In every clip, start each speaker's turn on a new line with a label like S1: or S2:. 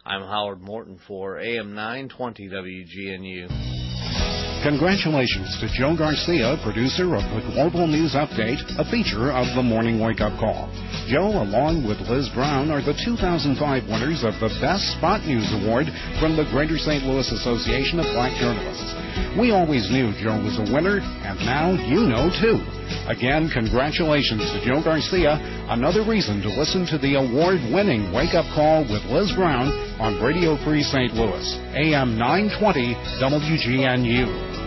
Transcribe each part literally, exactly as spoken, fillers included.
S1: I'm Howard Morton for A M nine twenty W G N U.
S2: Congratulations to Joe Garcia, producer of the Global News Update, a feature of the Morning Wake Up Call. Joe, along with Liz Brown, are the two thousand five winners of the Best Spot News Award from the Greater Saint Louis Association of Black Journalists. We always knew Joe was a winner, and now you know too. Again, congratulations to Joe Garcia, another reason to listen to the award-winning Wake Up Call with Liz Brown on Radio Free Saint Louis, A M nine twenty W G N U.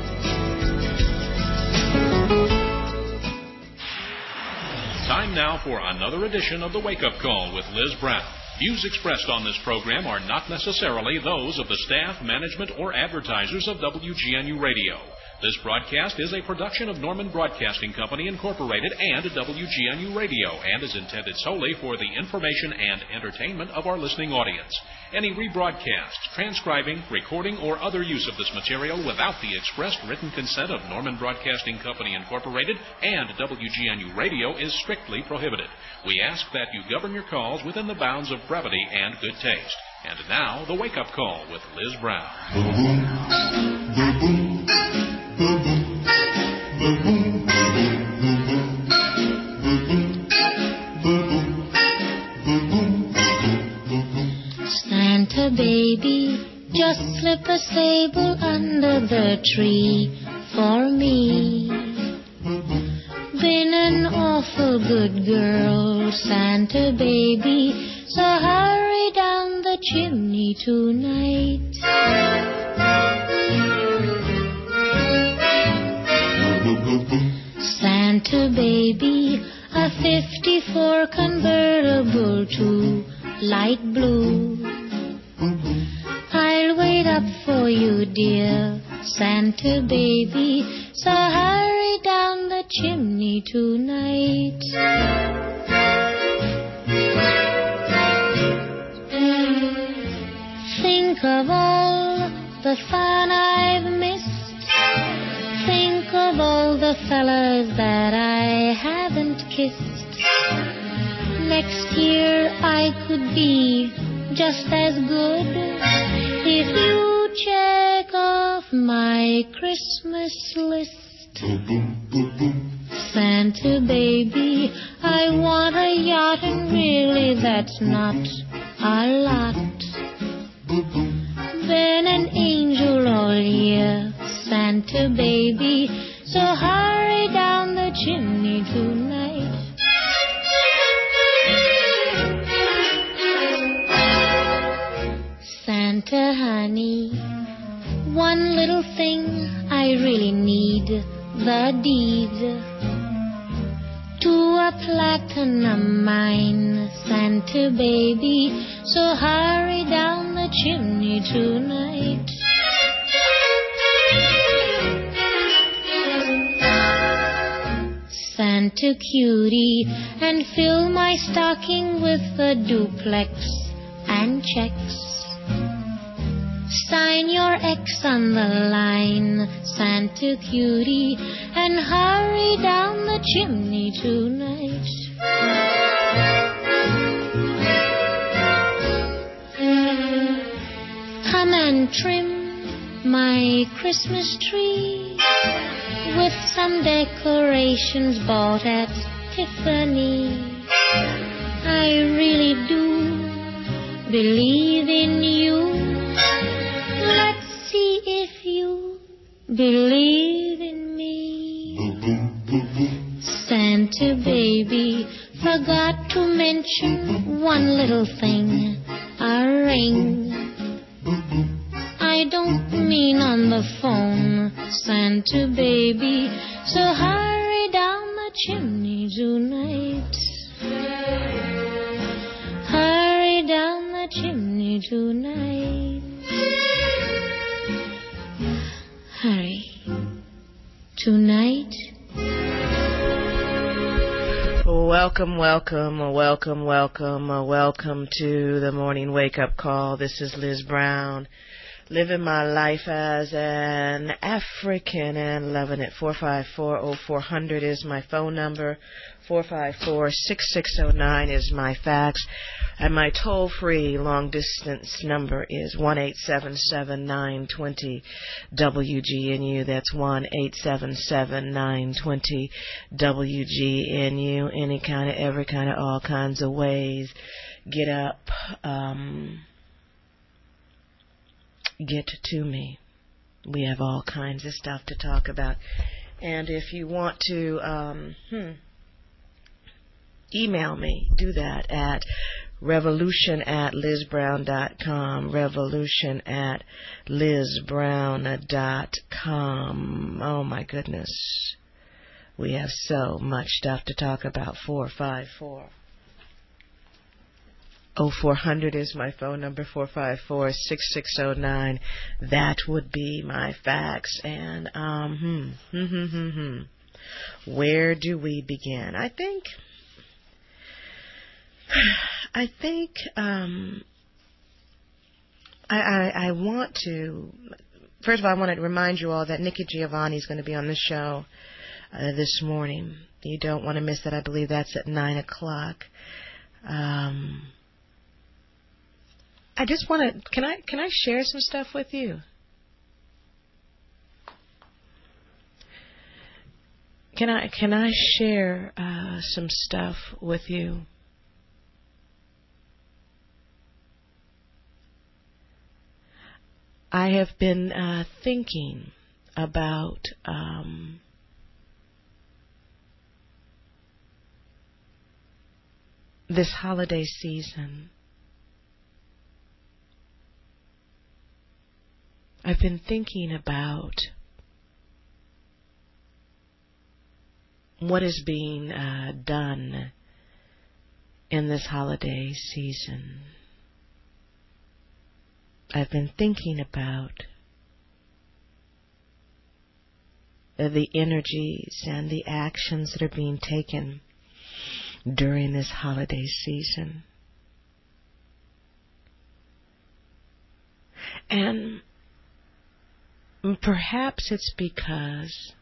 S3: Time now for another edition of the Wake Up Call with Liz Brown. Views expressed on this program are not necessarily those of the staff, management, or advertisers of W G N U Radio. This broadcast is a production of Norman Broadcasting Company, Incorporated, and W G N U Radio, and is intended solely for the information and entertainment of our listening audience. Any rebroadcast, transcribing, recording, or other use of this material without the expressed written consent of Norman Broadcasting Company, Incorporated, and W G N U Radio is strictly prohibited. We ask that you govern your calls within the bounds of brevity and good taste. And now, the Wake Up Call with Liz Brown.
S4: Santa baby, just slip a sable under the tree for me. Been an awful good girl, Santa baby, so hurry down the chimney tonight. Santa baby, a fifty-four convertible to light blue. I'll wait up for you, dear Santa baby, so hurry down the chimney tonight. Think of all the fun I've missed. Think of all the fellas that I haven't kissed. Next year I could be just as good if you check off my Christmas list. Santa baby, I want a yacht, and really that's not a lot. Been an angel all year, Santa baby, so hurry down the chimney tonight. Santa honey, one little thing I really need, the deed to a platinum mine, Santa baby, so hurry down the chimney tonight. Santa cutie, and fill my stocking with a duplex and checks. Sign your X on the line, Santa cutie, and hurry down the chimney tonight. Come and trim my Christmas tree with some decorations bought at Tiffany. I really do believe in you. Let's see if you believe in me. Santa baby, forgot to mention one little thing, a ring. I don't mean on the phone, Santa baby, so hurry down the chimney tonight. Hurry down the chimney tonight. Hurry. Tonight.
S5: Welcome, welcome, welcome, welcome, welcome to the Morning Wake Up Call. This is Liz Brown. living my life as an African and loving it. four five four, oh four hundred is my phone number. four five four, six six oh nine is my fax. And my toll-free long-distance number is one eight seven seven, nine two zero, W G N U. That's one eight seven seven, nine two zero, W G N U. Any kind of, every kind of, all kinds of ways. Get up. Um, get to me. We have all kinds of stuff to talk about. And if you want to um, hmm, email me, do that at revolution at liz brown dot com. Revolution at liz brown dot com. Oh, my goodness. We have so much stuff to talk about. four five four. oh four hundred is my phone number. four five four, six six oh nine. That would be my fax. And, um, hmm, hmm, hmm, hmm, hmm. Where do we begin? I think... I think um, I, I, I want to, first of all, I want to remind you all that Nikki Giovanni is going to be on the show uh, this morning. You don't want to miss that. I believe that's at nine o'clock. Um, I just want to, can I, can I share some stuff with you? Can I, can I share uh, some stuff with you? I have been uh, thinking about um, this holiday season. I've been thinking about what is being uh, done in this holiday season. I've been thinking about the energies and the actions that are being taken during this holiday season. And perhaps it's because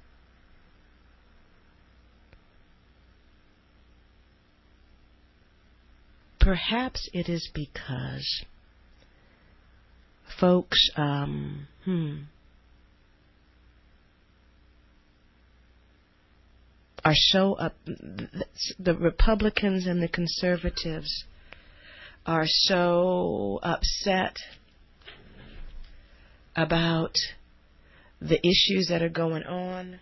S5: perhaps it is because folks, um, hmm, are so up, the Republicans and the conservatives are so upset about the issues that are going on.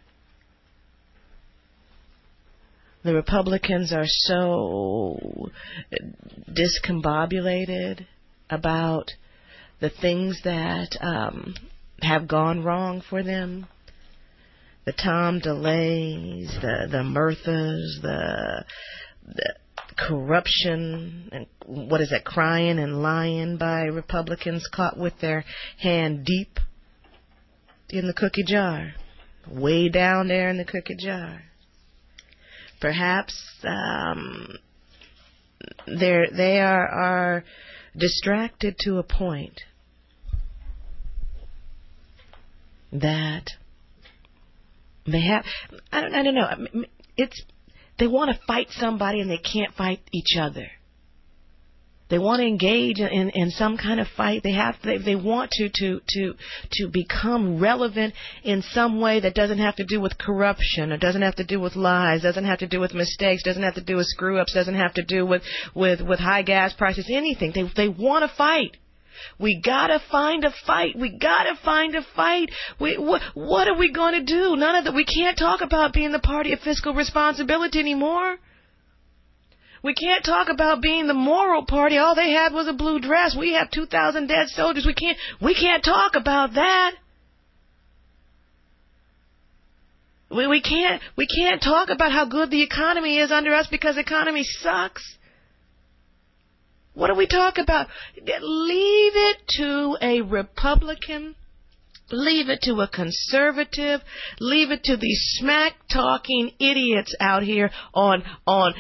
S5: The Republicans are so discombobulated about the things that um, have gone wrong for them. The Tom DeLays, the, the Murthas, the, the corruption, and what is that, crying and lying by Republicans caught with their hand deep in the cookie jar, way down there in the cookie jar. Perhaps um, they're, they are, are distracted to a point that they have, I don't, I don't know, it's, they want to fight somebody and they can't fight each other. They want to engage in, in some kind of fight. They have, they, they want to, to, to, to become relevant in some way that doesn't have to do with corruption, or doesn't have to do with lies, doesn't have to do with mistakes, doesn't have to do with screw-ups, doesn't have to do with, with, with high gas prices, anything. They, they want to fight. We gotta find a fight. We gotta find a fight. We, what, what are we going to do? None of that. We can't talk about being the party of fiscal responsibility anymore. We can't talk about being the moral party. All they had was a blue dress. We have two thousand dead soldiers. We can't, we can't talk about that. We, we can't, we can't talk about how good the economy is under us because the economy sucks. What do we talk about? Leave it to a Republican. Leave it to a conservative. Leave it to these smack-talking idiots out here on, on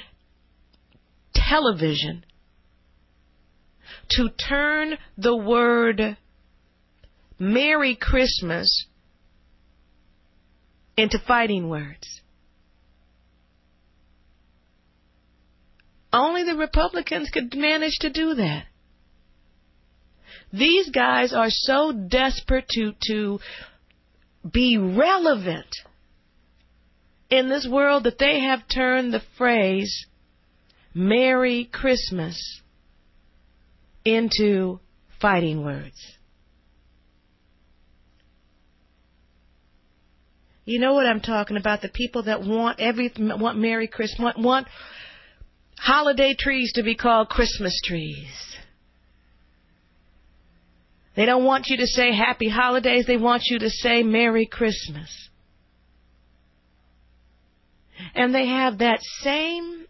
S5: television to turn the word Merry Christmas into fighting words. Only the Republicans could manage to do that. These guys are so desperate to, to be relevant in this world that they have turned the phrase Merry Christmas into fighting words. You know what I'm talking about? The people that want everything, want Merry Christmas, want, want holiday trees to be called Christmas trees. They don't want you to say Happy Holidays. They want you to say Merry Christmas. And they have that same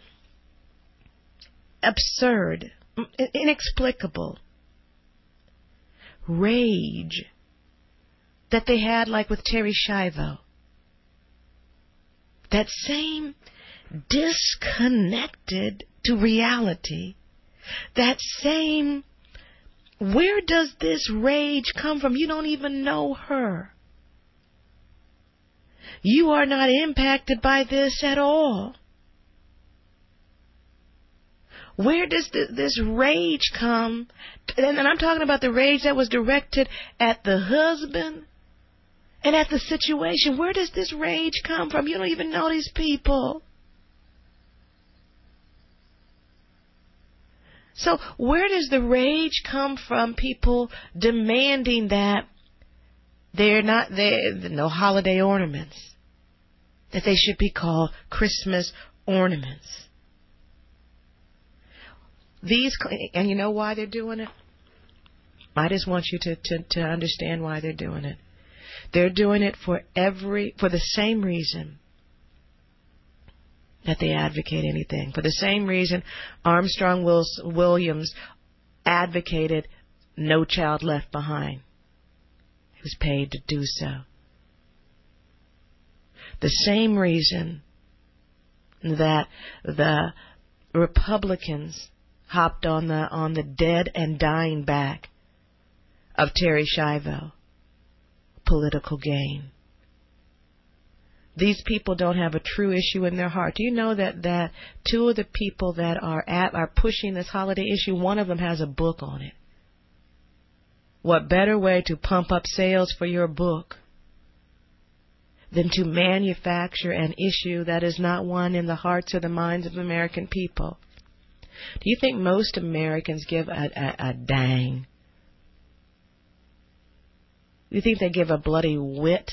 S5: absurd, inexplicable rage that they had like with Terri Schiavo. That same disconnected to reality. That same, where does this rage come from? You don't even know her. You are not impacted by this at all. Where does this rage come? And I'm talking about the rage that was directed at the husband and at the situation. Where does this rage come from? You don't even know these people. So where does the rage come from? People demanding that they're not there, no holiday ornaments, that they should be called Christmas ornaments. These, and you know why they're doing it? I just want you to, to, to understand why they're doing it. They're doing it for every, for the same reason that they advocate anything. For the same reason Armstrong Williams advocated No Child Left Behind. He was paid to do so. The same reason that the Republicans hopped on the on the dead and dying back of Terri Schiavo. Political gain. These people don't have a true issue in their heart. Do you know that, that two of the people that are at are pushing this holiday issue, one of them has a book on it. What better way to pump up sales for your book than to manufacture an issue that is not one in the hearts or the minds of American people? Do you think most Americans give a, a, a dang? Do you think they give a bloody whit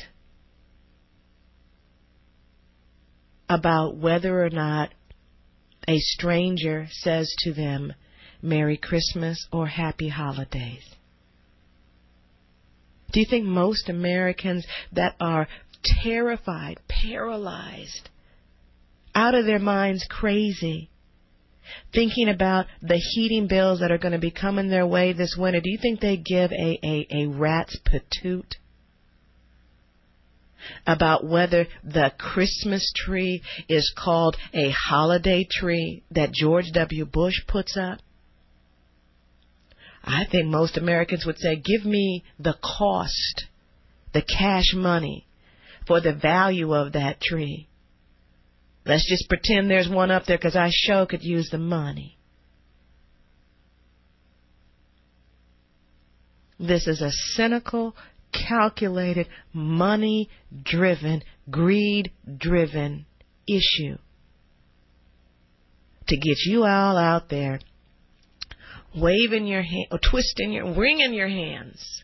S5: about whether or not a stranger says to them, Merry Christmas or Happy Holidays? Do you think most Americans that are terrified, paralyzed, out of their minds, crazy, thinking about the heating bills that are going to be coming their way this winter, do you think they give a, a, a rat's patoot about whether the Christmas tree is called a holiday tree that George W. Bush puts up? I think most Americans would say, give me the cost, the cash money for the value of that tree. Let's just pretend there's one up there because I sure could use the money. This is a cynical, calculated, money-driven, greed-driven issue to get you all out there waving your hand, or twisting your, wringing your hands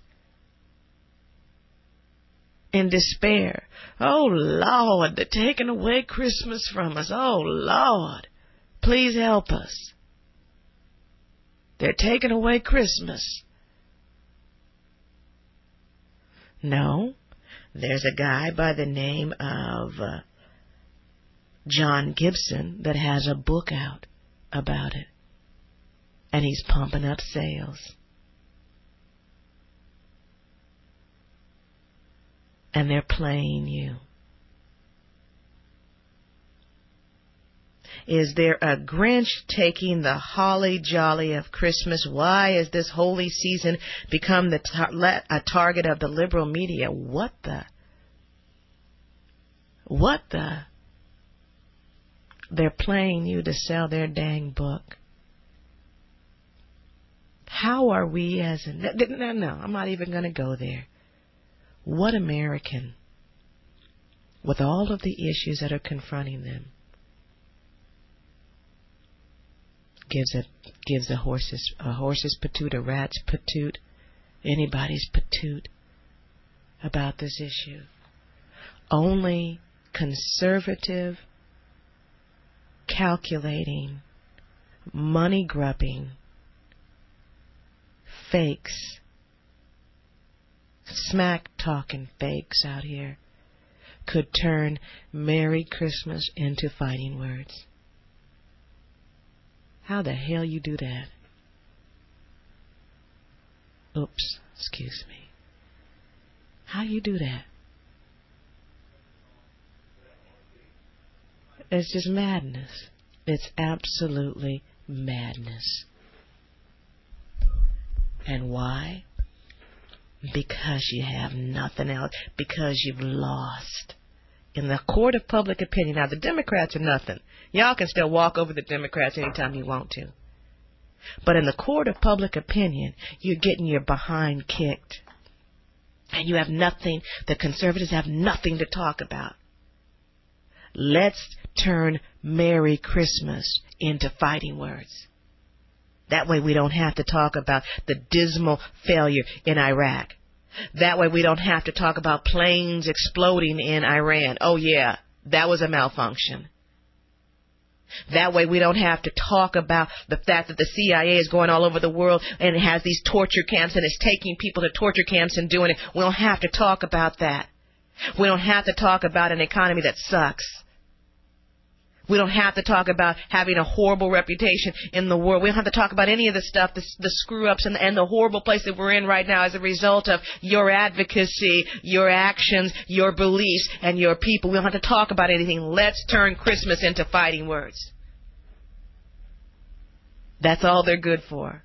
S5: in despair. Oh, Lord, they're taking away Christmas from us. Oh, Lord, please help us. They're taking away Christmas. No, there's a guy by the name of uh, John Gibson that has a book out about it. And he's pumping up sales. And they're playing you. Is there a Grinch taking the holly jolly of Christmas? Why has this holy season become the tar- a target of the liberal media? What the? What the? They're playing you to sell their dang book. How are we as a... No, no, I'm not even going to go there. What American, with all of the issues that are confronting them, gives a gives a horse's a horse's patoot, a rat's patoot, anybody's patoot about this issue? Only conservative, calculating, money-grubbing fakes, smack-talking fakes out here could turn Merry Christmas into fighting words. How the hell you do that? Oops, excuse me. How you do that? It's just madness. It's absolutely madness. And why? Because you have nothing else. Because you've lost. In the court of public opinion. Now, the Democrats are nothing. Y'all can still walk over the Democrats anytime you want to. But in the court of public opinion, you're getting your behind kicked. And you have nothing. The conservatives have nothing to talk about. Let's turn Merry Christmas into fighting words. That way we don't have to talk about the dismal failure in Iraq. That way we don't have to talk about planes exploding in Iran. Oh, yeah, that was a malfunction. That way we don't have to talk about the fact that the C I A is going all over the world and it has these torture camps and is taking people to torture camps and doing it. We don't have to talk about that. We don't have to talk about an economy that sucks. We don't have to talk about having a horrible reputation in the world. We don't have to talk about any of the stuff, the, the screw-ups and, and the horrible place that we're in right now as a result of your advocacy, your actions, your beliefs, and your people. We don't have to talk about anything. Let's turn Christmas into fighting words. That's all they're good for.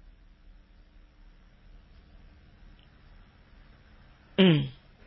S5: Mm.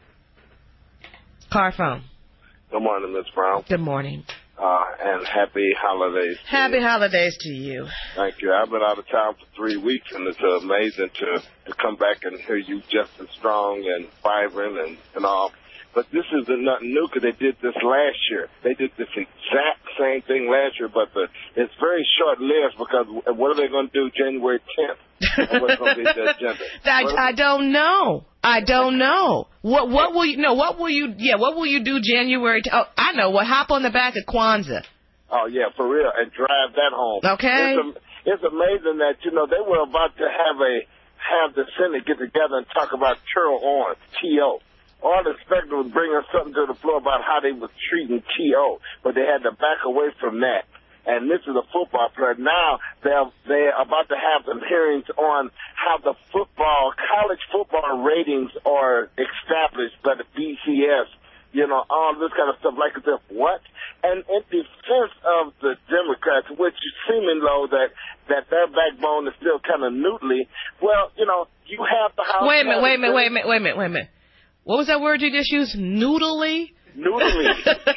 S5: Car phone.
S6: Good morning, Miz Brown.
S5: Good morning.
S6: Uh, and happy holidays.
S5: Happy holidays to you.
S6: Thank you. I've been out of town for three weeks, and it's uh, amazing to, to come back and hear you just as strong and vibrant and, and all. But this isn't nothing new because they did this last year. They did this exact same thing last year, but the, it's very short-lived because what are they going to do January tenth? And what's going to be the agenda?
S5: I, I don't know. I don't know. What what will you no? What will you? Yeah, what will you do January? T- oh, I know. What? Hop on the back of Kwanzaa.
S6: Oh yeah, for real, and drive that home.
S5: Okay.
S6: It's, it's amazing that you know they were about to have a have the Senate get together and talk about Terrell Owens, T O All the inspector was bringing something to the floor about how they were treating T O, but they had to back away from that. And this is a football player. Now they're, they're about to have some hearings on how the football, college football ratings are established by the B C S, you know, all this kind of stuff. Like, what? And in defense of the Democrats, which seeming, though, that, that their backbone is still kind of noodly, well, you know, you have the House...
S5: Wait a minute, wait a minute, wait a minute, wait a minute, wait a minute. What was that word you just used? Noodly?
S6: Noodly.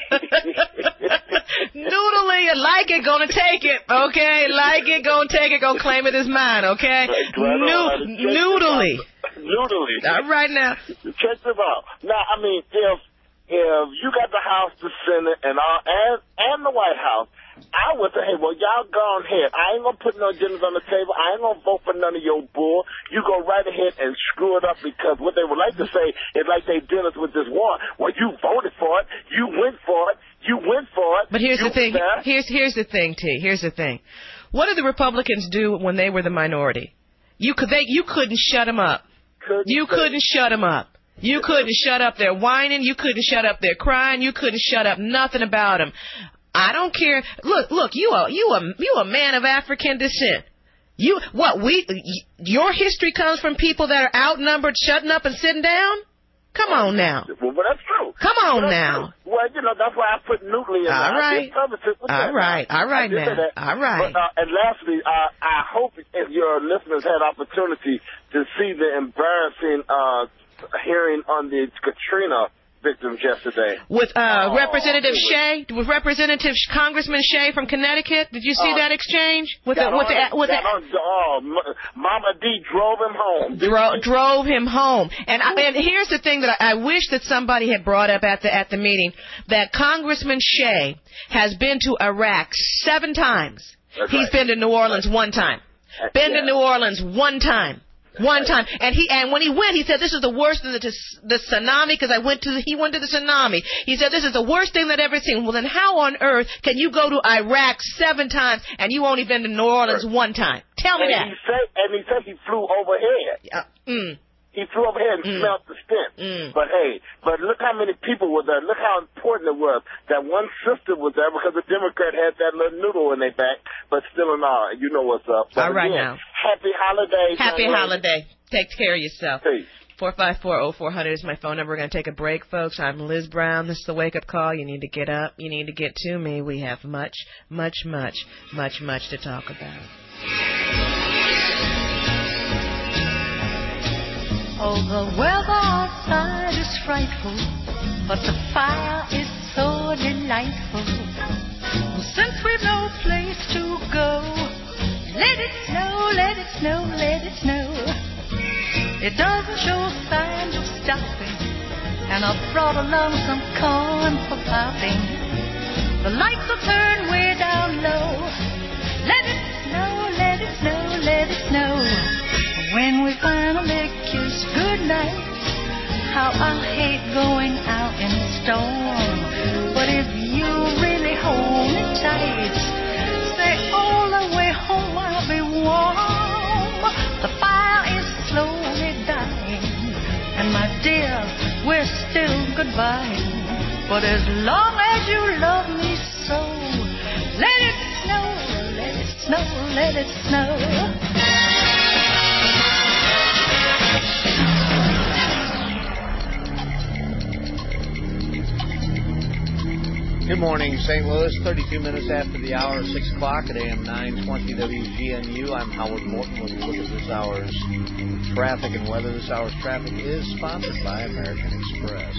S5: Noodly, like it, gonna take it, okay? Like it, gonna take it, gonna claim it as mine, okay? No- noodly.
S6: Noodly.
S5: All right now.
S6: Check them out. Now, I mean, if if you got the House, the Senate, and all, and and the White House, I would say, hey, well, y'all go ahead. I ain't going to put no agendas on the table. I ain't going to vote for none of your bull. You go right ahead and screw it up because what they would like to say is like they did us with this war. Well, you voted for it. You went for it. You went for it.
S5: But here's
S6: you
S5: the thing.
S6: there.
S5: Here's here's the thing, T. Here's the thing. What did the Republicans do when they were the minority? You could they you couldn't shut them up.
S6: Couldn't
S5: you
S6: say.
S5: couldn't shut them up. You couldn't shut up their whining. You couldn't shut up their crying. You couldn't shut up nothing about them. I don't care. Look, look, you are you are you a man of African descent. You what we your history comes from people that are outnumbered, shutting up and sitting down. Come on now.
S6: Well, but that's true.
S5: Come on
S6: that's
S5: now.
S6: True. Well, you know, that's why I put nuclear in
S5: All
S6: there.
S5: right. All right. All right now. All right.
S6: But, uh, and lastly, uh, I hope if your listeners had opportunity to see the embarrassing uh, hearing on the Katrina victims yesterday.
S5: With uh,
S6: oh,
S5: Representative Shea, with Representative Congressman Shea from Connecticut, did you see uh, that exchange with the with the with the?
S6: On, oh, Mama D drove him home.
S5: Dro- drove him home, and I, and here's the thing that I, I wish that somebody had brought up at the at the meeting, that Congressman Shea has been to Iraq seven times.
S6: That's
S5: He's
S6: right.
S5: been to New Orleans one time. Been
S6: yeah.
S5: to New Orleans one time. One time, and he and when he went, he said this is the worst of the the tsunami because I went to the, he went to the tsunami. He said this is the worst thing that I've ever seen. Well, then how on earth can you go to Iraq seven times and you only been to New Orleans one time? Tell me
S6: and
S5: that.
S6: He said, and he said he flew overhead.
S5: Uh, mm.
S6: He flew overhead and
S5: Mm.
S6: smelled the stench.
S5: Mm.
S6: But hey, but look how many people were there. Look how important it was that one sister was there because the Democrat had that little noodle in their back. But still in all, you know what's up. But
S5: all right
S6: again,
S5: now.
S6: Happy holidays.
S5: Happy holiday. Take care of yourself.
S6: Peace.
S5: four five four, oh four hundred is my phone number. We're going to take a break, folks. I'm Liz Brown. This is the Wake Up Call. You need to get up. You need to get to me. We have much, much, much, much, much to talk about.
S7: Oh, the weather outside is frightful, but the fire is so delightful. Since we've no place to go, let it snow, let it snow, let it snow. It doesn't show signs of stopping, and I've brought along some corn for popping. The lights are turned way down low. Let it snow, let it snow, let it snow. When we finally kiss goodnight, how I hate going out in the storm. But if you really hold me tight, say all the way home I'll be warm. The fire is slowly dying, and my dear, we're still goodbye. But as long as you love me so, let it snow, let it snow, let it snow.
S1: Good morning, Saint Louis. thirty-two minutes after the hour, six o'clock at A M nine twenty W G N U. I'm Howard Morton with a look at this hour's traffic and weather. This hour's traffic is sponsored by American Express.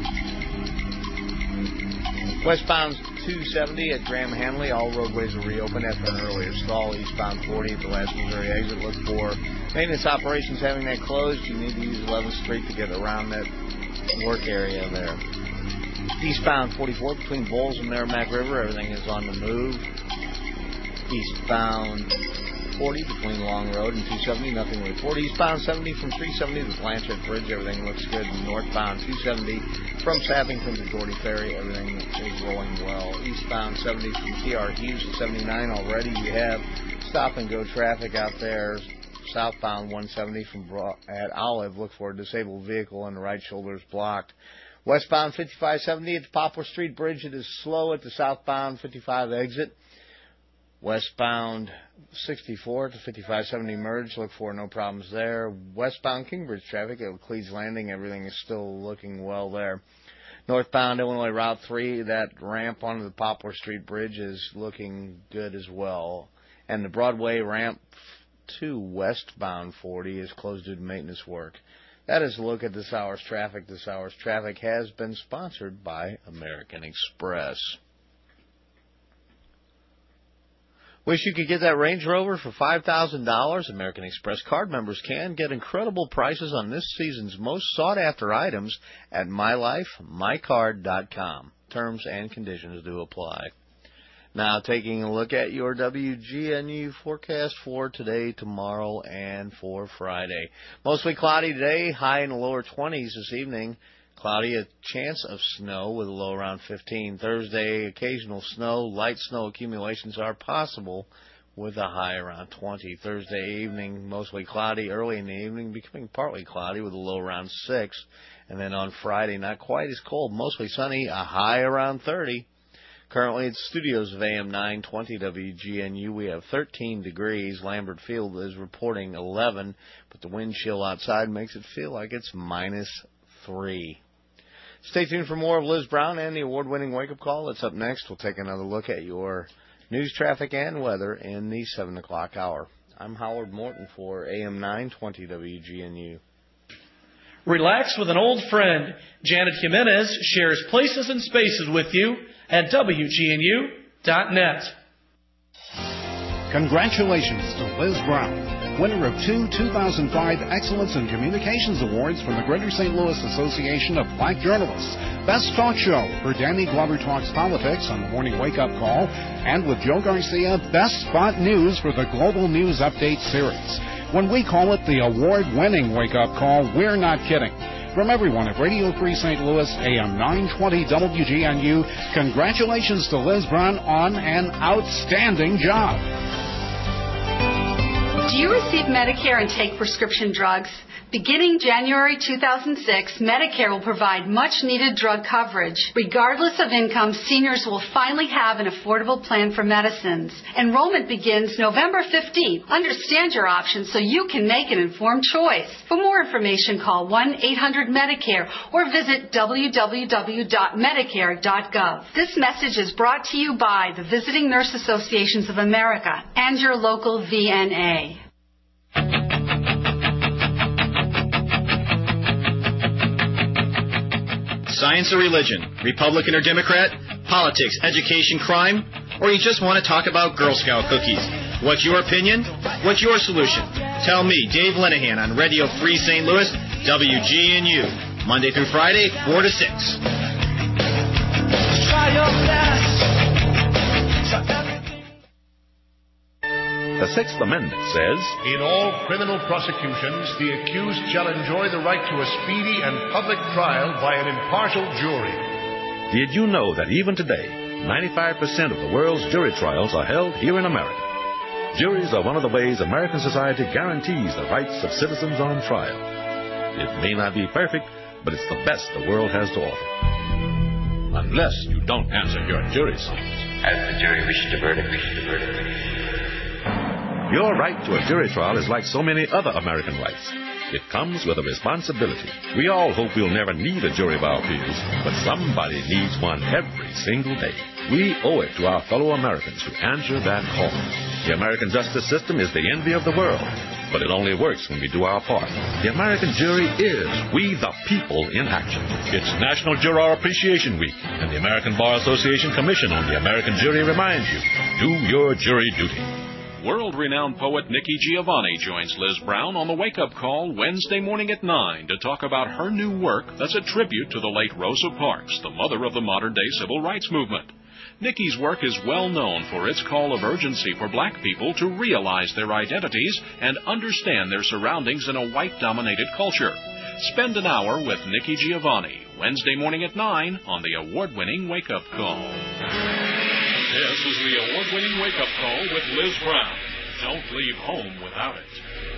S1: Westbound two seventy at Graham Hanley. All roadways are reopened after an earlier stall. Eastbound forty at the last Missouri exit. Look for maintenance operations having that closed. You need to use eleventh Street to get around that work area there. Eastbound forty-four between Bowles and Merrimack River, everything is on the move. Eastbound forty between Long Road and two seventy, nothing to report. Eastbound seventy from three seventy to Blanchard Bridge, everything looks good. Northbound two seventy from Sappington to Doherty Ferry, everything is rolling well. Eastbound seventy from T R Hughes to seventy-nine already. You have stop-and-go traffic out there. Southbound one seventy from Bro- at Olive, look for a disabled vehicle and the right shoulder is blocked. Westbound fifty-five seventy at the Poplar Street Bridge, it is slow at the southbound fifty-five exit. Westbound sixty-four to fifty-five seventy merge, look for no problems there. Westbound Kingbridge traffic at Cleves Landing, everything is still looking well there. Northbound Illinois Route three, that ramp onto the Poplar Street Bridge is looking good as well. And the Broadway ramp to westbound forty is closed due to maintenance work. That is a look at this hour's traffic. This hour's traffic has been sponsored by American Express. Wish you could get that Range Rover for five thousand dollars? American Express card members can get incredible prices on this season's most sought-after items at my life my card dot com. Terms and conditions do apply. Now, taking a look at your W G N U forecast for today, tomorrow, and for Friday. Mostly cloudy today, high in the lower twenties this evening. Cloudy, a chance of snow with a low around fifteen. Thursday, occasional snow. Light snow accumulations are possible with a high around twenty. Thursday evening, mostly cloudy. Early in the evening, becoming partly cloudy with a low around six. And then on Friday, not quite as cold. Mostly sunny, a high around thirty. Currently at the studios of A M nine twenty W G N U, we have thirteen degrees. Lambert Field is reporting eleven, but the wind chill outside makes it feel like it's minus three. Stay tuned for more of Liz Brown and the award-winning Wake-Up Call. It's up next. We'll take another look at your news, traffic, and weather in the seven o'clock hour. I'm Howard Morton for A M nine twenty W G N U.
S8: Relax with an old friend. Janet Jimenez shares places and spaces with you at W G N U dot net.
S2: Congratulations to Liz Brown, winner of two two thousand five Excellence in Communications Awards from the Greater Saint Louis Association of Black Journalists. Best Talk Show for Danny Glover Talks Politics on the Morning Wake Up Call, and with Joe Garcia, Best Spot News for the Global News Update series. When we call it the award-winning Wake Up Call, we're not kidding. From everyone at Radio Free Saint Louis, A M nine twenty W G N U, congratulations to Liz Brown on an outstanding job.
S9: Do you receive Medicare and take prescription drugs? Beginning January two thousand six, Medicare will provide much-needed drug coverage. Regardless of income, seniors will finally have an affordable plan for medicines. Enrollment begins November fifteenth. Understand your options so you can make an informed choice. For more information, call one eight hundred Medicare or visit w w w dot medicare dot gov. This message is brought to you by the Visiting Nurse Associations of America and your local V N A.
S10: Science or religion, Republican or Democrat, politics, education, crime, or you just want to talk about Girl Scout cookies. What's your opinion? What's your solution? Tell me, Dave Linehan on Radio Free Saint Louis, W G N U, Monday through Friday, four to six.
S11: Try your best.
S12: The Sixth Amendment says,
S13: in all criminal prosecutions, the accused shall enjoy the right to a speedy and public trial by an impartial jury.
S12: Did you know that even today, ninety-five percent of the world's jury trials are held here in America? Juries are one of the ways American society guarantees the rights of citizens on trial. It may not be perfect, but it's the best the world has to offer. Unless you don't answer your jury summons.
S14: As the jury wishes to verdict, the verdict.
S12: Your right to a jury trial is like so many other American rights. It comes with a responsibility. We all hope we'll never need a jury of our peers, but somebody needs one every single day. We owe it to our fellow Americans to answer that call. The American justice system is the envy of the world, but it only works when we do our part. The American jury is we the people in action. It's National Juror Appreciation Week, and the American Bar Association Commission on the American Jury reminds you, do your jury duty.
S3: World-renowned poet Nikki Giovanni joins Liz Brown on the Wake Up Call Wednesday morning at nine to talk about her new work that's a tribute to the late Rosa Parks, the mother of the modern-day civil rights movement. Nikki's work is well known for its call of urgency for black people to realize their identities and understand their surroundings in a white-dominated culture. Spend an hour with Nikki Giovanni, Wednesday morning at nine on the award-winning Wake Up Call. This is the award-winning Wake Up Call with Liz Brown. Don't leave home without it.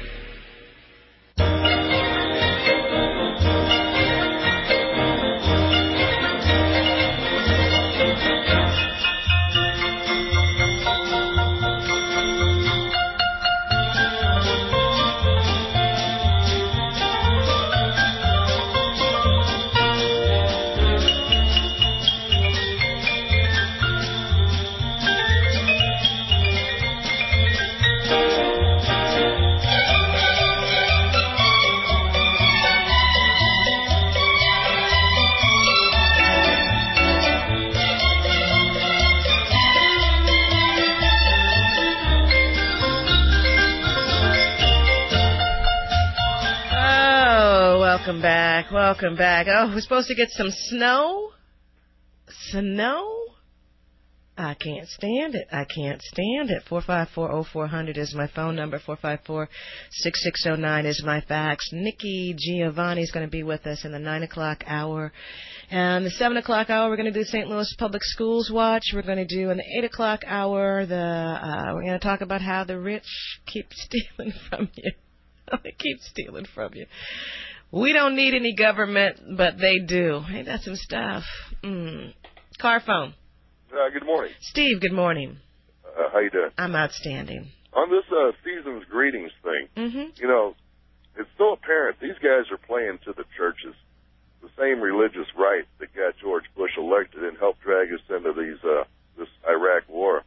S5: Welcome back. Welcome back. Oh, we're supposed to get some snow? Snow? I can't stand it. I can't stand it. four five four, oh four hundred is my phone number. four five four, six six oh nine is my fax. Nikki Giovanni is going to be with us in the nine o'clock hour. And the seven o'clock hour, we're going to do Saint Louis Public Schools Watch. We're going to do in the eight o'clock hour, the uh, we're going to talk about how the rich keep stealing from you. They keep stealing from you. We don't need any government, but they do. Ain't that some stuff? Mm. Car phone.
S15: Uh, good morning.
S5: Steve, good morning.
S15: Uh, how you doing?
S5: I'm outstanding.
S15: On this uh, season's greetings thing,
S5: mm-hmm.
S15: you know, it's so apparent these guys are playing to the churches. the same religious right that got George Bush elected and helped drag us into these uh, this Iraq war.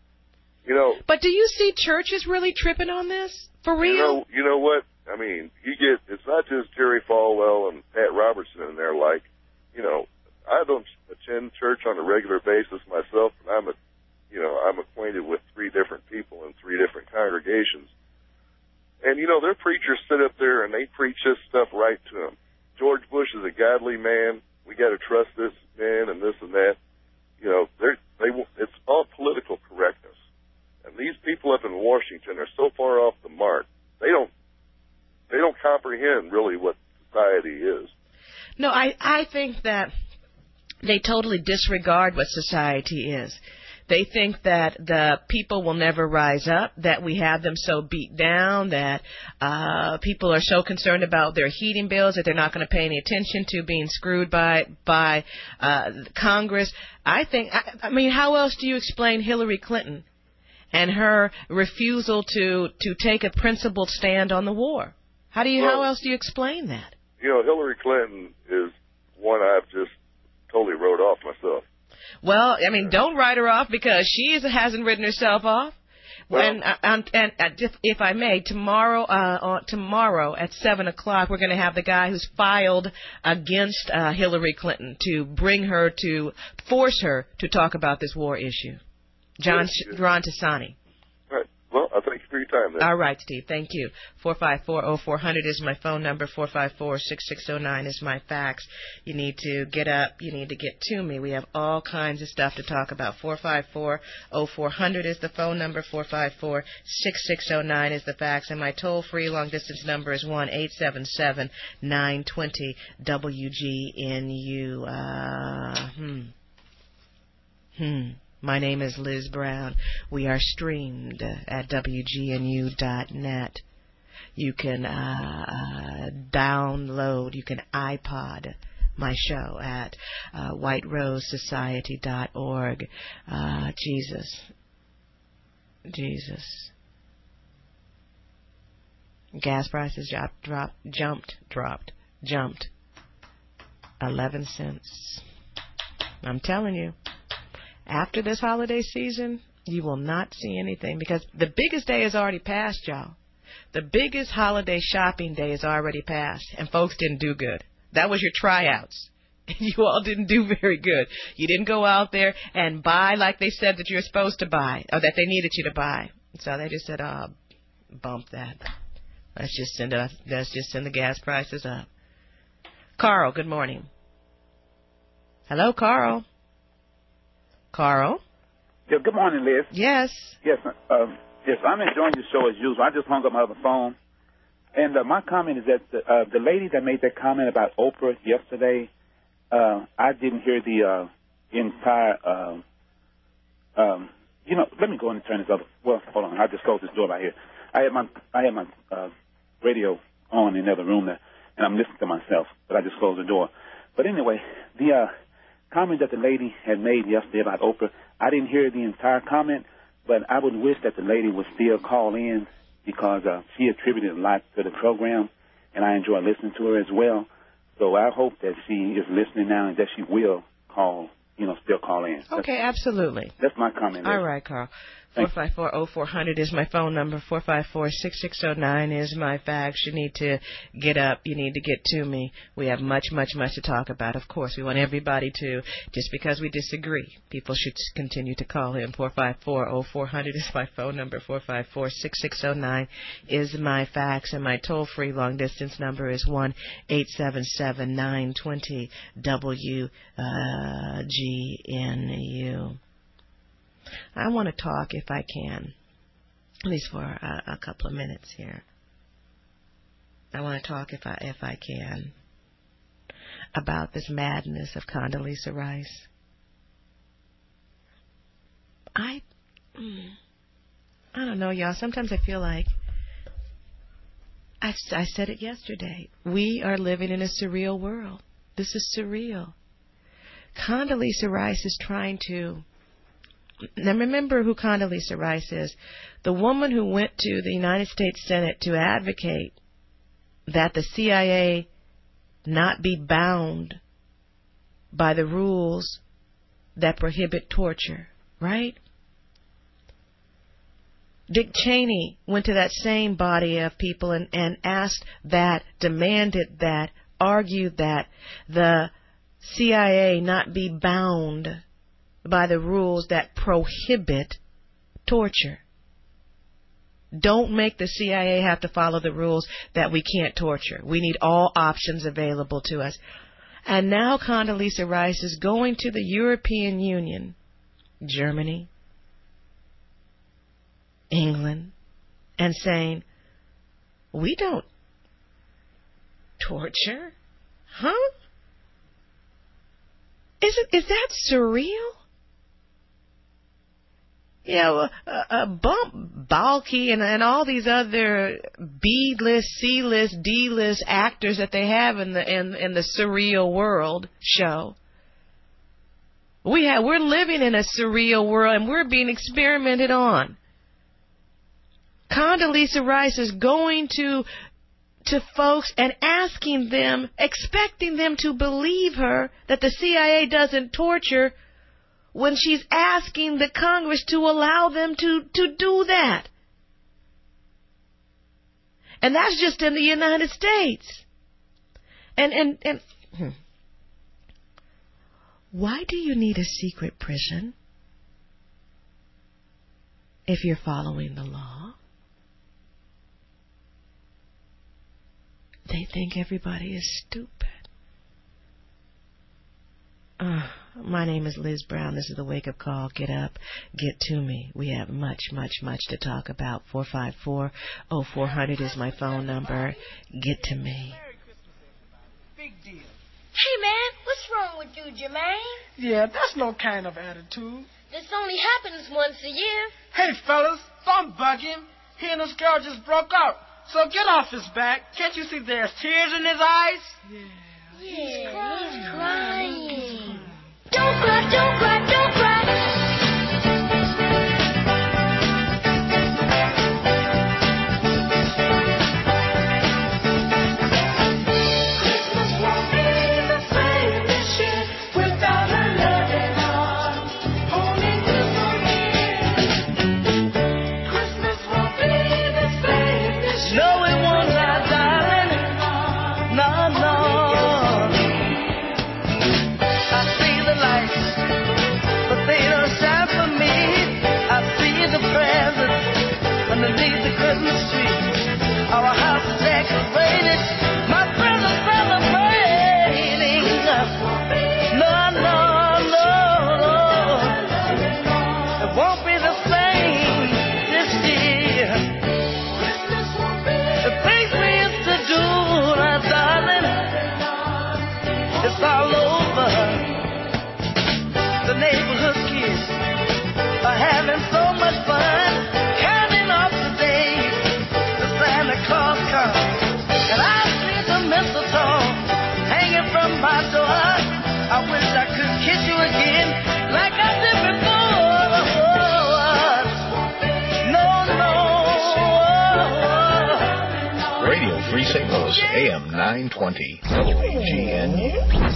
S15: You know.
S5: But do you see churches really tripping on this for real?
S15: You know, you know what? I mean, you get it's not just Jerry Falwell and Pat Robertson in there. Like, you know, I don't attend church on a regular basis myself, and I'm a, you know, I'm acquainted with three different people in three different congregations. And, you know, their preachers sit up there and they preach this stuff right to them. George Bush is a godly man. We got to trust this man and this and that. You know, they're, they it's all political correctness. And these people up in Washington are so far off the mark. They don't they don't comprehend really what society is.
S5: No, I, I think that they totally disregard what society is. They think that the people will never rise up, that we have them so beat down, that uh, people are so concerned about their heating bills that they're not going to pay any attention to being screwed by by uh, Congress. I think, I, I mean, how else do you explain Hillary Clinton and her refusal to, to take a principled stand on the war? How do you?
S15: Well,
S5: how else do you explain that?
S15: You know, Hillary Clinton is one I've just totally wrote off myself.
S5: Well, I mean, don't write her off because she is, hasn't written herself off. Well, and, uh, and, and uh, if, if I may, tomorrow, uh, on, tomorrow at seven o'clock, we're going to have the guy who's filed against uh, Hillary Clinton to bring her to force her to talk about this war issue. John Ron Tassani.
S15: Right. Well, I thank you for your time then.
S5: All right, Steve. Thank you. four five four, oh four hundred is my phone number. four five four, six six oh nine is my fax. You need to get up. You need to get to me. We have all kinds of stuff to talk about. four five four, oh four hundred is the phone number. four five four, six six oh nine is the fax. And my toll-free long-distance number is one eight seven seven, nine two zero, W G N U. Uh, hmm. Hmm. My name is Liz Brown. We are streamed at W G N U dot net. You can uh, uh, download, you can iPod my show at uh, white rose society dot org. Uh, Jesus. Jesus. Gas prices dropped, dropped, jumped, dropped, jumped. eleven cents. I'm telling you. After this holiday season, you will not see anything because the biggest day is already passed, y'all. The biggest holiday shopping day is already passed, and folks didn't do good. That was your tryouts. You all didn't do very good. You didn't go out there and buy like they said that you're supposed to buy or that they needed you to buy. So they just said, oh, bump that. Let's just send a, let's just send the gas prices up. Carl, good morning. Hello, Carl. Carl?
S11: Yeah, good morning, Liz.
S5: Yes.
S11: Yes, um, yes, I'm enjoying your show as usual. I just hung up my other phone. And uh, my comment is that the, uh, the lady that made that comment about Oprah yesterday, uh, I didn't hear the uh, entire, uh, um, you know, let me go in and turn this other, well, hold on, I'll just close this door right here. I had my, I had my uh, radio on in the other room there, and I'm listening to myself, but I just closed the door. But anyway, the, uh, comment that the lady had made yesterday about Oprah, I didn't hear the entire comment, but I would wish that the lady would still call in because uh, she attributed a lot to the program, and I enjoy listening to her as well. So I hope that she is listening now and that she will call, you know, still call in.
S5: Okay,
S11: that's,
S5: absolutely.
S11: That's my comment.
S5: All right, Carl. four five four, oh four hundred is my phone number. four five four, six six oh nine is my fax. You need to get up. You need to get to me. We have much, much, much to talk about. Of course, we want everybody to, just because we disagree, people should continue to call in. four five four, oh four hundred is my phone number. four five four, six six oh nine is my fax. And my toll-free long-distance number is one eight seven seven, nine two zero, W G N U. I want to talk, if I can, at least for a, a couple of minutes here. I want to talk, if I if I can, about this madness of Condoleezza Rice. I, I don't know, y'all. Sometimes I feel like I, I said it yesterday. We are living in a surreal world. This is surreal. Condoleezza Rice is trying to. Now, remember who Condoleezza Rice is. The woman who went to the United States Senate to advocate that the C I A not be bound by the rules that prohibit torture, right? Dick Cheney went to that same body of people and, and asked that, demanded that, argued that the C I A not be bound by the rules that prohibit torture. Don't make the C I A have to follow the rules that we can't torture. We need all options available to us. And now Condoleezza Rice is going to the European Union, Germany, England, and saying, we don't torture. Huh? Is it, is that surreal? You know, uh, uh, Bump Balky and, and all these other B-list, C-list, D-list actors that they have in the in, in the surreal world show. We have we're living in a surreal world and we're being experimented on. Condoleezza Rice is going to to folks and asking them, expecting them to believe her that the C I A doesn't torture, when she's asking the Congress to allow them to, to do that. And that's just in the United States. And, and, and, hmm. Why do you need a secret prison if you're following the law? They think everybody is stupid. Uh, my name is Liz Brown. This is the Wake Up Call. Get up. Get to me. We have much, much, much to talk about. four five four, oh four hundred is my phone number. Get to me.
S16: Hey, man, what's wrong with you, Jermaine?
S17: Yeah, that's no kind of attitude.
S16: This only happens once a year.
S17: Hey, fellas, don't bug him. He and this girl just broke up. So get off his back. Can't you see there's tears in his eyes?
S16: Yeah. Yeah, he's crying. He's crying. Don't cry, don't cry, don't cry. Christmas won't be the same this year without a loving arm holding you so near. Christmas won't be the same this year.
S17: No, it won't, my darling. No, no. Underneath the Christmas tree, our house is decorated. My friends are celebrating. No, no, no, no. It won't be the same this year. The things we used to do, my darling, it's all over. The neighborhood kids are having so much fun. And I see the mistletoe hanging from my door. I wish I could kiss you again like I did before. No, no.
S18: Radio Free Saint Louis, A M nine twenty, W G N U.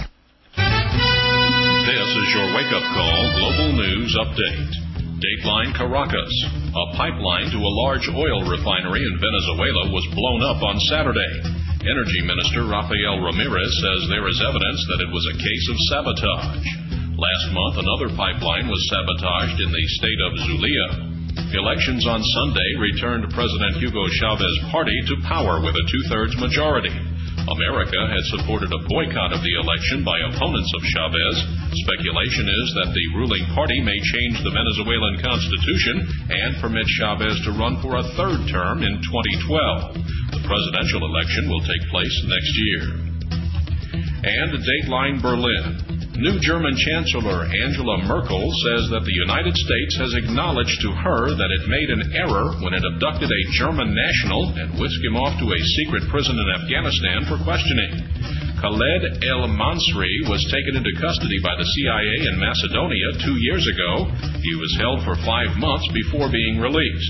S3: This is your wake-up call global news update. Dateline Caracas. A pipeline to a large oil refinery in Venezuela was blown up on Saturday. Energy Minister Rafael Ramirez says there is evidence that it was a case of sabotage. Last month, another pipeline was sabotaged in the state of Zulia. Elections on Sunday returned President Hugo Chavez's party to power with a two-thirds majority. America had supported a boycott of the election by opponents of Chavez. Speculation is that the ruling party may change the Venezuelan constitution and permit Chavez to run for a third term in twenty twelve. The presidential election will take place next year. And Dateline Berlin. New German Chancellor Angela Merkel says that the United States has acknowledged to her that it made an error when it abducted a German national and whisked him off to a secret prison in Afghanistan for questioning. Khaled El-Mansri was taken into custody by the C I A in Macedonia two years ago. He was held for five months before being released.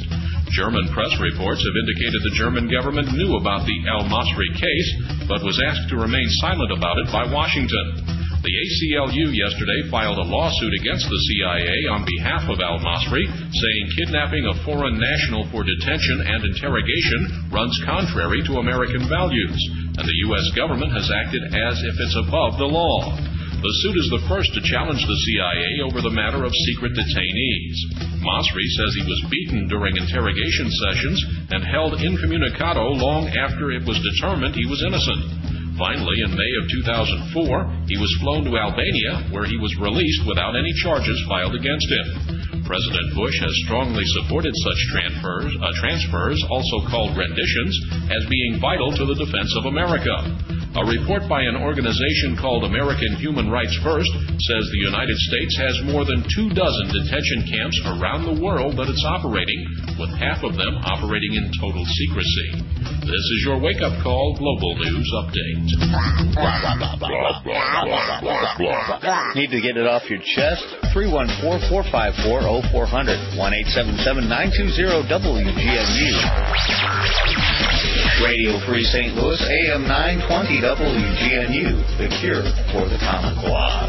S3: German press reports have indicated the German government knew about the al-Masri case, but was asked to remain silent about it by Washington. The A C L U yesterday filed a lawsuit against the C I A on behalf of al-Masri, saying kidnapping a foreign national for detention and interrogation runs contrary to American values, and the U S government has acted as if it's above the law. The suit is the first to challenge the C I A over the matter of secret detainees. Masri says he was beaten during interrogation sessions and held incommunicado long after it was determined he was innocent. Finally, in May of two thousand four, he was flown to Albania, where he was released without any charges filed against him. President Bush has strongly supported such transfers, uh, transfers, also called renditions, as being vital to the defense of America. A report by an organization called American Human Rights First says the United States has more than two dozen detention camps around the world that it's operating, with half of them operating in total secrecy. This is your wake-up call Global News Update.
S1: Need to get it off your chest? three one four, four five four, oh four hundred. one eight seven seven, nine two zero, W G N U. Radio Free Saint Louis, A M nine twenty W G N U. The cure for the common cause.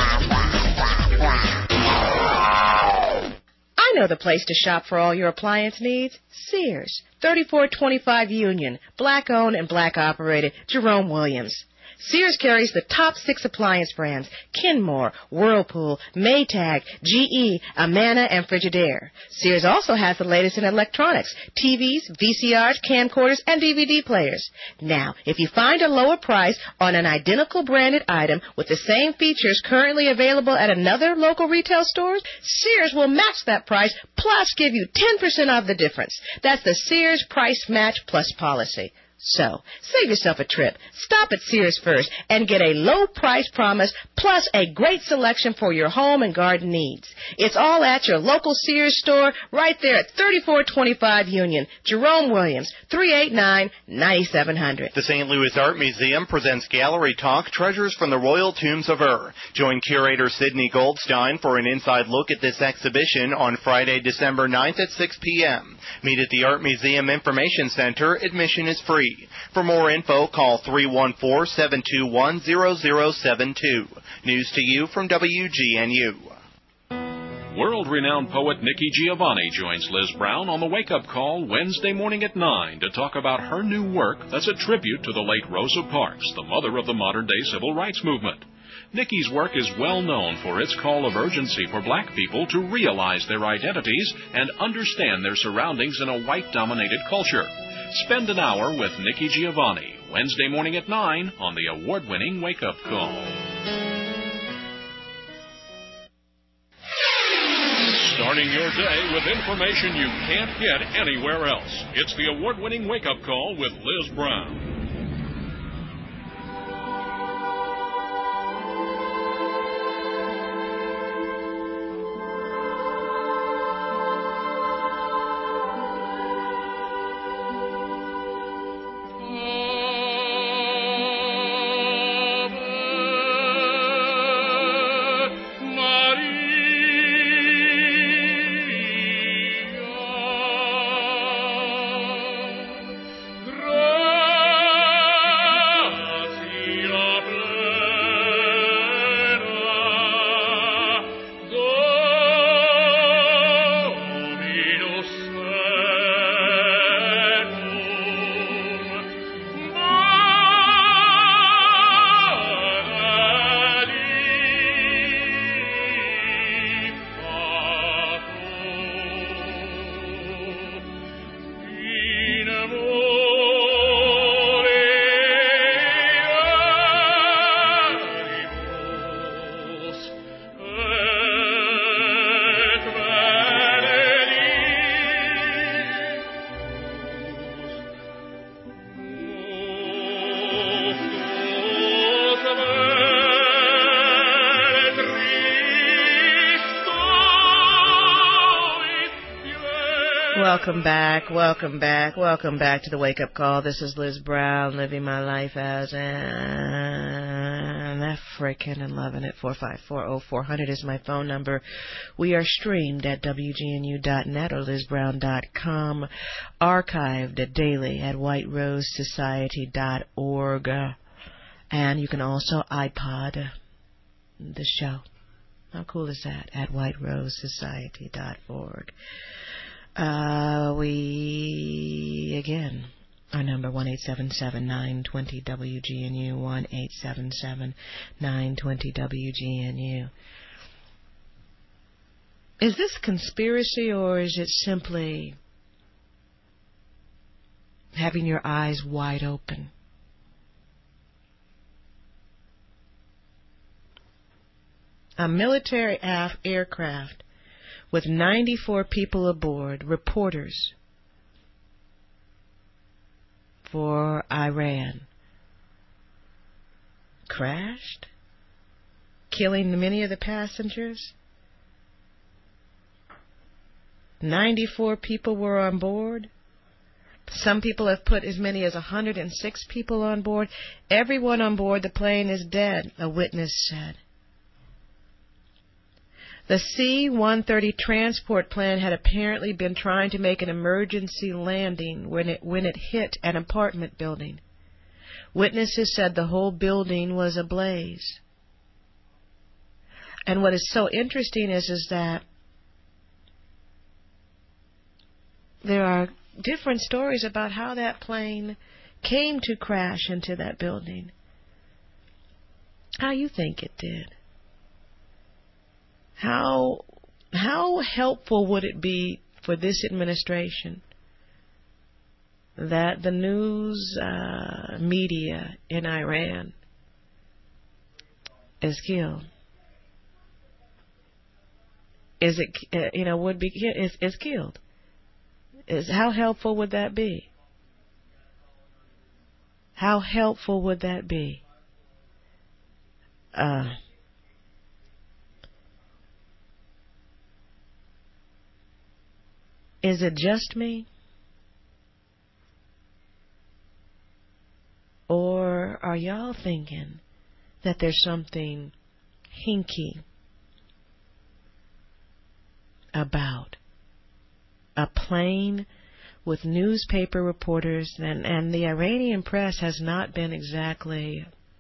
S5: I know the place to shop for all your appliance needs. Sears, thirty-four twenty-five Union, black-owned and black-operated, Jerome Williams. Sears carries the top six appliance brands: Kenmore, Whirlpool, Maytag, G E, Amana, and Frigidaire. Sears also has the latest in electronics: T Vs, V C Rs, camcorders, and D V D players. Now, if you find a lower price on an identical branded item with the same features currently available at another local retail store, Sears will match that price plus give you ten percent off the difference. That's the Sears Price Match Plus policy. So, save yourself a trip. Stop at Sears first and get a low price promise plus a great selection for your home and garden needs. It's all at your local Sears store right there at thirty-four twenty-five Union. Jerome Williams, three eight nine, nine seven zero zero.
S19: The Saint Louis Art Museum presents Gallery Talk, Treasures from the Royal Tombs of Ur. Join curator Sidney Goldstein for an inside look at this exhibition on Friday, December ninth at six p.m. Meet at the Art Museum Information Center. Admission is free. For more info, call three one four, seven two one, zero zero seven two. News to you from W G N U.
S3: World-renowned poet Nikki Giovanni joins Liz Brown on the Wake Up Call Wednesday morning at nine to talk about her new work that's a tribute to the late Rosa Parks, the mother of the modern-day civil rights movement. Nikki's work is well known for its call of urgency for black people to realize their identities and understand their surroundings in a white-dominated culture. Spend an hour with Nikki Giovanni, Wednesday morning at nine on the award-winning Wake Up Call. Starting your day with information you can't get anywhere else. It's the award-winning Wake Up Call with Liz Brown.
S5: Welcome back, welcome back, welcome back to the Wake Up Call. This is Liz Brown, living my life as an And that frickin' and loving it. four five four oh four hundred is my phone number. We are streamed at W G N U dot net or Liz Brown dot com. Archived at daily at White Rose Society dot org. And you can also iPod the show. How cool is that? At White Rose Society dot org. Uh, we, again, our number one eight seven seven, nine two zero, W G N U, one eight seven seven, nine two zero, W G N U. Is this conspiracy or is it simply having your eyes wide open? A military af- aircraft with ninety-four people aboard, reporters for Iran, crashed, killing many of the passengers. ninety-four people were on board. Some people have put as many as one hundred six people on board. Everyone on board the plane is dead, a witness said. The C one thirty transport plane had apparently been trying to make an emergency landing when it when it hit an apartment building. Witnesses said the whole building was ablaze. And what is so interesting is, is that there are different stories about how that plane came to crash into that building. How you think it did? How how helpful would it be for this administration that the news uh, media in Iran is killed? Is it uh, you know would be is is killed? Is how helpful would that be? How helpful would that be? Uh. Is it just me? Or are y'all thinking that there's something hinky about a plane with newspaper reporters, and, and the Iranian press has not been exactly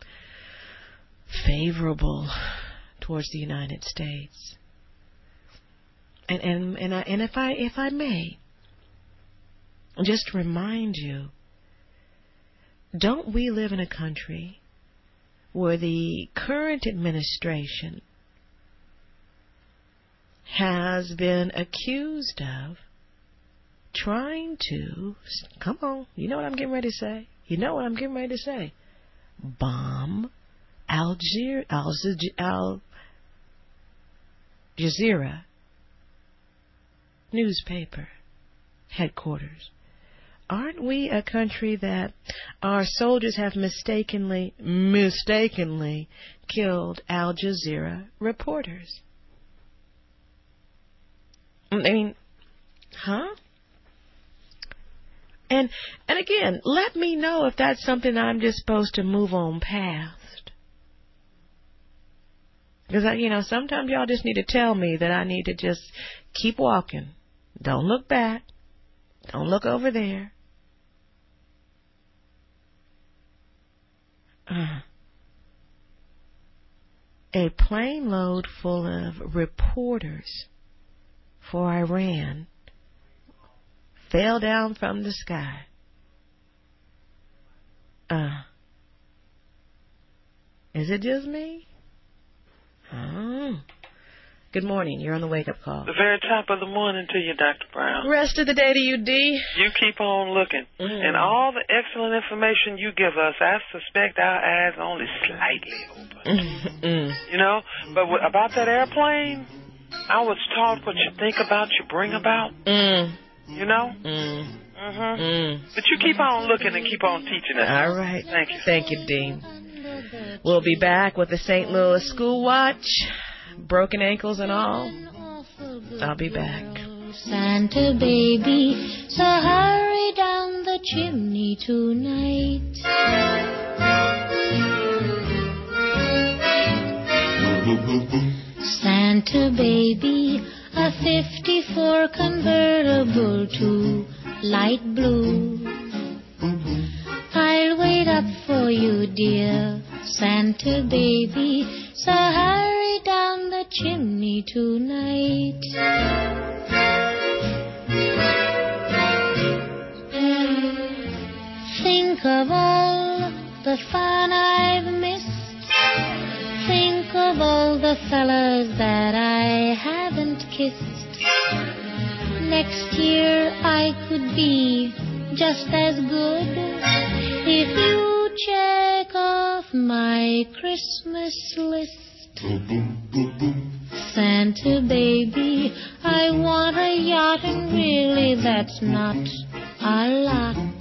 S5: favorable towards the United States? And and and, I, and if I if I may, just remind you, don't we live in a country where the current administration has been accused of trying to, come on, you know what I'm getting ready to say? You know what I'm getting ready to say? Bomb Al Al Jazeera newspaper headquarters. Aren't we a country that our soldiers have mistakenly, mistakenly killed Al Jazeera reporters? I mean, huh? And and again, let me know if that's something I'm just supposed to move on past. Because, you know, sometimes y'all just need to tell me that I need to just keep walking. Don't look back. Don't look over there. Uh, a plane load full of reporters for Iran fell down from the sky. Uh, is it just me? Oh. Good morning. You're on the wake-up call.
S20: The very top of the morning to you, Doctor Brown.
S5: Rest of the day to you, D.
S20: You keep on looking.
S5: Mm.
S20: And all the excellent information you give us, I suspect our eyes are only slightly open.
S5: Mm.
S20: You know? But w- about that airplane, I was taught what you think about, you bring about.
S5: Mm.
S20: You know?
S5: Mm.
S20: Mm-hmm.
S5: Mm.
S20: But you keep on looking and keep on teaching us.
S5: All right.
S20: Thank you.
S5: Thank you, Dean. We'll be back with the Saint Louis School Watch, broken ankles and all. I'll be back.
S4: Santa baby, so hurry down the chimney tonight. Santa baby, a fifty-four convertible to light blue. I'll wait up for you, dear Santa baby, so hurry down the chimney tonight. Think of all the fun I've missed. Think of all the fellas that I haven't kissed. Next year I could be just as good if you check off my Christmas list. Santa baby, I want a yacht, and really that's not a lot.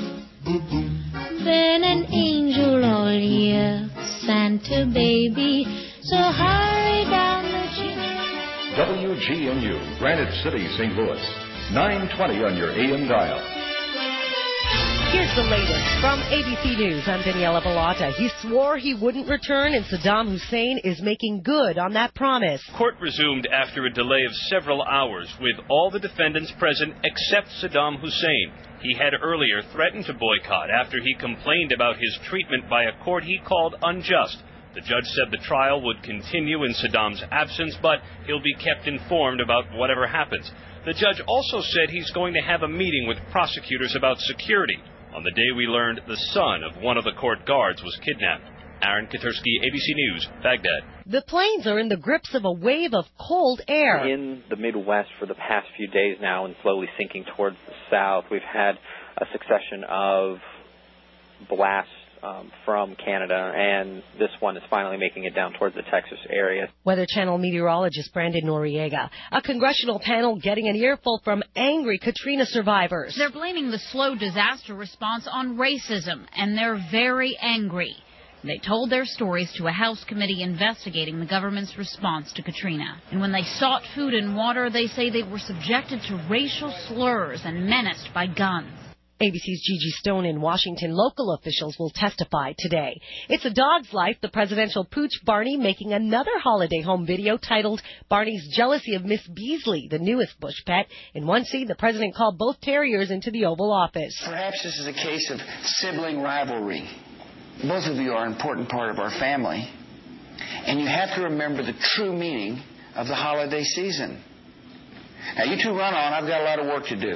S4: Been an angel all year, Santa baby, so hurry down the chimney.
S21: W G N U, Granite City, Saint Louis. nine twenty on your A M dial.
S22: Here's the latest from A B C News. I'm Daniela Bellotta. He swore he wouldn't return, and Saddam Hussein is making good on that promise.
S23: Court resumed after a delay of several hours with all the defendants present except Saddam Hussein. He had earlier threatened to boycott after he complained about his treatment by a court he called unjust. The judge said the trial would continue in Saddam's absence, but he'll be kept informed about whatever happens. The judge also said he's going to have a meeting with prosecutors about security on the day we learned the son of one of the court guards was kidnapped. Aaron Katursky, A B C News, Baghdad.
S22: The plains are in the grips of a wave of cold air.
S24: In the Midwest for the past few days now and slowly sinking towards the south, we've had a succession of blasts um, from Canada, and this one is finally making it down towards the Texas area.
S22: Weather Channel meteorologist Brandon Noriega. A congressional panel getting an earful from angry Katrina survivors.
S25: They're blaming the slow disaster response on racism, and they're very angry. They told their stories to a House committee investigating the government's response to Katrina. And when they sought food and water, they say they were subjected to racial slurs and menaced by guns.
S22: A B C's Gigi Stone in Washington. Local officials will testify today. It's a dog's life. The presidential pooch Barney making another holiday home video titled Barney's Jealousy of Miss Beasley, the newest bush pet. In one scene, the president called both terriers into the Oval Office.
S26: Perhaps this is a case of sibling rivalry. Both of you are an important part of our family, and you have to remember the true meaning of the holiday season. Now, you two run on. I've got a lot of work to do.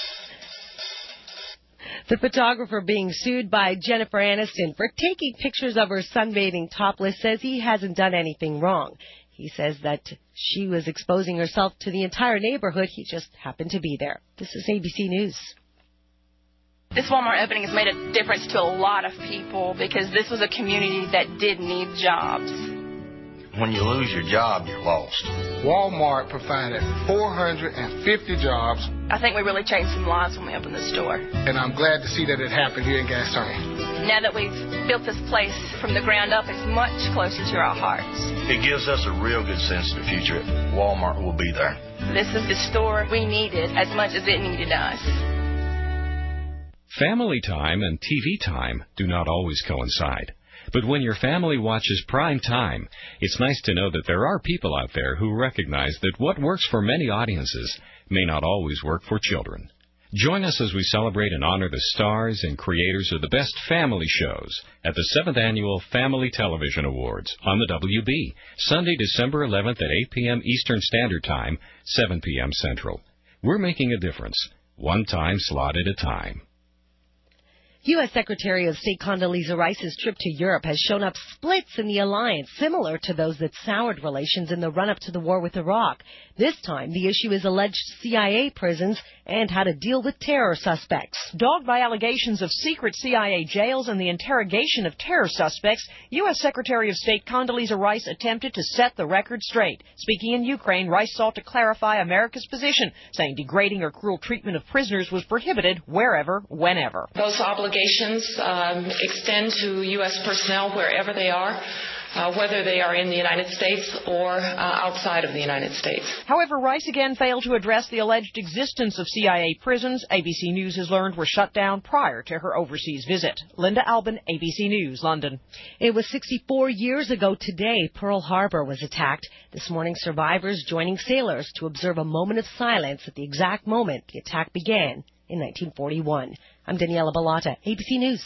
S22: The photographer being sued by Jennifer Aniston for taking pictures of her sunbathing topless says he hasn't done anything wrong. He says that she was exposing herself to the entire neighborhood. He just happened to be there. This is A B C News.
S27: This Walmart opening has made a difference to a lot of people because this was a community that did need jobs.
S28: When you lose your job, you're lost.
S29: Walmart provided four hundred fifty jobs.
S27: I think we really changed some lives when we opened the store.
S29: And I'm glad to see that it happened here in Gastonia.
S27: Now that we've built this place from the ground up, it's much closer to our hearts.
S28: It gives us a real good sense of the future. Walmart will be there.
S27: This is the store we needed as much as it needed us.
S3: Family time and T V time do not always coincide. But when your family watches prime time, it's nice to know that there are people out there who recognize that what works for many audiences may not always work for children. Join us as we celebrate and honor the stars and creators of the best family shows at the seventh Annual Family Television Awards on the W B, Sunday, December eleventh at eight p.m. Eastern Standard Time, seven p.m. Central. We're making a difference, one time slot at a time.
S22: U S. Secretary of State Condoleezza Rice's trip to Europe has shown up splits in the alliance, similar to those that soured relations in the run-up to the war with Iraq. This time, the issue is alleged C I A prisons and how to deal with terror suspects.
S30: Dogged by allegations of secret C I A jails and the interrogation of terror suspects, U S. Secretary of State Condoleezza Rice attempted to set the record straight. Speaking in Ukraine, Rice sought to clarify America's position, saying degrading or cruel treatment of prisoners was prohibited wherever, whenever.
S31: Those obligations um, extend to U S personnel wherever they are.
S2: uh, whether they are in the United States or uh, outside of the United States.
S30: However, Rice again failed to address the alleged existence of C I A prisons A B C News has learned were shut down prior to her overseas visit. Linda Albin, A B C News, London.
S22: It was sixty-four years ago today Pearl Harbor was attacked. This morning, survivors joining sailors to observe a moment of silence at the exact moment the attack began in nineteen forty-one. I'm Daniela Bellotta, A B C News.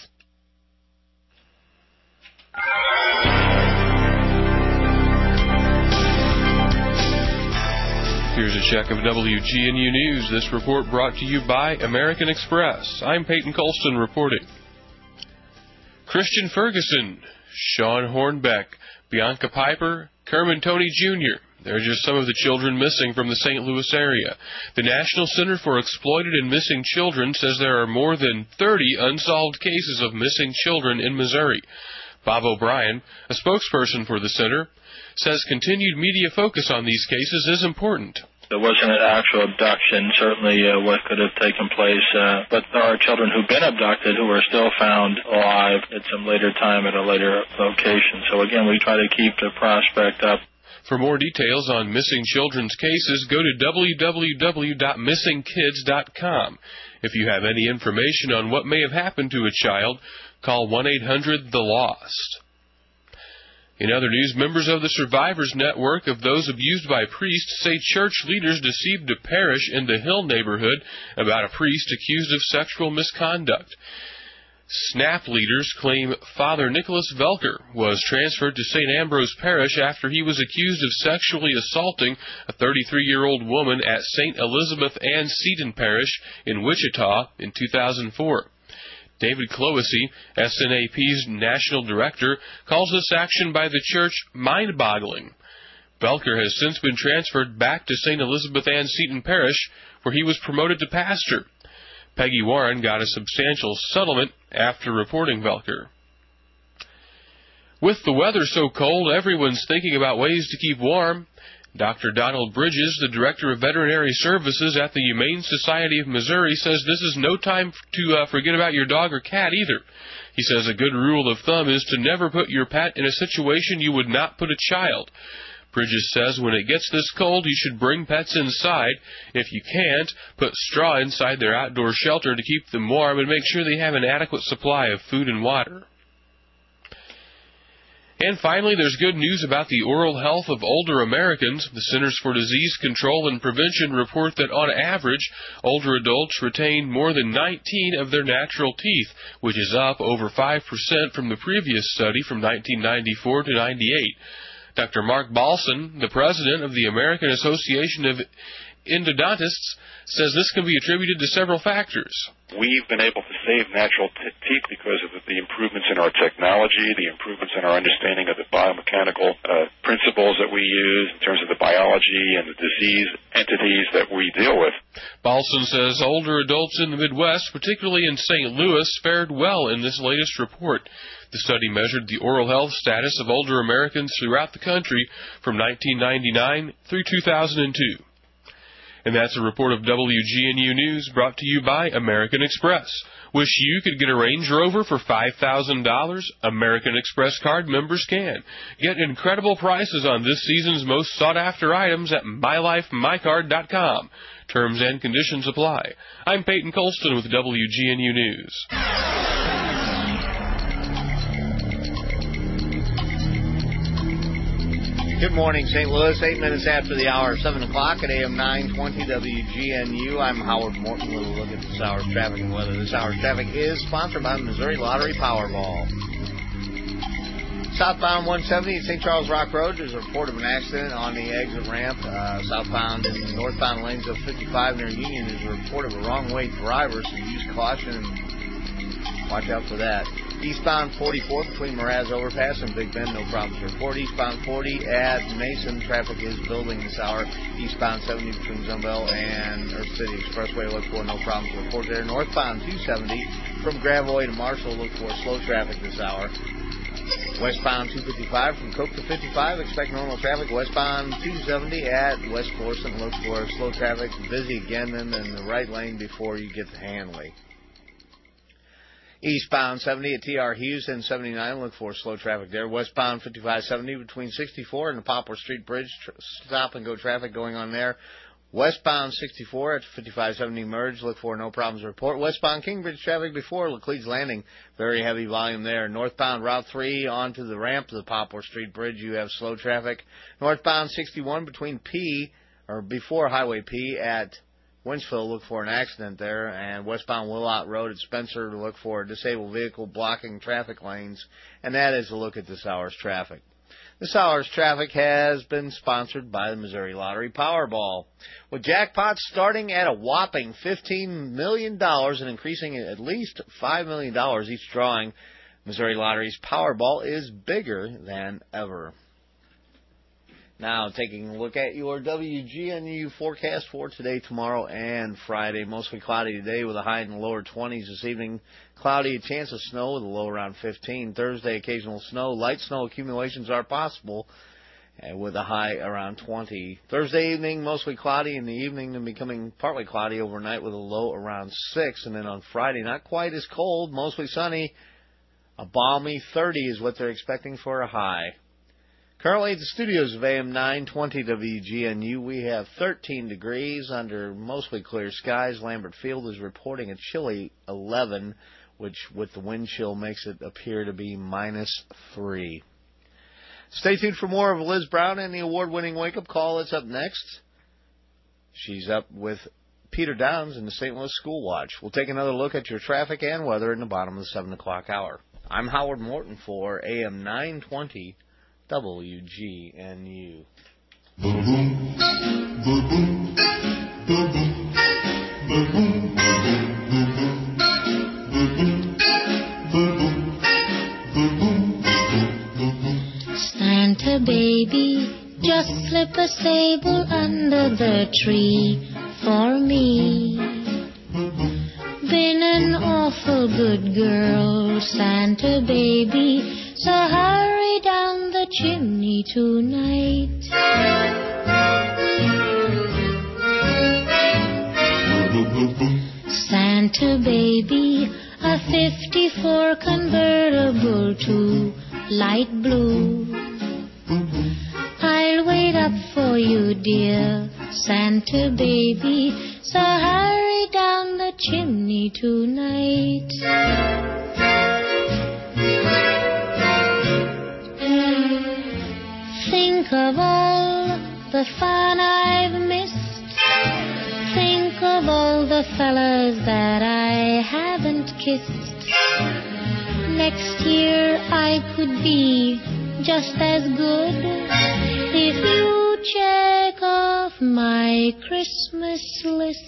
S6: Here's a check of W G N U News. This report brought to you by American Express. I'm Peyton Colston reporting. Christian Ferguson, Sean Hornbeck, Bianca Piper, Kerman Toney Junior They're just some of the children missing from the Saint Louis area. The National Center for Exploited and Missing Children says there are more than thirty unsolved cases of missing children in Missouri. Bob O'Brien, a spokesperson for the center, says continued media focus on these cases is important.
S7: There wasn't an actual abduction, certainly uh, what could have taken place, uh, but there are children who've been abducted who are still found alive at some later time at a later location. So again, we try to keep the prospect up.
S6: For more details on missing children's cases, go to w w w dot missing kids dot com. If you have any information on what may have happened to a child, call one eight hundred the lost. In other news, members of the Survivors Network of those abused by priests say church leaders deceived a parish in the Hill neighborhood about a priest accused of sexual misconduct. SNAP leaders claim Father Nicholas Velker was transferred to Saint Ambrose Parish after he was accused of sexually assaulting a thirty-three-year-old woman at Saint Elizabeth Ann Seton Parish in Wichita in two thousand four. David Cloesy, S N A P's national director, calls this action by the church mind-boggling. Velker has since been transferred back to Saint Elizabeth Ann Seton Parish, where he was promoted to pastor. Peggy Warren got a substantial settlement after reporting Velker. With the weather so cold, everyone's thinking about ways to keep warm. Doctor Donald Bridges, the Director of Veterinary Services at the Humane Society of Missouri, says this is no time to uh, forget about your dog or cat either. He says a good rule of thumb is to never put your pet in a situation you would not put a child. Bridges says when it gets this cold, you should bring pets inside. If you can't, put straw inside their outdoor shelter to keep them warm and make sure they have an adequate supply of food and water. And finally, there's good news about the oral health of older Americans. The Centers for Disease Control and Prevention report that on average, older adults retain more than nineteen of their natural teeth, which is up over five percent from the previous study from nineteen ninety-four to ninety-eight. Doctor Mark Balson, the president of the American Association of Endodontists, says this can be attributed to several factors.
S8: We've been able to save natural t- teeth because of the improvements in our technology, the improvements in our understanding of the biomechanical uh, principles that we use in terms of the biology and the disease entities that we deal with.
S6: Balson says older adults in the Midwest, particularly in Saint Louis, fared well in this latest report. The study measured the oral health status of older Americans throughout the country from nineteen ninety-nine through two thousand two. And that's a report of W G N U News brought to you by American Express. Wish you could get a Range Rover for five thousand dollars? American Express card members can. Get incredible prices on this season's most sought-after items at my life my card dot com. Terms and conditions apply. I'm Peyton Colston with W G N U News.
S1: Good morning, Saint Louis. Eight minutes after the hour, seven o'clock at A M nine twenty W G N U. I'm Howard Morton. We'll look at this hour's traffic and weather. This hour's traffic is sponsored by the Missouri Lottery Powerball. Southbound one seventy at Saint Charles Rock Road, there's a report of an accident on the exit ramp. Uh, southbound and northbound lanes of fifty-five near Union is a report of a wrong-way driver, so use caution and watch out for that. Eastbound forty-four between Mraz Overpass and Big Bend, no problems to report. Eastbound forty at Mason, traffic is building this hour. Eastbound seventy between Zumbel and Earth City Expressway, look for no problems to report there. Northbound two seventy from Gravois to Marshall, look for slow traffic this hour. Westbound two fifty-five from Coke to fifty-five, expect normal traffic. Westbound two seventy at West Florissant, look for slow traffic, busy again then in the right lane before you get to Hanley. Eastbound seventy at T R Houston seventy-nine. Look for slow traffic there. Westbound fifty-five seventy between sixty-four and the Poplar Street Bridge. Tr- stop and go traffic going on there. Westbound sixty-four at fifty-five seventy merge. Look for no problems report. Westbound Kingbridge traffic before Laclede's Landing. Very heavy volume there. Northbound Route three onto the ramp to the Poplar Street Bridge. You have slow traffic. Northbound sixty-one between P or before Highway P at Winchville, look for an accident there, and westbound Willott Road at Spencer to look for a disabled vehicle blocking traffic lanes, and that is a look at this hour's traffic. This hour's traffic has been sponsored by the Missouri Lottery Powerball, with jackpots starting at a whopping fifteen million dollars and increasing at least five million dollars each drawing. Missouri Lottery's Powerball is bigger than ever. Now, taking a look at your W G N U forecast for today, tomorrow, and Friday. Mostly cloudy today with a high in the lower twenties. This evening, cloudy, a chance of snow with a low around fifteen. Thursday, occasional snow. Light snow accumulations are possible and with a high around twenty. Thursday evening, mostly cloudy in the evening and becoming partly cloudy overnight with a low around six. And then on Friday, not quite as cold, mostly sunny. A balmy thirty is what they're expecting for a high. Currently at the studios of A M nine twenty W G N U, we have thirteen degrees under mostly clear skies. Lambert Field is reporting a chilly eleven, which with the wind chill makes it appear to be minus three. Stay tuned for more of Liz Brown and the award-winning Wake Up Call. That's up next. She's up with Peter Downs in the Saint Louis School Watch. We'll take another look at your traffic and weather in the bottom of the seven o'clock hour. I'm Howard Morton for A M nine twenty W G N U.
S4: Santa baby, just slip a sable under the tree for me. Been an awful good girl, Santa baby, so hurry down the chimney tonight. Santa baby, a fifty-four convertible to light blue. I'll wait up for you, dear Santa baby, so hurry down the chimney tonight. Think of all the fun I've missed. Think of all the fellas that I haven't kissed. Next year I could be just as good if you check off my Christmas list.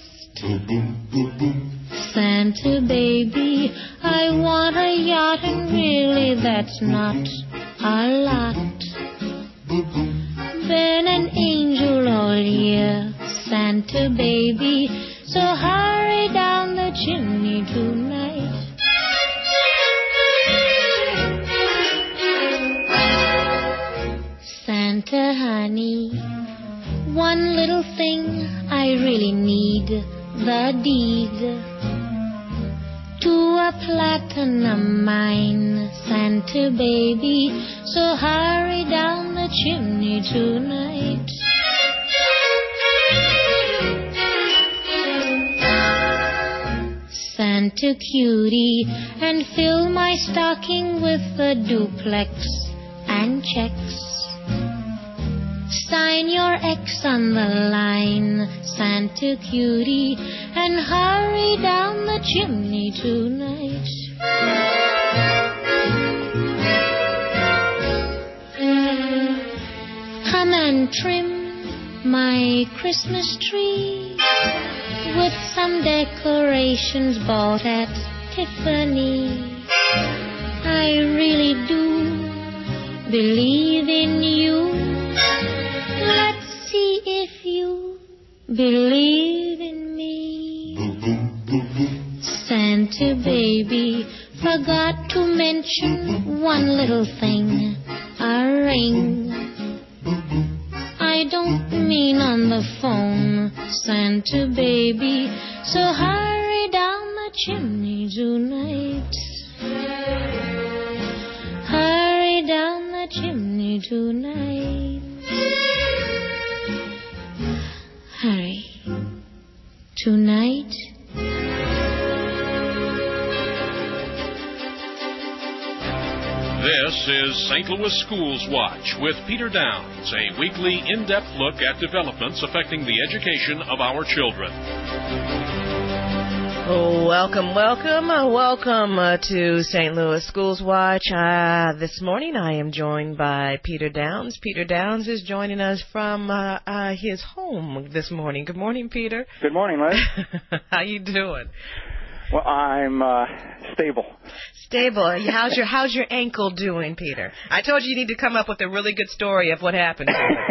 S4: Santa baby, I want a yacht, and really that's not a lot. Been an angel all year, Santa baby, so hurry down the chimney tonight. Santa honey, one little thing I really need, the deed to a platinum mine, Santa baby, so hurry down the chimney tonight. Santa cutie, and fill my stocking with a duplex and checks. Sign your X on the line, Santa cutie, and hurry down the chimney tonight. Come and trim my Christmas tree with some decorations bought at Tiffany. I really do believe in you. Let's see if you believe in me. Santa baby, forgot to mention one little thing, a ring. I don't mean on the phone, Santa baby, so hurry down the chimney tonight. chimney tonight. Hurry. Tonight.
S3: This is Saint Louis Schools Watch with Peter Downs, a weekly in-depth look at developments affecting the education of our children.
S5: Oh, welcome, welcome, uh, welcome uh, to Saint Louis Schools Watch. Uh, this morning I am joined by Peter Downs. Peter Downs is joining us from uh, uh, his home this morning. Good morning, Peter.
S9: Good morning, Liz.
S5: How you doing?
S9: Well, I'm uh, stable.
S5: Stable. How's your How's your ankle doing, Peter? I told you you need to come up with a really good story of what happened.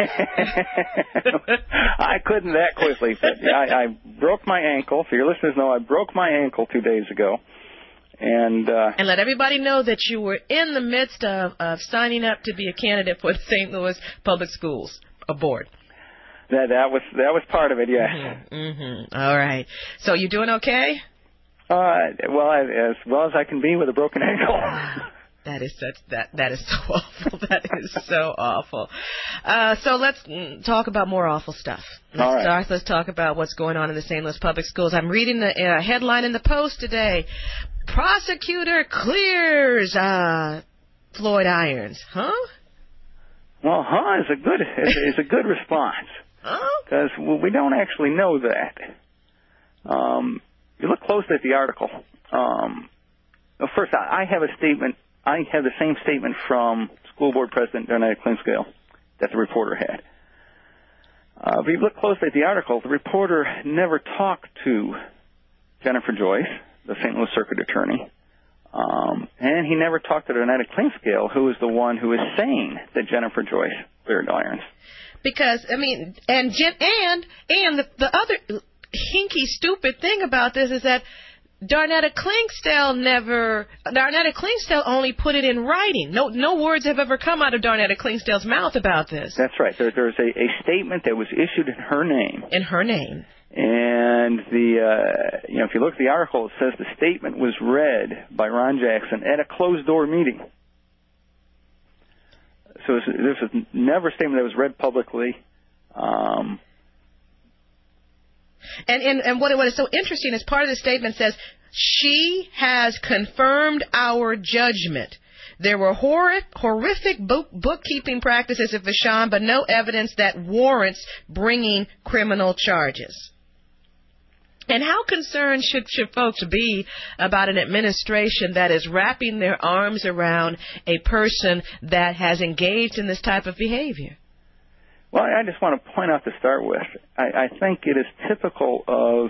S9: I couldn't that quickly, but I, I broke my ankle. So your listeners know I broke my ankle two days ago, and uh,
S5: and let everybody know that you were in the midst of, of signing up to be a candidate for the Saint Louis Public Schools Board.
S9: That that was that was part of it. Yes.
S5: Mm-hmm. Mm-hmm. All right. So you doing okay?
S9: Uh, well, as well as I can be with a broken ankle.
S5: That is such that that is so awful. That is so awful. Uh, so let's talk about more awful stuff. Let's
S9: All right.
S5: start, let's talk about what's going on in the Saint Louis Public Schools. I'm reading the uh, headline in the Post today. Prosecutor clears uh, Floyd Irons. Huh?
S9: Well, huh is a good is, is a good response.
S5: Huh?
S9: Because we don't actually know that. Um. You look closely at the article. Um, well, first, I have a statement. I have the same statement from School Board President Darnetta Clinkscale that the reporter had. Uh, if you look closely at the article, the reporter never talked to Jennifer Joyce, the Saint Louis Circuit Attorney, um, and he never talked to Darnetta Clinkscale, who is the one who is saying that Jennifer Joyce cleared Irons.
S5: Because I mean, and Jen, and and the, the other hinky, stupid thing about this is that Darnetta Clinkscale never, Darnetta Clinkscale only put it in writing. No, no words have ever come out of Darnetta Clinkscale's mouth about this.
S9: That's right. There, there's a, a statement that was issued in her name.
S5: In her name.
S9: And the, uh, you know, if you look at the article, it says the statement was read by Ron Jackson at a closed-door meeting. So this was never a statement that was read publicly. Um,
S5: And, and and what what is so interesting is part of the statement says, she has confirmed our judgment. There were horrific, horrific book, bookkeeping practices at Vashon, but no evidence that warrants bringing criminal charges. And how concerned should, should folks be about an administration that is wrapping their arms around a person that has engaged in this type of behavior?
S9: Well, I just want to point out to start with, I, I think it is typical of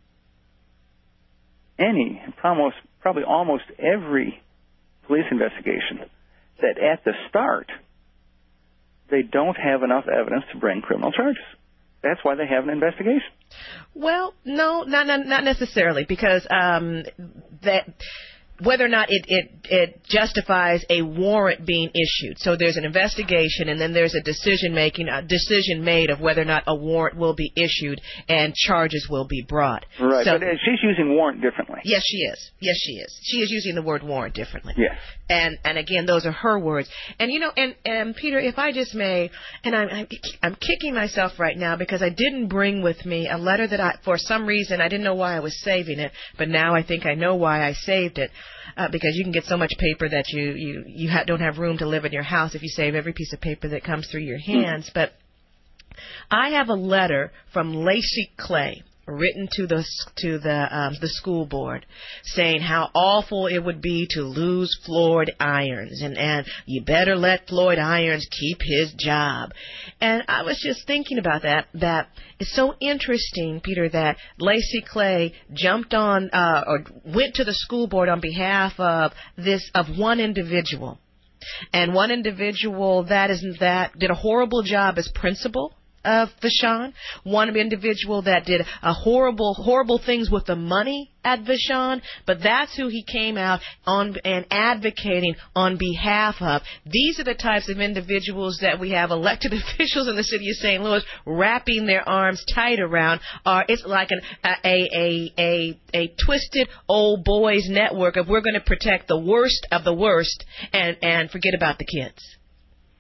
S9: any, almost, probably almost every police investigation, that at the start, they don't have enough evidence to bring criminal charges. That's why they have an investigation.
S5: Well, no, not not, not necessarily, because um, that. whether or not it, it, it justifies a warrant being issued. So there's an investigation, and then there's a decision making, a decision made of whether or not a warrant will be issued and charges will be brought.
S9: Right,
S5: so,
S9: but she's using warrant differently.
S5: Yes, she is. Yes, she is. She is using the word warrant differently.
S9: Yes.
S5: And and again, those are her words. And you know, and, and Peter, if I just may, and I'm, I'm I'm kicking myself right now because I didn't bring with me a letter that I, for some reason, I didn't know why I was saving it, but now I think I know why I saved it. Uh, because you can get so much paper that you you you ha- don't have room to live in your house if you save every piece of paper that comes through your hands. Mm. But I have a letter from Lacey Clay, written to the to the um, the school board, saying how awful it would be to lose Floyd Irons, and and you better let Floyd Irons keep his job. And I was just thinking about that. That it's so interesting, Peter, that Lacey Clay jumped on uh, or went to the school board on behalf of this of one individual, and one individual that is that did a horrible job as principal of Vashon, one individual that did a horrible, horrible things with the money at Vashon, but that's who he came out on and advocating on behalf of. These are the types of individuals that we have elected officials in the city of Saint Louis wrapping their arms tight around. Are it's like an, a, a a a twisted old boys network of we're going to protect the worst of the worst and and forget about the kids.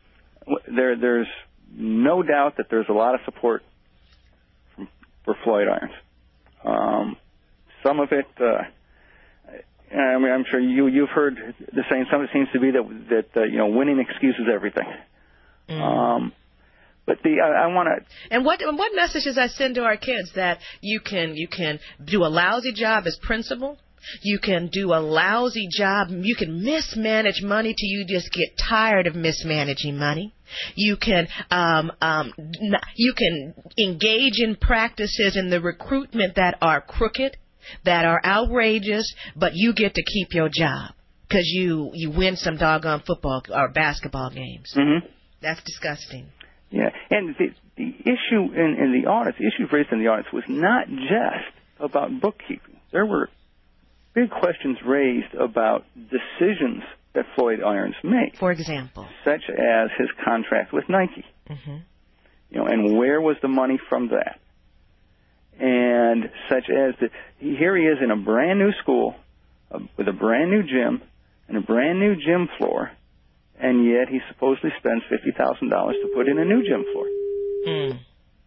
S9: there, there's no doubt that there's a lot of support from, for Floyd Irons. Um, some of it, uh, I mean, I'm sure you, you've heard the saying. Some of it seems to be that that uh, you know, winning excuses everything. Mm. Um, but the I, I want to.
S5: And what what messages I send to our kids that you can you can do a lousy job as principal. You can do a lousy job. You can mismanage money till you just get tired of mismanaging money. You can um, um, you can engage in practices in the recruitment that are crooked, that are outrageous, but you get to keep your job because you, you win some doggone football or basketball games.
S9: Mm-hmm.
S5: That's disgusting.
S9: Yeah, and the, the issue in, in the audits, the issue raised in the audits was not just about bookkeeping. There were big questions raised about decisions that Floyd Irons made.
S5: For example?
S9: Such as his contract with Nike.
S5: Mm-hmm.
S9: You know, and where was the money from that? And such as the, here he is in a brand new school uh, with a brand new gym and a brand new gym floor, and yet he supposedly spends fifty thousand dollars to put in a new gym floor.
S5: Mm.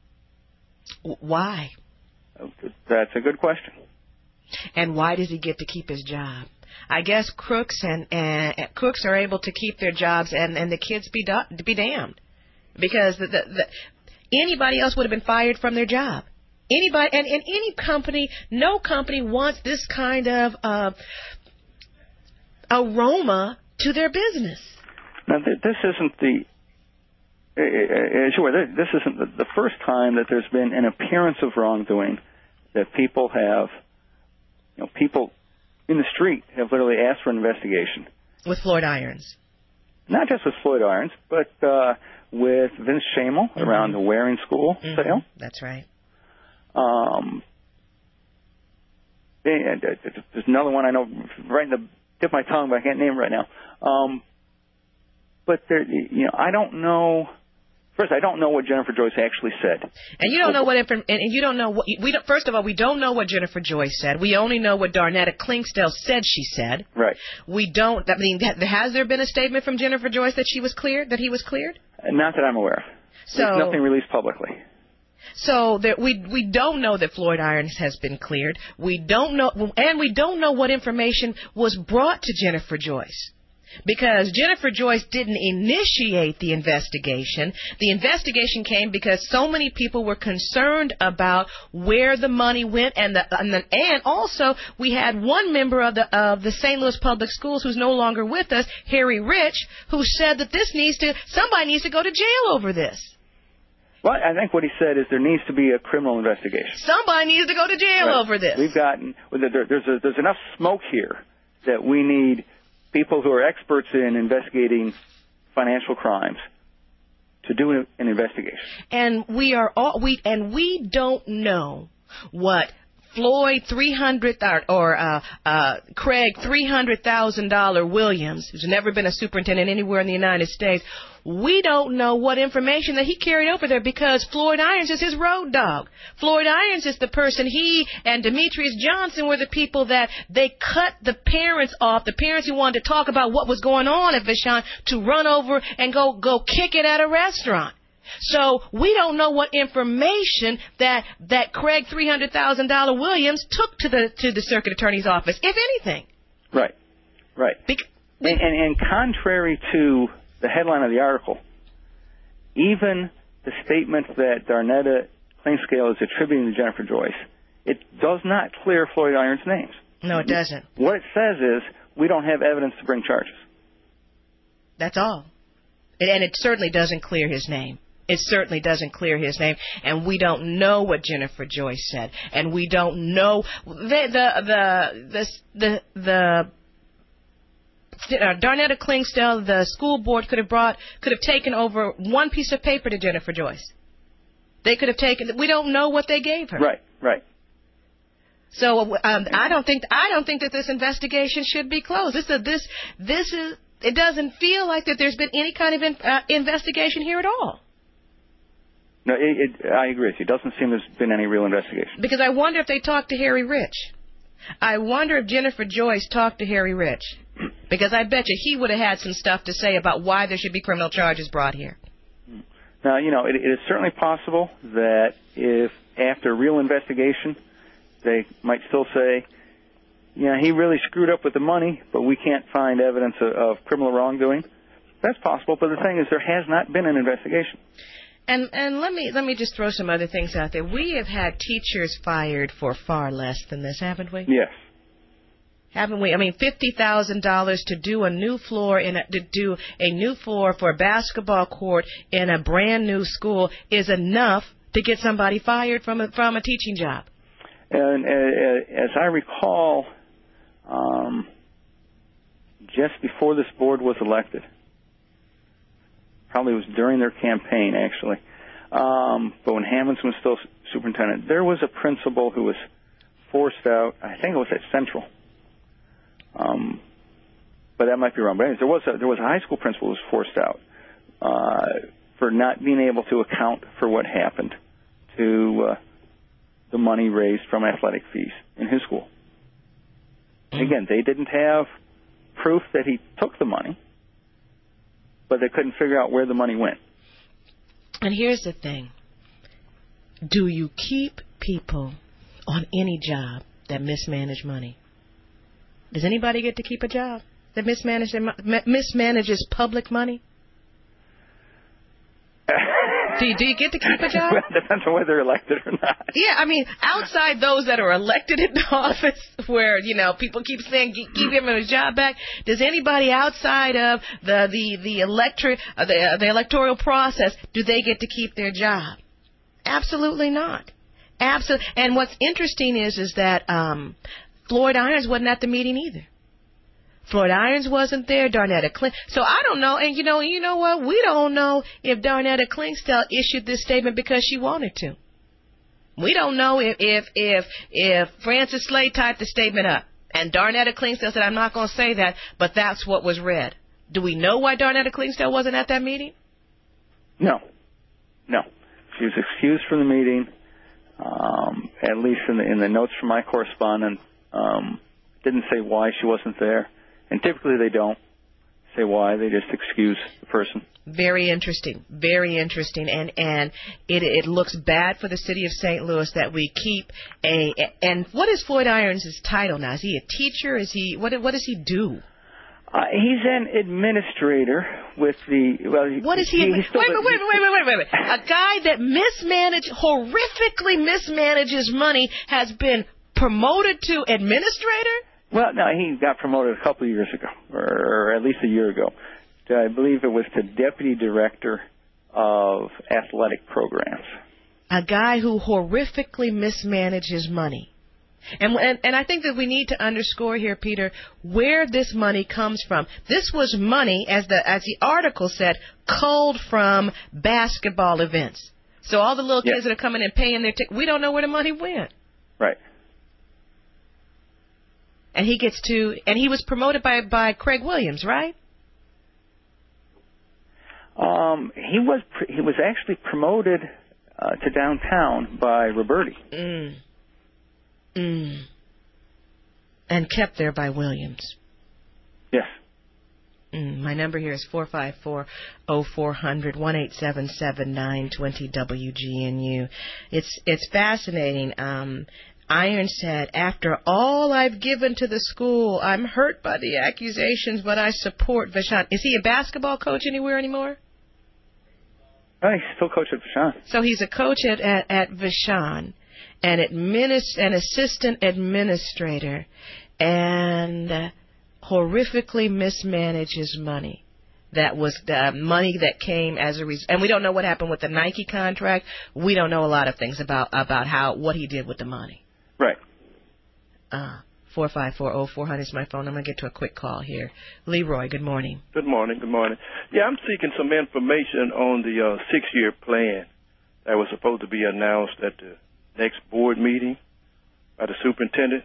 S5: Why?
S9: That's a good question.
S5: And why does he get to keep his job? I guess crooks and, and, and crooks are able to keep their jobs, and, and the kids be do, be damned, because the, the, the, anybody else would have been fired from their job. Anybody and in any company, no company wants this kind of uh, aroma to their business.
S9: Now, th- this isn't the uh, uh, sure. This isn't the, the first time that there's been an appearance of wrongdoing that people have. You know, people in the street have literally asked for an investigation.
S5: With Floyd Irons.
S9: Not just with Floyd Irons, but uh, with Vince Shamel mm-hmm. around the Waring School
S5: mm-hmm.
S9: sale.
S5: That's right.
S9: Um, and, uh, there's another one I know right in the tip of my tongue, but I can't name it right now. Um, but there, you know, I don't know. First, I don't know what Jennifer Joyce actually said.
S5: And you don't know what, and you don't know what, we don't, first of all, we don't know what Jennifer Joyce said. We only know what Darnetta Klingsdale said she said.
S9: Right.
S5: We don't, I mean, has there been a statement from Jennifer Joyce that she was cleared, that he was cleared?
S9: Not that I'm aware of.
S5: So,
S9: there's nothing released publicly.
S5: So there, we we don't know that Floyd Irons has been cleared. We don't know, and we don't know what information was brought to Jennifer Joyce. Because Jennifer Joyce didn't initiate the investigation. The investigation came because so many people were concerned about where the money went, and the, and, the, and also we had one member of the of the Saint Louis Public Schools who's no longer with us, Harry Rich, who said that this needs to somebody needs to go to jail over this.
S9: Well, I think what he said is there needs to be a criminal investigation.
S5: Somebody needs to go to jail
S9: right.
S5: over this.
S9: We've gotten there, there's a, there's enough smoke here that we need people who are experts in investigating financial crimes to do an investigation.
S5: And we are all we and we don't know what Floyd three hundred or, or uh, uh, Craig three hundred thousand dollar Williams, who's never been a superintendent anywhere in the United States. We don't know what information that he carried over there because Floyd Irons is his road dog. Floyd Irons is the person, he and Demetrius Johnson were the people that they cut the parents off, the parents who wanted to talk about what was going on at Vashon, to run over and go, go kick it at a restaurant. So we don't know what information that, that Craig three hundred thousand dollar Williams took to the, to the circuit attorney's office, if anything.
S9: Right, right. Bec- and, and, and contrary to the headline of the article, even the statement that Darnetta Klingsdale is attributing to Jennifer Joyce, it does not clear Floyd Irons' names.
S5: No, it doesn't.
S9: What it says is we don't have evidence to bring charges.
S5: That's all. And it certainly doesn't clear his name. It certainly doesn't clear his name, and we don't know what Jennifer Joyce said, and we don't know the the the the the. the Uh, Darnetta Klingsdale, the school board could have brought, could have taken over one piece of paper to Jennifer Joyce. They could have taken. We don't know what they gave her.
S9: Right, right.
S5: So um, I don't think I don't think that this investigation should be closed. This is this this is. It doesn't feel like that there's been any kind of in, uh, investigation here at all.
S9: No, it, it, I agree with you. It doesn't seem there's been any real investigation.
S5: Because I wonder if they talked to Harry Rich. I wonder if Jennifer Joyce talked to Harry Rich. Because I bet you he would have had some stuff to say about why there should be criminal charges brought here.
S9: Now, you know, it, it is certainly possible that if after real investigation, they might still say, yeah, he really screwed up with the money, but we can't find evidence of, of criminal wrongdoing. That's possible, but the thing is there has not been an investigation.
S5: And and let me let me just throw some other things out there. We have had teachers fired for far less than this, haven't we?
S9: Yes.
S5: Haven't we? I mean, fifty thousand dollars to do a new floor in a, to do a new floor for a basketball court in a brand new school is enough to get somebody fired from a, from a teaching job.
S9: And uh, as I recall, um, just before this board was elected, probably was during their campaign, actually. Um, but when Hammonds was still superintendent, there was a principal who was forced out. I think it was at Central. Um, but that might be wrong. But anyways, there was a, there was a high school principal who was forced out uh, for not being able to account for what happened to uh, the money raised from athletic fees in his school. Mm-hmm. Again, they didn't have proof that he took the money, but they couldn't figure out where the money went.
S5: And here's the thing. Do you keep people on any job that mismanage money? Does anybody get to keep a job that mismanage their, mismanages public money? do, you, do you get to keep a job?
S9: Well, it depends on whether they're elected or not.
S5: Yeah, I mean, outside those that are elected into office where, you know, people keep saying, keep him his job back, does anybody outside of the the the, electric, uh, the, uh, the electoral process, do they get to keep their job? Absolutely not. Absolutely. And what's interesting is, is that um, Floyd Irons wasn't at the meeting either. Floyd Irons wasn't there. Darnetta Klink. So I don't know. And you know, you know what? We don't know if Darnetta Klinkstell issued this statement because she wanted to. We don't know if if if, if Francis Slade typed the statement up and Darnetta Klinkstell said, "I'm not going to say that," but that's what was read. Do we know why Darnetta Klinkstell wasn't at that meeting?
S9: No, no. She was excused from the meeting. Um, at least in the in the notes from my correspondent. Um, didn't say why she wasn't there. And typically they don't say why. They just excuse the person.
S5: Very interesting. Very interesting. And and it it looks bad for the city of Saint Louis that we keep a... And what is Floyd Irons' title now? Is he a teacher? Is he... What, what does he do?
S9: Uh, he's an administrator with the... Well,
S5: what is he... he wait, wait, wait, wait, wait, wait, wait, wait. A guy that mismanaged, horrifically mismanages money has been promoted to administrator?
S9: Well, no, he got promoted a couple of years ago, or at least a year ago. To, I believe it was to deputy director of athletic programs.
S5: A guy who horrifically mismanages money. And, and and I think that we need to underscore here, Peter, where this money comes from. This was money, as the as the article said, culled from basketball events. So all the little kids
S9: yes.
S5: that are coming and paying their tickets, we don't know where the money went.
S9: Right.
S5: And he gets to, and he was promoted by by Craig Williams, right?
S9: Um, he was he was actually promoted uh, to downtown by Roberti.
S5: Mm. Mm. And kept there by Williams.
S9: Yes.
S5: Mm. My number here is four five four, oh four hundred, one eight seven seven, nine two zero W G N U. It's it's fascinating. Um, Iron said, after all I've given to the school, I'm hurt by the accusations, but I support Vashon. Is he a basketball coach anywhere anymore?
S9: Oh, he's still coach at Vashon.
S5: So he's a coach at, at, at Vashon, an, administ- an assistant administrator, and uh, horrifically mismanages money. That was the money that came as a result. And we don't know what happened with the Nike contract. We don't know a lot of things about, about how what he did with the money.
S9: Right.
S5: Uh, four five four, oh four hundred is my phone. I'm going to get to a quick call here. Leroy, good morning.
S10: Good morning, good morning. Yeah, I'm seeking some information on the uh, six-year plan that was supposed to be announced at the next board meeting by the superintendent.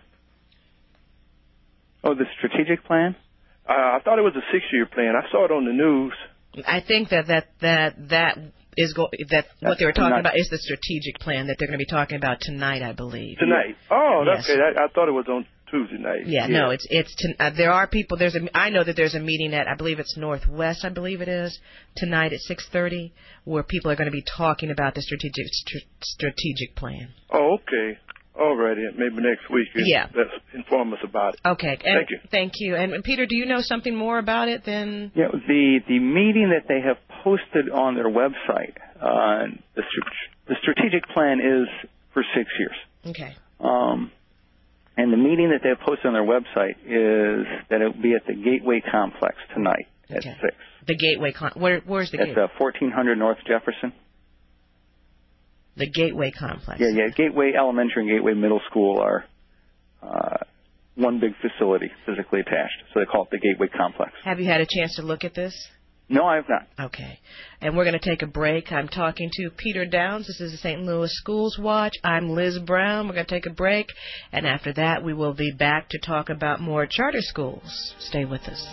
S9: Oh, the strategic plan?
S10: Uh, I thought it was a six-year plan. I saw it on the news.
S5: I think that that, that, that is go- that what they were talking about is the strategic plan that they're going to be talking about tonight, I believe.
S10: Tonight. Oh,
S5: yes.
S10: okay. I, I thought it was on Tuesday night.
S5: Yeah,
S10: yeah.
S5: no, it's it's. To, uh, there are people. There's a. I know that there's a meeting at I believe it's Northwest. I believe it is tonight at six thirty, where people are going to be talking about the strategic st- strategic plan.
S10: Oh, okay. All righty. Maybe next week.
S5: Yeah.
S10: Let's inform us about it.
S5: Okay. And
S10: Thank you.
S5: Thank you. And, and Peter, do you know something more about it than?
S9: Yeah, the the meeting that they have posted on their website. Uh, the str- the strategic plan is for six years.
S5: Okay.
S9: Um, and the meeting that they have posted on their website is that it will be at the Gateway Complex tonight at
S5: Okay.
S9: six.
S5: The Gateway. Con- where Where's the
S9: That's
S5: Gateway?
S9: uh, fourteen hundred North Jefferson.
S5: The Gateway Complex.
S9: Yeah, yeah. Gateway Elementary and Gateway Middle School are uh, one big facility, physically attached. So they call it the Gateway Complex.
S5: Have you had a chance to look at this?
S9: No, I have not.
S5: Okay. And we're going to take a break. I'm talking to Peter Downs. This is the Saint Louis Schools Watch. I'm Liz Brown. We're going to take a break. And after that, we will be back to talk about more charter schools. Stay with us.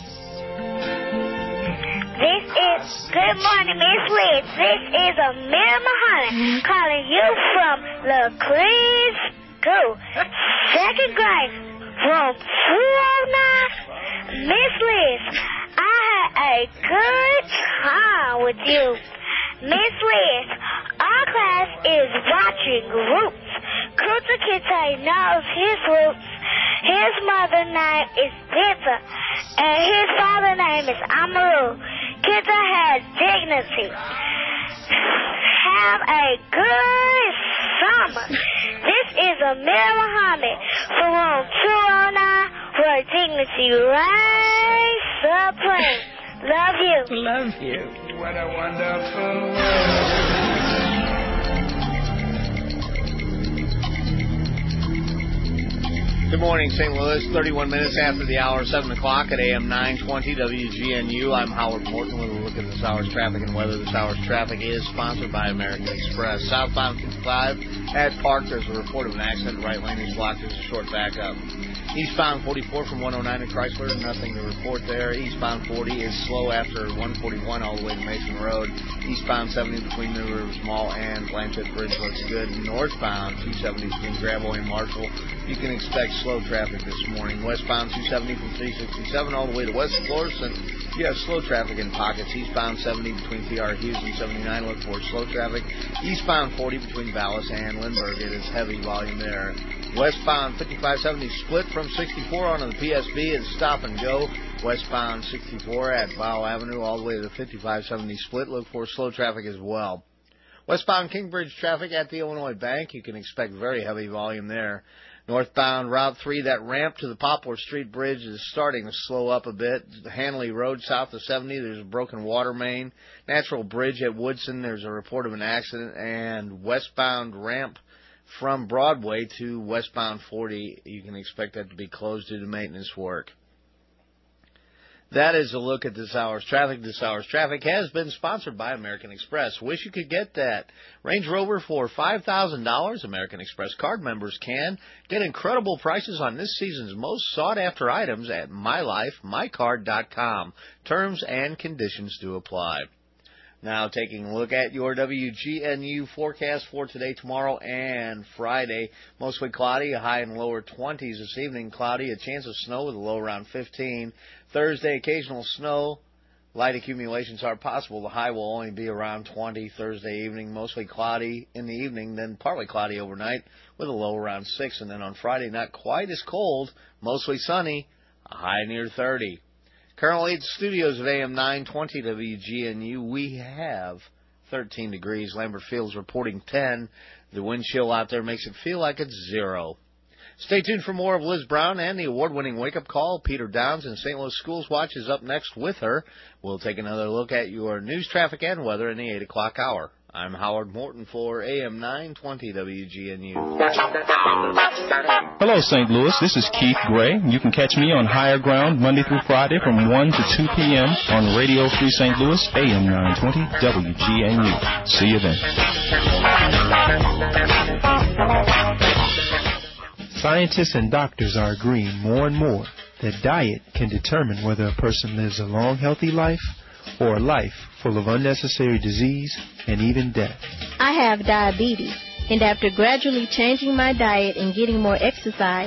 S11: This is, good morning, Miss Liz. This is Amira Muhammad calling you from LaCrease School, second grade, room two oh nine. Miss Liz, I had a good time with you. Miss Liz, our class is watching Roots. Kunta Kinte knows his roots. His mother name is Pizza, and his father name is Amaru. Kinte has dignity. Have a good summer. This is Amir Muhammad from room two oh nine, where dignity reigns supreme. Love you.
S5: Love you.
S11: What a wonderful world.
S1: Good morning, Saint Louis. thirty-one minutes after the hour, seven o'clock at A M nine twenty W G N U. I'm Howard Morton with a look at this hour's traffic and weather. This hour's traffic is sponsored by American Express. Southbound fifty-five at Park, there's a report of an accident. Right lane is blocked. There's a short backup. Eastbound forty-four from one oh nine to Chrysler, nothing to report there. Eastbound forty is slow after one forty-one all the way to Mason Road. Eastbound seventy between New Rivers Mall and Blanchett Bridge looks good. Northbound two seventy between Gravois and Marshall, you can expect slow traffic this morning. Westbound two seventy from three sixty-seven all the way to West Florissant, you have slow traffic in pockets. Eastbound seventy between T R Hughes and seventy-nine, look for slow traffic. Eastbound forty between Vallis and Lindbergh, it is heavy volume there. Westbound fifty-five seventy split from sixty-four onto the P S B, it's stop and go. Westbound sixty-four at Bow Avenue all the way to the fifty-five seventy split, look for slow traffic as well. Westbound Kingbridge traffic at the Illinois Bank, you can expect very heavy volume there. Northbound Route three, that ramp to the Poplar Street Bridge is starting to slow up a bit. Hanley Road south of seventy, there's a broken water main. Natural Bridge at Woodson, there's a report of an accident. And westbound ramp from Broadway to westbound forty, you can expect that to be closed due to maintenance work. That is a look at this hour's traffic. This hour's traffic has been sponsored by American Express. Wish you could get that Range Rover for five thousand dollars. American Express card members can get incredible prices on this season's most sought-after items at my life my card dot com. Terms and conditions do apply. Now taking a look at your W G N U forecast for today, tomorrow, and Friday. Mostly cloudy, a high in the lower twenties this evening. Cloudy, a chance of snow with a low around fifteen. Thursday, occasional snow. Light accumulations are possible. The high will only be around twenty. Thursday evening, mostly cloudy in the evening, then partly cloudy overnight with a low around six. And then on Friday, not quite as cold, mostly sunny, a high near thirty. Currently at the studios of A M nine twenty W G N U, we have thirteen degrees. Lambert Field's reporting ten. The wind chill out there makes it feel like it's zero. Stay tuned for more of Liz Brown and the award-winning wake-up call. Peter Downs and Saint Louis Schools Watch is up next with her. We'll take another look at your news, traffic, and weather in the eight o'clock hour. I'm Howard Morton for A M nine twenty W G N U.
S12: Hello, Saint Louis. This is Keith Gray. You can catch me on Higher Ground Monday through Friday from one to two p.m. on Radio Free Saint Louis, A M nine twenty W G N U. See you then.
S13: Scientists and doctors are agreeing more and more that diet can determine whether a person lives a long, healthy life or a life full of unnecessary disease and even death.
S14: I have diabetes, and after gradually changing my diet and getting more exercise,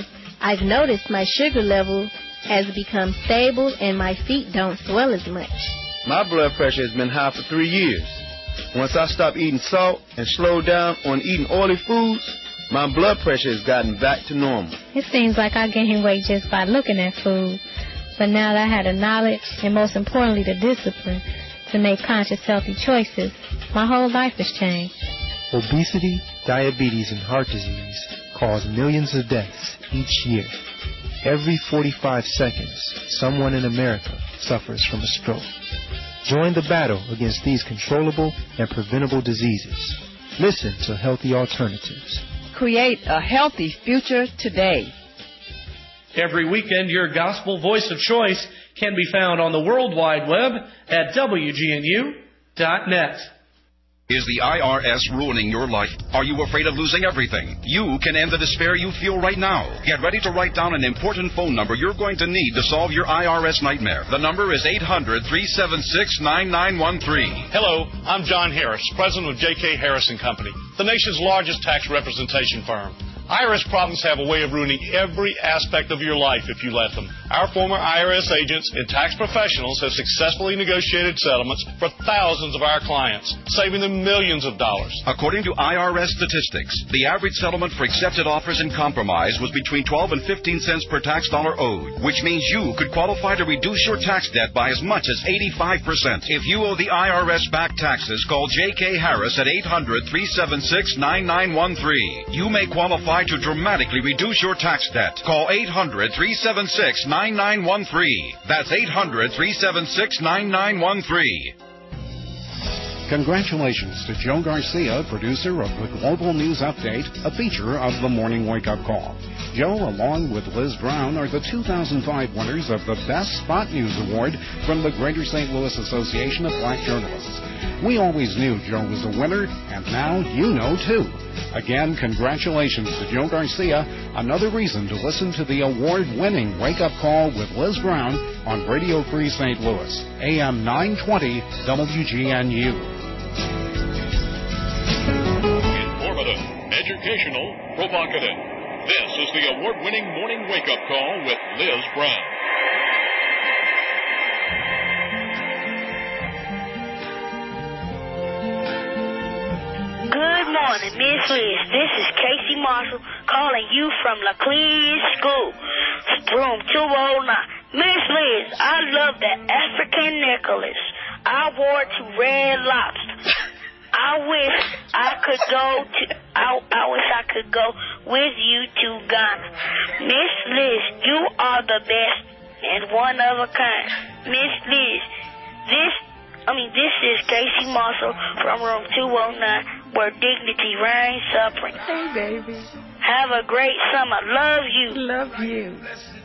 S14: I've noticed my sugar level has become stable and my feet don't swell as much.
S15: My blood pressure has been high for three years. Once I stopped eating salt and slowed down on eating oily foods, my blood pressure has gotten back to normal.
S4: It seems like I gained weight just by looking at food. But now that I had the knowledge and most importantly the discipline to make conscious healthy choices, my whole life has changed.
S13: Obesity, diabetes, and heart disease cause millions of deaths each year. Every forty-five seconds, someone in America suffers from a stroke. Join the battle against these controllable and preventable diseases. Listen to Healthy Alternatives.
S16: Create a healthy future today.
S17: Every weekend, your gospel voice of choice can be found on the World Wide Web at W G N U dot net.
S18: Is the I R S ruining your life? Are you afraid of losing everything? You can end the despair you feel right now. Get ready to write down an important phone number you're going to need to solve your I R S nightmare. The number is eight hundred, three seven six, nine nine one three.
S19: Hello, I'm John Harris, president of J K Harris and Company, the nation's largest tax representation firm. I R S problems have a way of ruining every aspect of your life if you let them. Our former I R S agents and tax professionals have successfully negotiated settlements for thousands of our clients, saving them millions of dollars.
S18: According to I R S statistics, the average settlement for accepted offers in compromise was between twelve and fifteen cents per tax dollar owed, which means you could qualify to reduce your tax debt by as much as eighty-five percent. If you owe the I R S back taxes, call J K Harris at eight hundred, three seven six, nine nine one three. You may qualify to dramatically reduce your tax debt. Call eight hundred, three seven six, nine nine one three. That's eight hundred, three seven six, nine nine one three.
S20: Congratulations to Joe Garcia, producer of the Global News Update, a feature of the Morning Wake Up Call. Joe, along with Liz Brown, are the two thousand five winners of the Best Spot News Award from the Greater Saint Louis Association of Black Journalists. We always knew Joe was a winner, and now you know too. Again, congratulations to Joe Garcia, another reason to listen to the award-winning Wake Up Call with Liz Brown on Radio Free Saint Louis, A M nine twenty W G N U.
S3: Informative, educational, provocative. This is the award-winning Morning Wake Up Call with Liz Brown.
S11: Good morning, Miss Liz. This is Casey Marshall calling you from LaClise School, room two oh nine. Miss Liz, I love the African necklace I wore to Red Lobster. I wish I could go to. I, I wish I could go with you to Ghana. Miss Liz, you are the best and one of a kind. Miss Liz, this. I mean, this is Casey Marshall from room two oh nine, where dignity reigns supreme.
S5: Hey, baby.
S11: Have a great summer. Love you.
S5: Love you.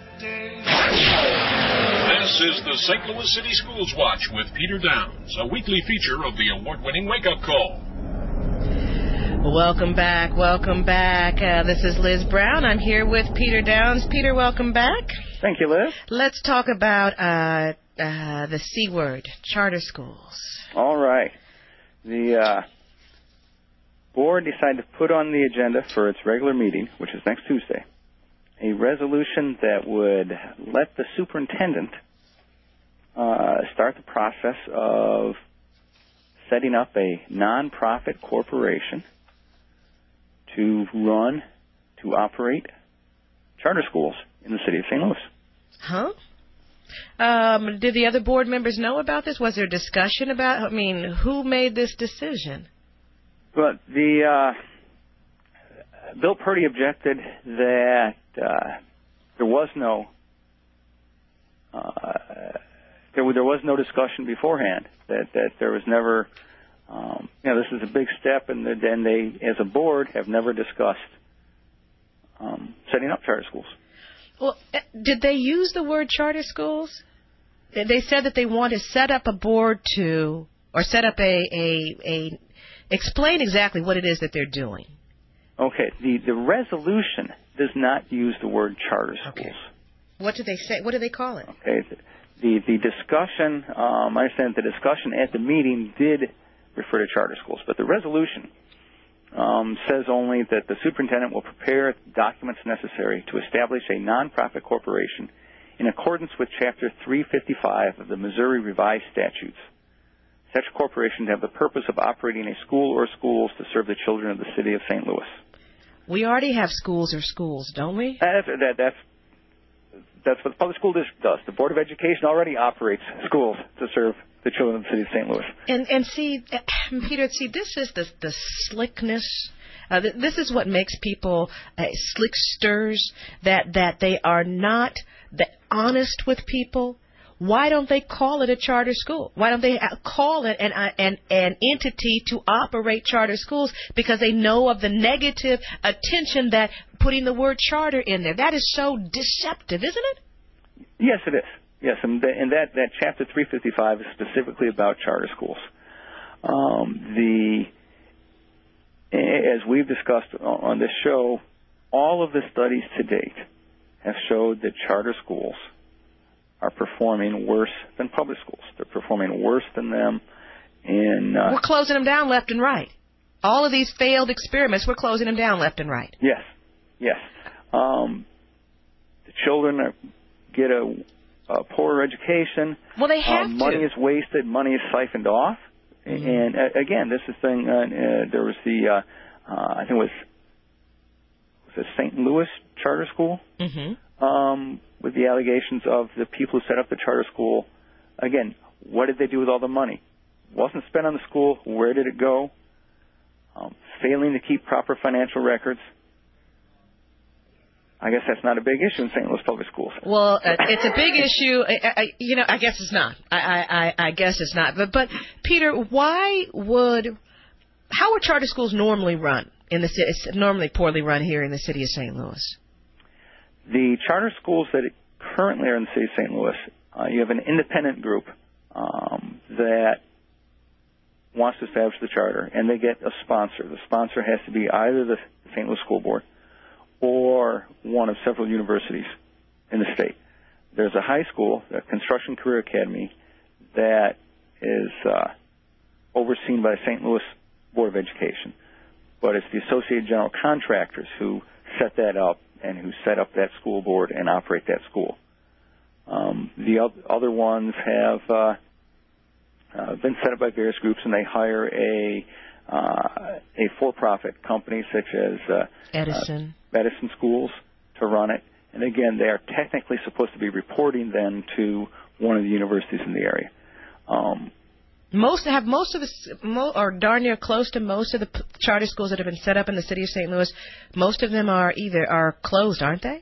S3: This is the Saint Louis City Schools Watch with Peter Downs, a weekly feature of the award-winning Wake Up Call.
S5: Welcome back. Welcome back. Uh, this is Liz Brown. I'm here with Peter Downs. Peter, welcome back.
S9: Thank you, Liz.
S5: Let's talk about uh, uh, the C word, charter schools.
S9: All right. The uh, board decided to put on the agenda for its regular meeting, which is next Tuesday, a resolution that would let the superintendent uh, start the process of setting up a nonprofit corporation to run, to operate charter schools in the city of Saint Louis.
S5: Huh? Um, did the other board members know about this? Was there discussion about, I mean, who made this decision?
S9: But the uh, Bill Purdy objected that uh, there was no uh, there, there was no discussion beforehand. That that there was never, um, you know, this is a big step, and then they, as a board, have never discussed um, setting up charter schools.
S5: Well, did they use the word charter schools? They said that they want to set up a board to, or set up a, a, a explain exactly what it is that they're doing.
S9: Okay, the, the resolution does not use the word charter schools.
S5: Okay. What do they say? What do they call it?
S9: Okay, the, the discussion, um, I understand the discussion at the meeting did refer to charter schools, but the resolution um, says only that the superintendent will prepare documents necessary to establish a nonprofit corporation in accordance with Chapter three fifty-five of the Missouri Revised Statutes. Such corporation to have the purpose of operating a school or schools to serve the children of the city of Saint Louis.
S5: We already have schools or schools, don't we?
S9: That's, that, that's, that's what the public school district does. The Board of Education already operates schools to serve the children of the city of Saint Louis.
S5: And and see, Peter, see, this is the the slickness. Uh, th- this is what makes people uh, slicksters. That that they are not the honest with people. Why don't they call it a charter school? Why don't they call it an uh, an an entity to operate charter schools? Because they know of the negative attention that putting the word charter in there. That is so deceptive, isn't it?
S9: Yes, it is. Yes, and, the, and that, that Chapter three fifty-five is specifically about charter schools. Um, the as we've discussed on this show, all of the studies to date have showed that charter schools are performing worse than public schools. They're performing worse than them in... Uh,
S5: we're closing them down left and right. All of these failed experiments, we're closing them down left and right.
S9: Yes, yes. Um, the children are, get a, a poorer education.
S5: Well, they have
S9: um,
S5: to.
S9: Money is wasted. Money is siphoned off. Mm-hmm. And, uh, again, this is the thing, uh, uh, there was the, uh, uh, I think it was, was it Saint Louis Charter School?
S5: Mm-hmm.
S9: Um, with the allegations of the people who set up the charter school. Again, what did they do with all the money? Wasn't spent on the school. Where did it go? Um, failing to keep proper financial records. I guess that's not a big issue in Saint Louis public schools.
S5: Well, uh, it's a big issue. I, I, you know, I guess it's not. I, I, I guess it's not. But, but Peter, why would, how are charter schools normally run in the city? It's normally poorly run here in the city of Saint Louis.
S9: The charter schools that currently are in the city of Saint Louis, uh, you have an independent group um, that wants to establish the charter, and they get a sponsor. The sponsor has to be either the Saint Louis School Board or one of several universities in the state. There's a high school, the Construction Career Academy, that is uh, overseen by the Saint Louis Board of Education, but it's the Associated General Contractors who set that up and who set up that school board and operate that school. Um, the other ones have uh, uh, been set up by various groups, and they hire a uh, a for-profit company such as uh,
S5: Edison.
S9: Uh, Edison Schools to run it. And again, they are technically supposed to be reporting then to one of the universities in the area. Um,
S5: Most have most of the, or darn near close to most of the p- charter schools that have been set up in the city of Saint Louis. Most of them are either are closed, aren't they?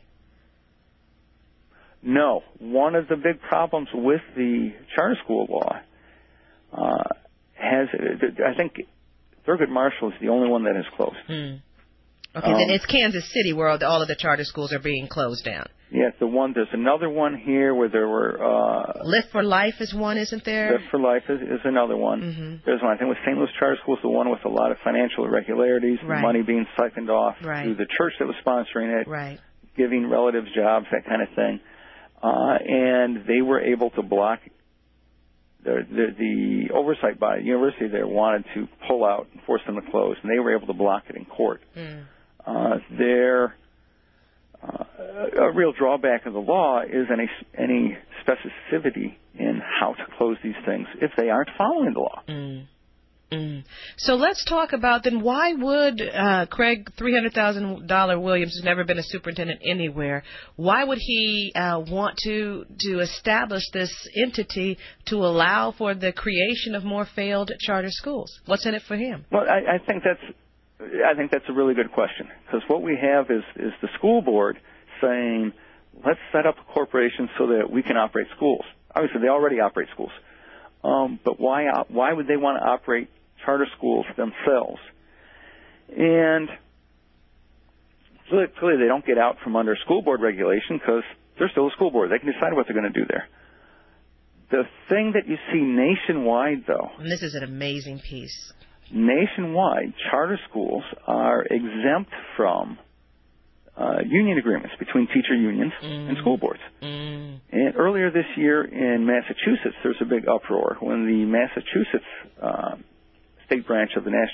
S9: No. One of the big problems with the charter school law uh, has, I think, Thurgood Marshall is the only one that has closed.
S5: Hmm. Okay,
S9: um,
S5: then it's Kansas City where all, the, all of the charter schools are being closed down.
S9: Yes, the one. There's another one here where there were. Uh,
S5: Lift for Life is one, isn't there?
S9: Lift for Life is, is another one.
S5: Mm-hmm.
S9: There's one. I think with Saint Louis Charter Schools, the one with a lot of financial irregularities,
S5: right.
S9: money being siphoned off
S5: right.
S9: through the church that was sponsoring it,
S5: right.
S9: giving relatives jobs, that kind of thing. Uh, and they were able to block. The, the, the oversight body, the university there, wanted to pull out and force them to close, and they were able to block it in court.
S5: Mm.
S9: Uh, their uh, a real drawback of the law is any any specificity in how to close these things if they aren't following the law.
S5: Mm. Mm. So let's talk about then why would uh, Craig three hundred thousand dollars Williams, who's never been a superintendent anywhere, why would he uh, want to to establish this entity to allow for the creation of more failed charter schools? What's in it for him?
S9: Well, I, I think that's I think that's a really good question, because what we have is is the school board saying, let's set up a corporation so that we can operate schools. Obviously, they already operate schools. Um, but why why would they want to operate charter schools themselves? And clearly, clearly they don't get out from under school board regulation because they're still a school board. They can decide what they're going to do there. The thing that you see nationwide, though...
S5: And this is an amazing piece.
S9: Nationwide, charter schools are exempt from uh, union agreements between teacher unions mm. and school boards.
S5: Mm.
S9: And earlier this year in Massachusetts, there was a big uproar when the Massachusetts uh, state branch of the National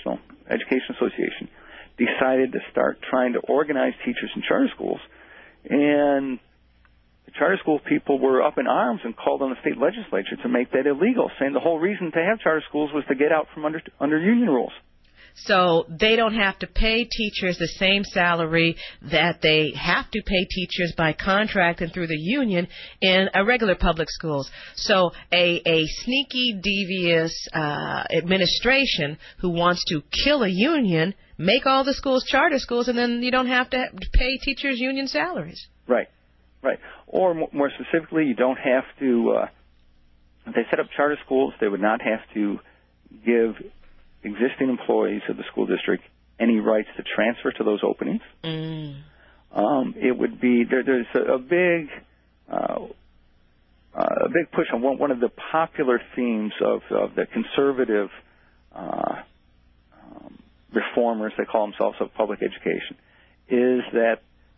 S9: Education Association decided to start trying to organize teachers in charter schools, and the charter school people were up in arms and called on the state legislature to make that illegal, saying the whole reason to have charter schools was to get out from under under union rules.
S5: So they don't have to pay teachers the same salary that they have to pay teachers by contract and through the union in a regular public schools. So a, a sneaky, devious uh, administration who wants to kill a union, make all the schools charter schools, and then you don't have to pay teachers union salaries.
S9: Right, right. Or more specifically, you don't have to, uh, if they set up charter schools, they would not have to give existing employees of the school district any rights to transfer to those openings.
S5: Mm.
S9: Um, it would be there, there's a, a big uh, uh, a big push on one, one of the popular themes of, of the conservative uh, um, reformers, they call themselves, of public education, is that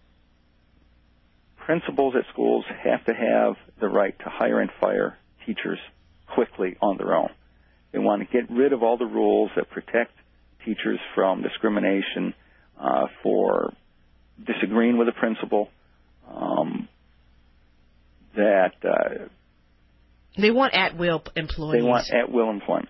S9: principals at schools have to have the right to hire and fire teachers quickly on their own. They want to get rid of all the rules that protect teachers from discrimination uh, for disagreeing with a principal. Um, that uh,
S5: they want at-will employees.
S9: They want at-will employment.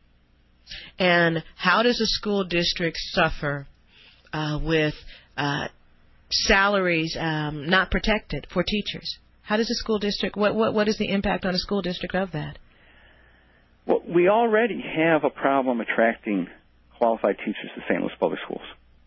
S5: And how does a school district suffer uh, with uh, salaries um, not protected for teachers? How does a school district? What what what is the impact on a school district of that?
S9: Well, we already have a problem attracting qualified teachers to Saint Louis Public Schools.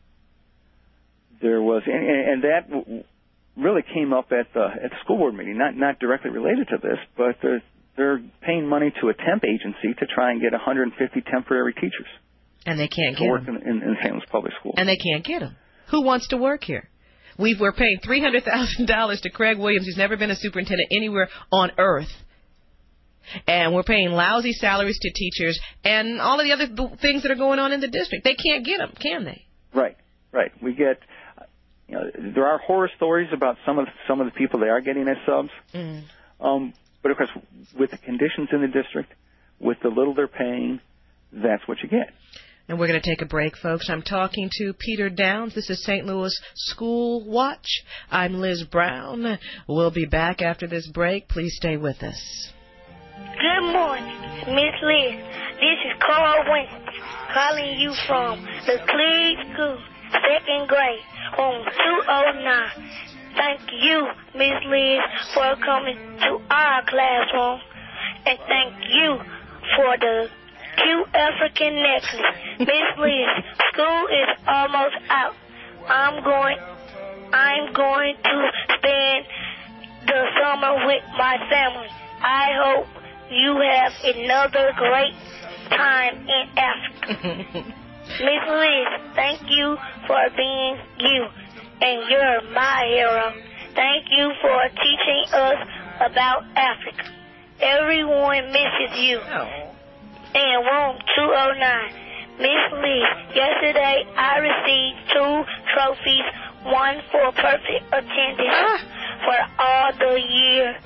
S9: There was, and, and that really came up at the at the school board meeting, not not directly related to this, but they're, they're paying money to a temp agency to try and get one hundred fifty temporary teachers.
S5: And they can't
S9: to
S5: get
S9: work
S5: them.
S9: in, in, in Saint Louis Public Schools.
S5: And they can't get them. Who wants to work here? We've, we're paying three hundred thousand dollars to Craig Williams, who's never been a superintendent anywhere on earth. And we're paying lousy salaries to teachers and all of the other things that are going on in the district. They can't get them, can they?
S9: Right, right. We get, you know, there are horror stories about some of the, some of the people they are getting as subs.
S5: Mm.
S9: Um, but of course, with the conditions in the district, with the little they're paying, that's what you get.
S5: And we're going to take a break, folks. I'm talking to Peter Downs. This is Saint Louis School Watch. I'm Liz Brown. We'll be back after this break. Please stay with us.
S11: Good morning, Miss Liz. This is Carl Winston calling you from the Cleveland School, second grade, room two oh nine. Thank you, Miss Liz, for coming to our classroom, and thank you for the cute African necklace. Miss Liz, school is almost out. I'm going, I'm going to spend the summer with my family. I hope you have another great time in Africa. Miss Liz, thank you for being you, and you're my hero. Thank you for teaching us about Africa. Everyone misses you.
S5: Oh.
S11: In room two oh nine. Miss Liz, yesterday I received two trophies, one for perfect attendance ah. for all the year,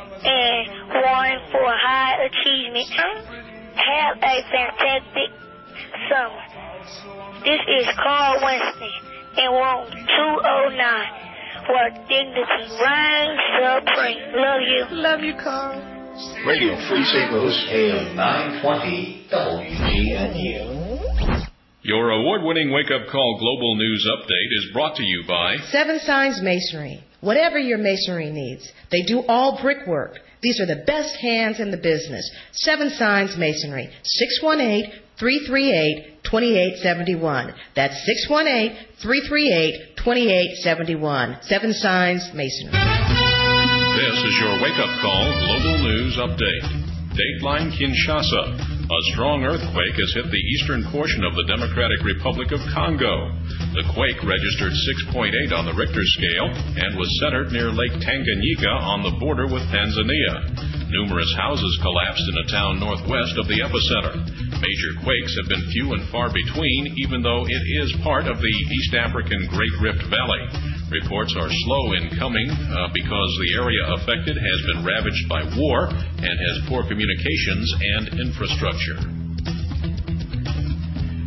S11: and one for high achievement. Have a fantastic summer. This is Carl Winston in room two oh nine, where dignity reigns supreme. Love you.
S5: Love you, Carl.
S1: Radio Free Saint Louis, A M nine twenty, W G N U.
S3: Your award-winning wake-up call global news update is brought to you by
S5: Seven Signs Masonry. Whatever your masonry needs, they do all brickwork. These are the best hands in the business. Seven Signs Masonry, six one eight, three three eight, two eight seven one. That's six one eight, three three eight, two eight seven one. Seven Signs Masonry.
S3: This is your wake-up call global news update. Dateline Kinshasa. A strong earthquake has hit the eastern portion of the Democratic Republic of Congo. The quake registered six point eight on the Richter scale and was centered near Lake Tanganyika on the border with Tanzania. Numerous houses collapsed in a town northwest of the epicenter. Major quakes have been few and far between, even though it is part of the East African Great Rift Valley. Reports are slow in coming uh, because the area affected has been ravaged by war and has poor communications and infrastructure.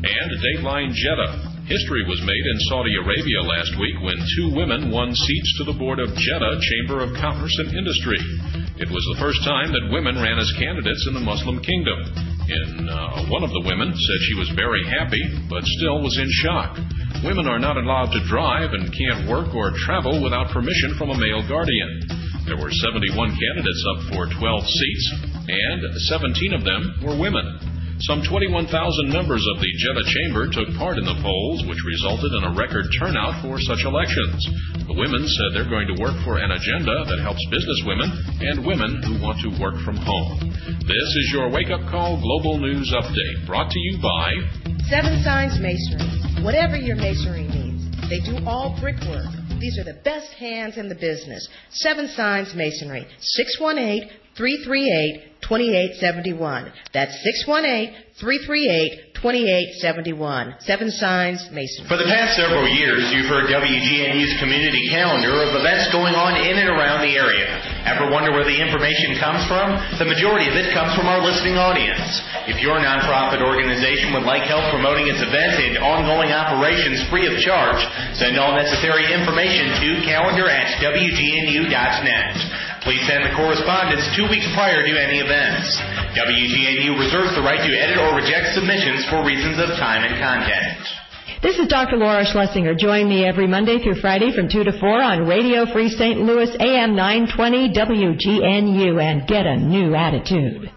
S3: And Dateline Jeddah. History was made in Saudi Arabia last week when two women won seats to the board of Jeddah Chamber of Commerce and Industry. It was the first time that women ran as candidates in the Muslim kingdom. In, uh, one of the women said she was very happy, but still was in shock. Women are not allowed to drive and can't work or travel without permission from a male guardian. There were seventy-one candidates up for twelve seats, and seventeen of them were women. Some twenty-one thousand members of the Jeddah Chamber took part in the polls, which resulted in a record turnout for such elections. The women said they're going to work for an agenda that helps businesswomen and women who want to work from home. This is your Wake Up Call Global News Update, brought to you by
S5: Seven Signs Masonry. Whatever your masonry needs, they do all brickwork. These are the best hands in the business. Seven Signs Masonry, six one eight, three three eight, two eight seven one. That's six one eight, three three eight, two eight seven one. Seven Signs Masonry.
S2: For the past several years, you've heard W G N U's community calendar of events going on in and around the area. Ever wonder where the information comes from? The majority of it comes from our listening audience. If your nonprofit organization would like help promoting its events and ongoing operations free of charge, send all necessary information to calendar at W G N U dot net. Please send the correspondence two weeks prior to any events. W G N U reserves the right to edit or reject submissions for reasons of time and content.
S21: This is Doctor Laura Schlesinger. Join me every Monday through Friday from two to four on Radio Free Saint Louis, A M nine twenty W G N U, and get a new attitude.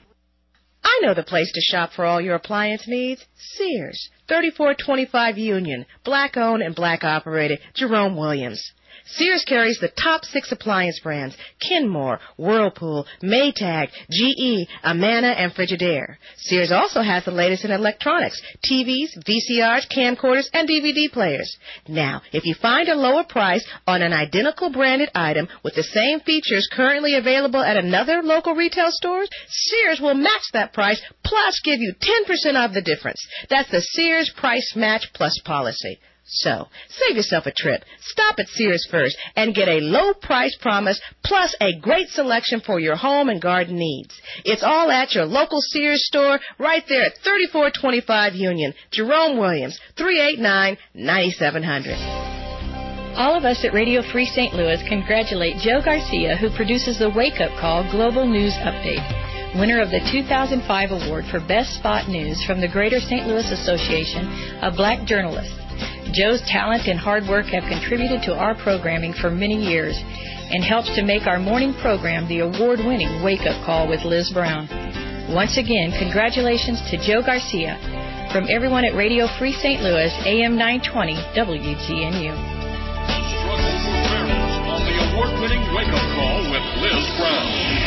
S5: I know the place to shop for all your appliance needs. Sears, thirty-four twenty-five Union, black-owned and black-operated, Jerome Williams. Sears carries the top six appliance brands: Kenmore, Whirlpool, Maytag, G E, Amana, and Frigidaire. Sears also has the latest in electronics: T Vs, V C Rs, camcorders, and D V D players. Now, if you find a lower price on an identical branded item with the same features currently available at another local retail store, Sears will match that price plus give you ten percent of the difference. That's the Sears Price Match Plus policy. So, save yourself a trip. Stop at Sears first and get a low price promise plus a great selection for your home and garden needs. It's all at your local Sears store right there at thirty-four twenty-five Union. Jerome Williams, three eight nine, nine seven zero zero.
S23: All of us at Radio Free Saint Louis congratulate Joe Garcia, who produces the Wake Up Call Global News Update, winner of the two thousand five Award for Best Spot News from the Greater Saint Louis Association of Black Journalists. Joe's talent and hard work have contributed to our programming for many years and helps to make our morning program the award-winning Wake Up Call with Liz Brown. Once again, congratulations to Joe Garcia. From everyone at Radio Free Saint Louis, A M nine twenty W G N U.
S3: Struggle for Fairness on the award-winning Wake Up Call with Liz Brown.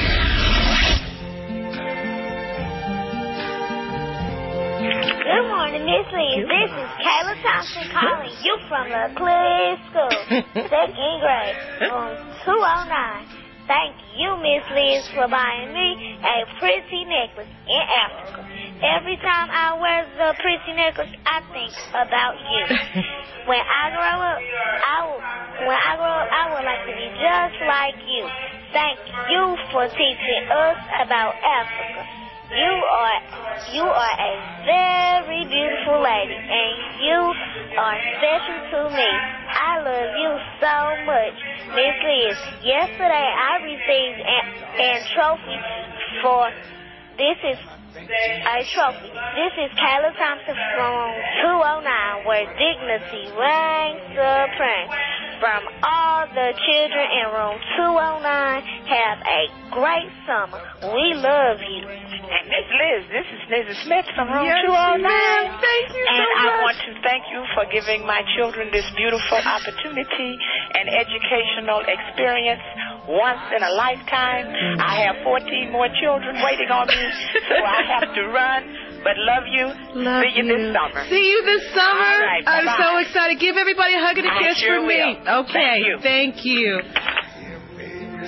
S11: Good morning, Miss Lee. This is Kayla Thompson calling you from the Clear School, second grade, room two oh nine. Thank you, Miss Liz, for buying me a pretty necklace in Africa. Every time I wear the pretty necklace, I think about you. When I grow up, I will, when I grow up, I would like to be just like you. Thank you for teaching us about Africa. You are you are a very beautiful lady, and you are special to me. I love you so much, Miss Liz. Yesterday I received an, an trophy for this is a trophy. This is Kayla Thompson from two oh nine, where dignity reigns supreme. From all the children in room two oh nine, have a great summer. We love you.
S24: Miss Liz, this is Liz Smith from room
S11: Yes,
S24: two oh nine.
S11: thank you so
S24: And I
S11: much.
S24: want to thank you for giving my children this beautiful opportunity and educational experience once in a lifetime. I have fourteen more children waiting on me, so I have to run. But love you.
S5: Love
S24: See you,
S5: you.
S24: this summer.
S5: See you this summer.
S24: All right,
S5: I'm
S24: bye-bye.
S5: so excited. Give everybody a hug and a
S24: I
S5: kiss
S24: sure
S5: from me.
S24: will.
S5: Okay.
S24: Thank you.
S5: Thank you.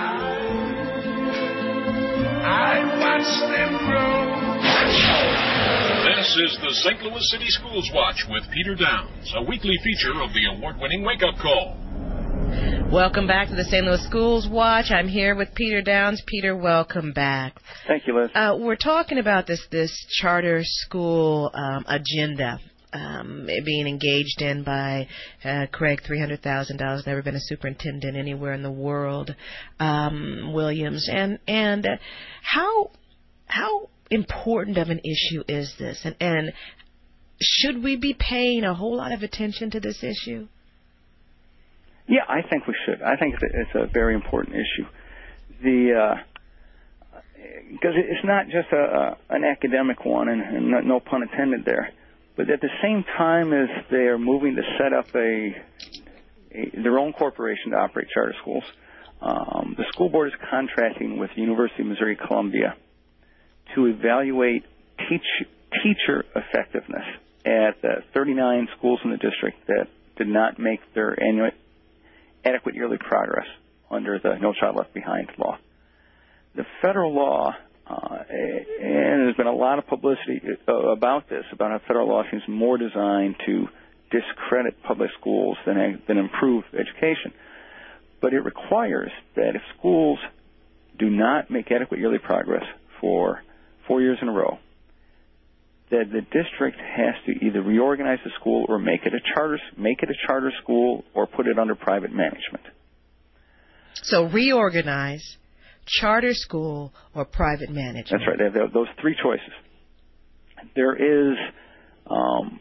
S3: I watch them grow. This is the Saint Louis City Schools Watch with Peter Downs, a weekly feature of the award-winning Wake Up Call.
S5: Welcome back to the Saint Louis Schools Watch. I'm here with Peter Downs. Peter, welcome back.
S9: Thank you, Liz.
S5: Uh, we're talking about this this charter school um, agenda um, being engaged in by uh, Craig, three hundred thousand dollars, never been a superintendent anywhere in the world, um, Williams. And and uh, how how important of an issue is this? And, and should we be paying a whole lot of attention to this issue?
S9: Yeah, I think we should. I think it's a very important issue. The because uh, it's not just a, a an academic one, and, and no, no pun intended there. But at the same time as they are moving to set up a, a their own corporation to operate charter schools, um, the school board is contracting with the University of Missouri Columbia to evaluate teach, teacher effectiveness at the thirty-nine schools in the district that did not make their annual adequate yearly progress under the No Child Left Behind law. The federal law, uh, and there's been a lot of publicity about this, about how federal law seems more designed to discredit public schools than, than improve education. But it requires that if schools do not make adequate yearly progress for four years in a row, that the district has to either reorganize the school or make it a charter, make it a charter school, or put it under private management.
S5: So reorganize, charter school, or private management.
S9: That's right. They have those three choices. There is um,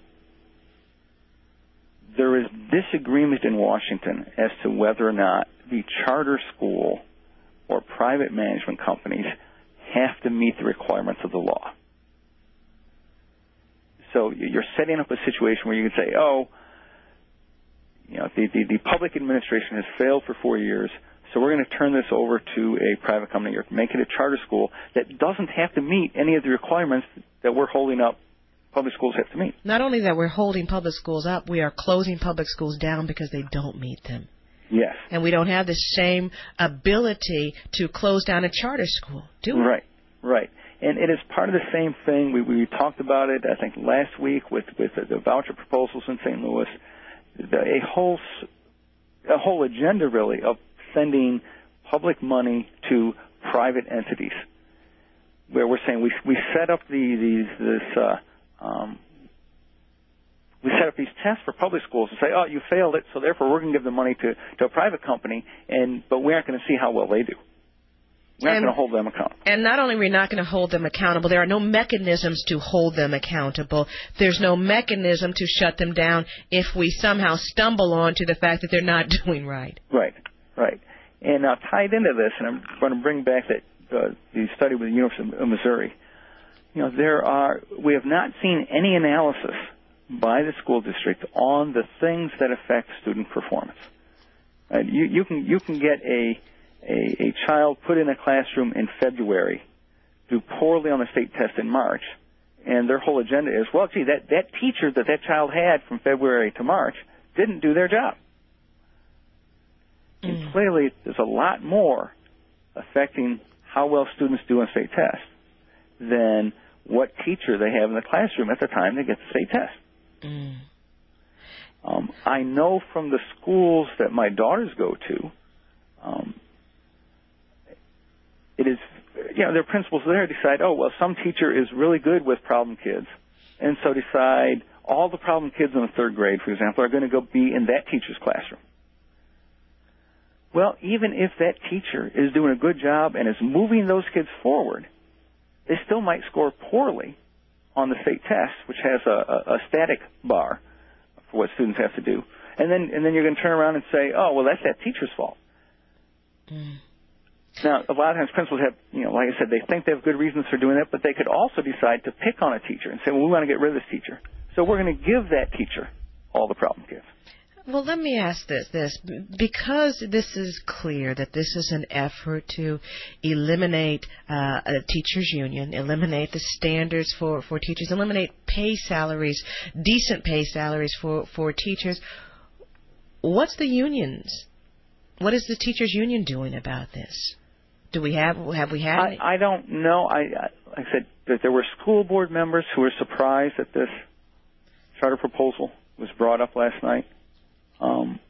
S9: there is disagreement in Washington as to whether or not the charter school or private management companies have to meet the requirements of the law. So you're setting up a situation where you can say, oh, you know, the, the, the public administration has failed for four years, so we're going to turn this over to a private company or make it a charter school that doesn't have to meet any of the requirements that we're holding up public schools have to meet.
S5: Not only that we're holding public schools up, we are closing public schools down because they don't meet them.
S9: Yes.
S5: And we don't have the same ability to close down a charter school, do we?
S9: Right, right. And it is part of the same thing. We, we talked about it, I think, last week with, with the, the voucher proposals in Saint Louis. The, a whole a whole agenda, really, of sending public money to private entities, where we're saying we we set up the these this uh, um, we set up these tests for public schools and say, oh, you failed it, so therefore we're going to give the money to, to a private company, and but we aren't going to see how well they do. We're not
S5: and,
S9: going to hold them accountable.
S5: And not only are we not going to hold them accountable, there are no mechanisms to hold them accountable. There's no mechanism to shut them down if we somehow stumble onto the fact that they're not doing right.
S9: Right, right. And now tied into this, and I'm going to bring back that uh, the study with the University of Missouri. You know, there are we have not seen any analysis by the school district on the things that affect student performance. Uh, you, you can you can get a A, a child put in a classroom in February, do poorly on the state test in March, and their whole agenda is, well, gee, that, that teacher that that child had from February to March didn't do their job. Mm. And clearly, there's a lot more affecting how well students do on state tests than what teacher they have in the classroom at the time they get the state test. Mm. Um, I know from the schools that my daughters go to, um, it is, you know, their principals there decide, oh, well, some teacher is really good with problem kids, and so decide all the problem kids in the third grade, for example, are going to go be in that teacher's classroom. Well, even if that teacher is doing a good job and is moving those kids forward, they still might score poorly on the state test, which has a, a, a static bar for what students have to do. And then, and then you're going to turn around and say, oh, well, that's that teacher's fault. Mm. Now, a lot of times principals have, you know, like I said, they think they have good reasons for doing that, but they could also decide to pick on a teacher and say, well, we want to get rid of this teacher. So we're going to give that teacher all the problem kids.
S5: Well, let me ask this, this, because this is clear that this is an effort to eliminate uh, a teachers' union, eliminate the standards for, for teachers, eliminate pay salaries, decent pay salaries for, for teachers. What's the unions? What is the teachers' union doing about this? Do we have have we had?
S9: I, I don't know. I, I like I said that there were school board members who were surprised that this charter proposal was brought up last night. Um,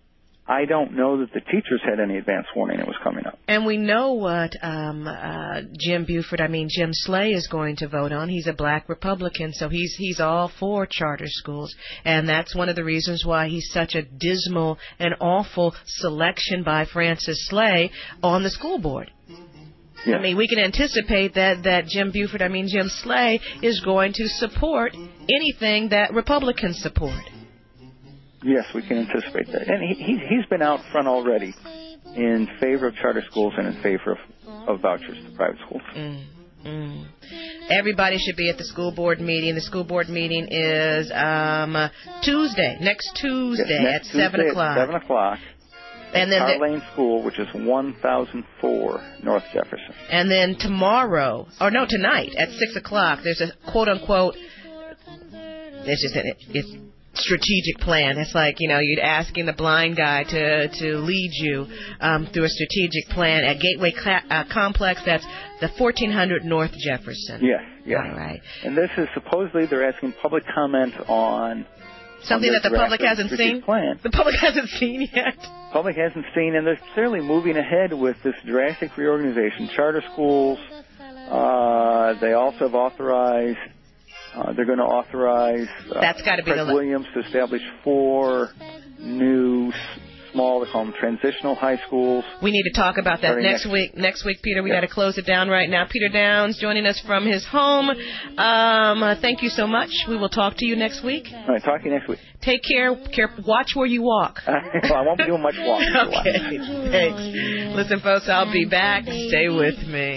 S9: I don't know that the teachers had any advance warning it was coming up.
S5: And we know what um, uh, Jim Buford, I mean Jim Slay, is going to vote on. He's a black Republican, so he's he's all for charter schools, and that's one of the reasons why he's such a dismal and awful selection by Francis Slay on the school board.
S9: Yes.
S5: I mean, we can anticipate that, that Jim Buford, I mean Jim Slay, is going to support anything that Republicans support.
S9: Yes, we can anticipate that. And he, he, he's been out front already in favor of charter schools and in favor of, of vouchers to private schools.
S5: Mm, mm. Everybody should be at the school board meeting. The school board meeting is um, Tuesday, next Tuesday
S9: yes, next
S5: at
S9: Tuesday
S5: seven o'clock.
S9: At seven o'clock.
S5: And then
S9: Car
S5: the,
S9: Lane School, which is one thousand four North Jefferson.
S5: And then tomorrow, or no, tonight at six o'clock, there's a quote-unquote, it's just an it's strategic plan. It's like, you know, you're asking the blind guy to, to lead you um, through a strategic plan at Gateway Cla- uh, Complex. That's the fourteen hundred North Jefferson.
S9: Yes, yes.
S5: All right.
S9: And this is supposedly they're asking public comment on
S5: something that the public hasn't seen?
S9: Plan.
S5: The public hasn't seen yet.
S9: Public hasn't seen, and they're clearly moving ahead with this drastic reorganization. Charter schools, uh, they also have authorized, uh, they're going to authorize uh,
S5: That's got to be
S9: Fred
S5: the
S9: Williams to establish four new small, they call them transitional high schools.
S5: We need to talk about that next,
S9: next
S5: week. Next week, Peter, we yeah. got to close it down right now. Peter Downs joining us from his home. Um, uh, thank you so much. We will talk to you next week.
S9: All right, talk to you next week.
S5: Take care. care watch where you walk.
S9: well, I won't be doing much walking.
S5: Okay, thanks. Listen, folks, I'll be back. Stay with me.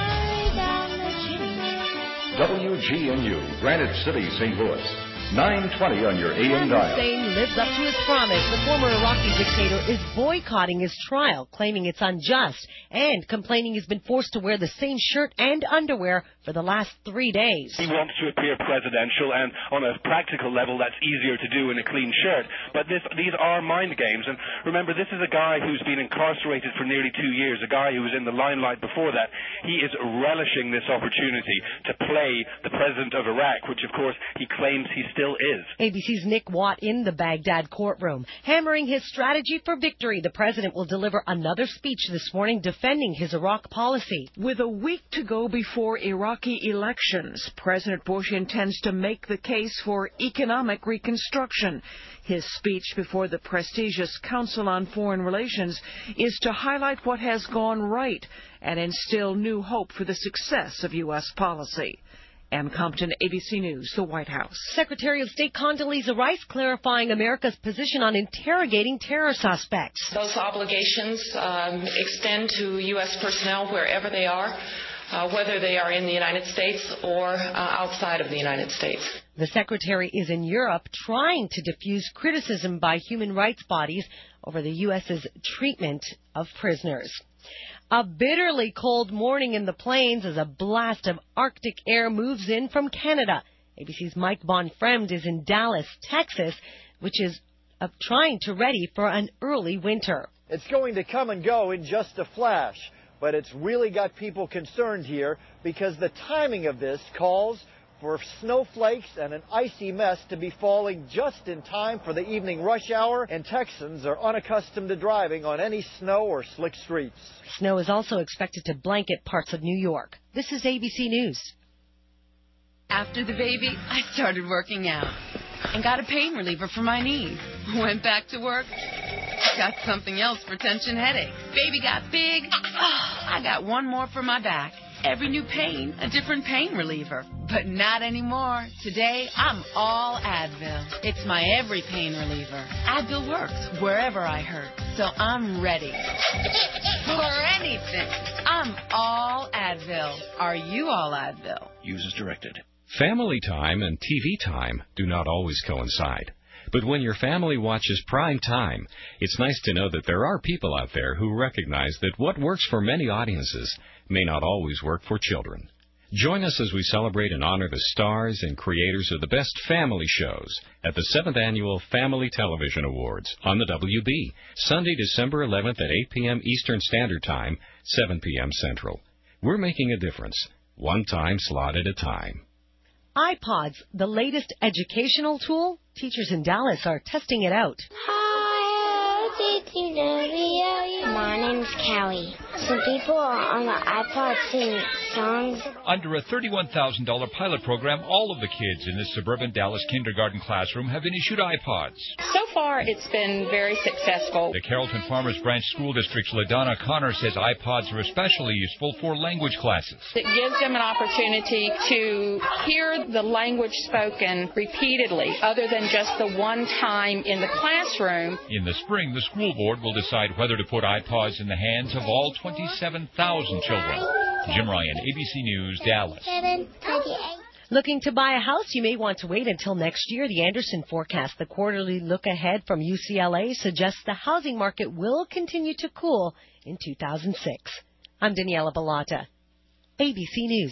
S6: W G N U, Granite City, Saint Louis. nine twenty on your A M dial.
S7: Hussein lives up to his promise. The former Iraqi dictator is boycotting his trial, claiming it's unjust, and complaining he's been forced to wear the same shirt and underwear for the last three days.
S8: He wants to appear presidential, and on a practical level, that's easier to do in a clean shirt. But this, these are mind games. And remember, this is a guy who's been incarcerated for nearly two years, a guy who was in the limelight before that. He is relishing this opportunity to play the president of Iraq, which, of course, he claims he's still is.
S7: A B C's Nick Watt in the Baghdad courtroom, hammering his strategy for victory. The president will deliver another speech this morning defending his Iraq policy.
S22: With a week to go before Iraqi elections, President Bush intends to make the case for economic reconstruction. His speech before the prestigious Council on Foreign Relations is to highlight what has gone right and instill new hope for the success of U S policy. Ann Compton, A B C News, the White House.
S7: Secretary of State Condoleezza Rice clarifying America's position on interrogating terror suspects.
S25: Those obligations um, extend to U S personnel wherever they are, uh, whether they are in the United States or uh, outside of the United States.
S7: The Secretary is in Europe trying to diffuse criticism by human rights bodies over the U S's treatment of prisoners. A bitterly cold morning in the plains as a blast of Arctic air moves in from Canada. A B C's Mike Bonfremd is in Dallas, Texas, which is uh, trying to ready for an early winter.
S26: It's going to come and go in just a flash, but it's really got people concerned here because the timing of this calls for snowflakes and an icy mess to be falling just in time for the evening rush hour, and Texans are unaccustomed to driving on any snow or slick streets.
S7: Snow is also expected to blanket parts of New York. This is A B C News.
S27: After the baby, I started working out and got a pain reliever for my knees. Went back to work, got something else for tension headaches. Baby got big, oh, I got one more for my back. Every new pain, a different pain reliever. But not anymore. Today, I'm all Advil. It's my every pain reliever. Advil works wherever I hurt. So I'm ready for anything. I'm all Advil. Are you all Advil?
S3: Use as directed. Family time and T V time do not always coincide. But when your family watches prime time, it's nice to know that there are people out there who recognize that what works for many audiences may not always work for children. Join us as we celebrate and honor the stars and creators of the best family shows at the seventh Annual Family Television Awards on the W B, Sunday, December eleventh at eight p.m. Eastern Standard Time, seven p.m. Central. We're making a difference, one time slot at a time.
S7: iPods, the latest educational tool? Teachers in Dallas are testing it out.
S28: I
S11: My name's Callie. Some people on the iPod sing songs.
S4: Under a thirty-one thousand dollars pilot program, all of the kids in this suburban Dallas kindergarten classroom have been issued iPods.
S10: So far, it's been very successful.
S4: The Carrollton Farmers Branch School District's LaDonna Connor says iPods are especially useful for language classes.
S10: It gives them an opportunity to hear the language spoken repeatedly, other than just the one time in the classroom.
S4: In the spring, the school board will decide whether to put iPods in the hands of all twenty-seven thousand children. Jim Ryan, A B C News, Dallas.
S7: Looking to buy a house? You may want to wait until next year. The Anderson forecast, the quarterly look ahead from U C L A, suggests the housing market will continue to cool in two thousand six. I'm Daniela Bellotta, A B C News.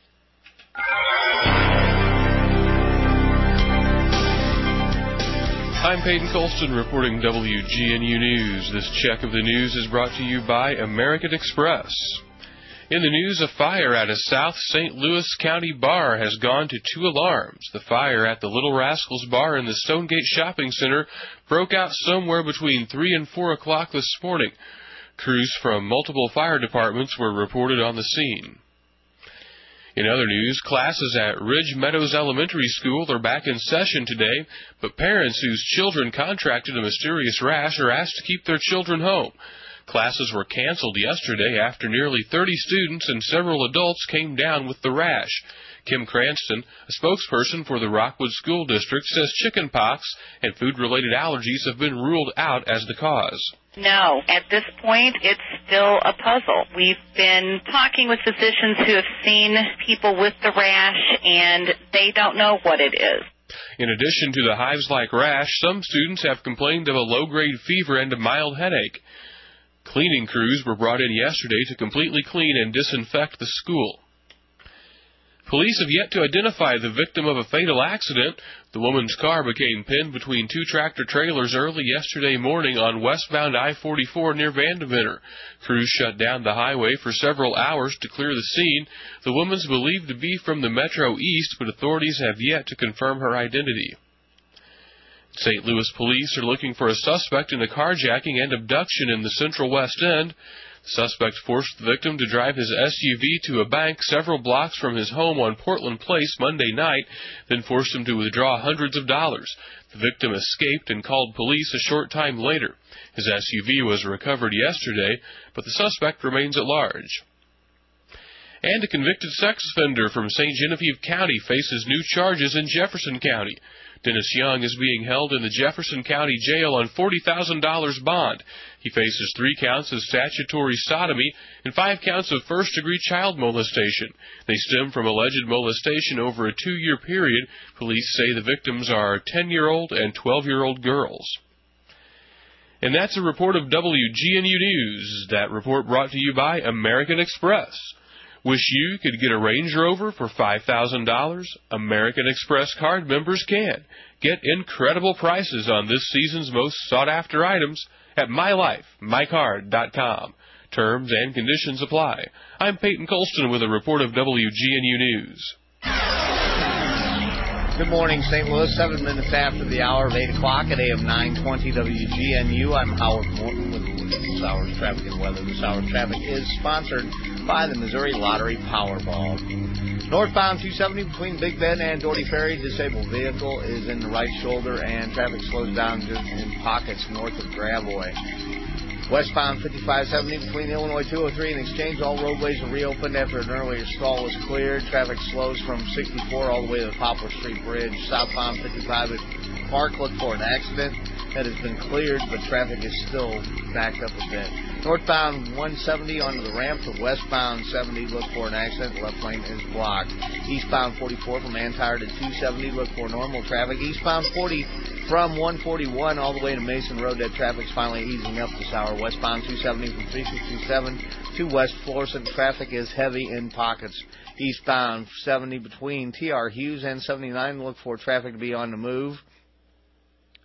S12: I'm Peyton Colston reporting W G N U News. This check of the news is brought to you by American Express. In the news, a fire at a South Saint Louis County bar has gone to two alarms. The fire at the Little Rascals Bar in the Stonegate Shopping Center broke out somewhere between three and four o'clock this morning. Crews from multiple fire departments were reported on the scene. In other news, classes at Ridge Meadows Elementary School are back in session today, but parents whose children contracted a mysterious rash are asked to keep their children home. Classes were canceled yesterday after nearly thirty students and several adults came down with the rash. Kim Cranston, a spokesperson for the Rockwood School District, says chickenpox and food-related allergies have been ruled out as the cause.
S13: No, at this point, it's still a puzzle. We've been talking with physicians who have seen people with the rash, and they don't know what it is.
S12: In addition to the hives-like rash, some students have complained of a low-grade fever and a mild headache. Cleaning crews were brought in yesterday to completely clean and disinfect the school. Police have yet to identify the victim of a fatal accident. The woman's car became pinned between two tractor-trailers early yesterday morning on westbound I forty-four near Vandeventer. Crews shut down the highway for several hours to clear the scene. The woman's believed to be from the Metro East, but authorities have yet to confirm her identity. Saint Louis police are looking for a suspect in a carjacking and abduction in the Central West End. The suspect forced the victim to drive his S U V to a bank several blocks from his home on Portland Place Monday night, then forced him to withdraw hundreds of dollars. The victim escaped and called police a short time later. His S U V was recovered yesterday, but the suspect remains at large. And a convicted sex offender from Saint Genevieve County faces new charges in Jefferson County. Dennis Young is being held in the Jefferson County Jail on forty thousand dollars bond. He faces three counts of statutory sodomy and five counts of first-degree child molestation. They stem from alleged molestation over a two-year period. Police say the victims are ten-year-old and twelve-year-old girls. And that's a report of W G N U News. That report brought to you by American Express. Wish you could get a Range Rover for five thousand dollars? American Express card members can. Get incredible prices on this season's most sought-after items at my life my card dot com. Terms and conditions apply. I'm Peyton Colston with a report of W G N U News.
S1: Good morning, Saint Louis. Seven minutes after the hour of eight o'clock at A M nine twenty W G N U. I'm Howard Morton with this hour's traffic and weather. This hour's traffic is sponsored by the Missouri Lottery Powerball. Northbound two seventy between Big Bend and Doherty Ferry. Disabled vehicle is in the right shoulder, and traffic slows down just in pockets north of Gravois. Westbound fifty-five seventy between Illinois two oh three and Exchange. All roadways are reopened after an earlier stall was cleared. Traffic slows from sixty-four all the way to the Poplar Street Bridge. Southbound fifty-five at Park, look for an accident that has been cleared, but traffic is still backed up a bit. Northbound one seventy onto the ramp to westbound seventy, look for an accident. Left lane is blocked. Eastbound forty-four from Antire to two seventy, look for normal traffic. Eastbound forty from one forty-one all the way to Mason Road. That traffic's finally easing up this hour. Westbound two seventy from three sixty-seven to West Florissant. Traffic is heavy in pockets. Eastbound seventy between T R Hughes and seventy-nine, look for traffic to be on the move.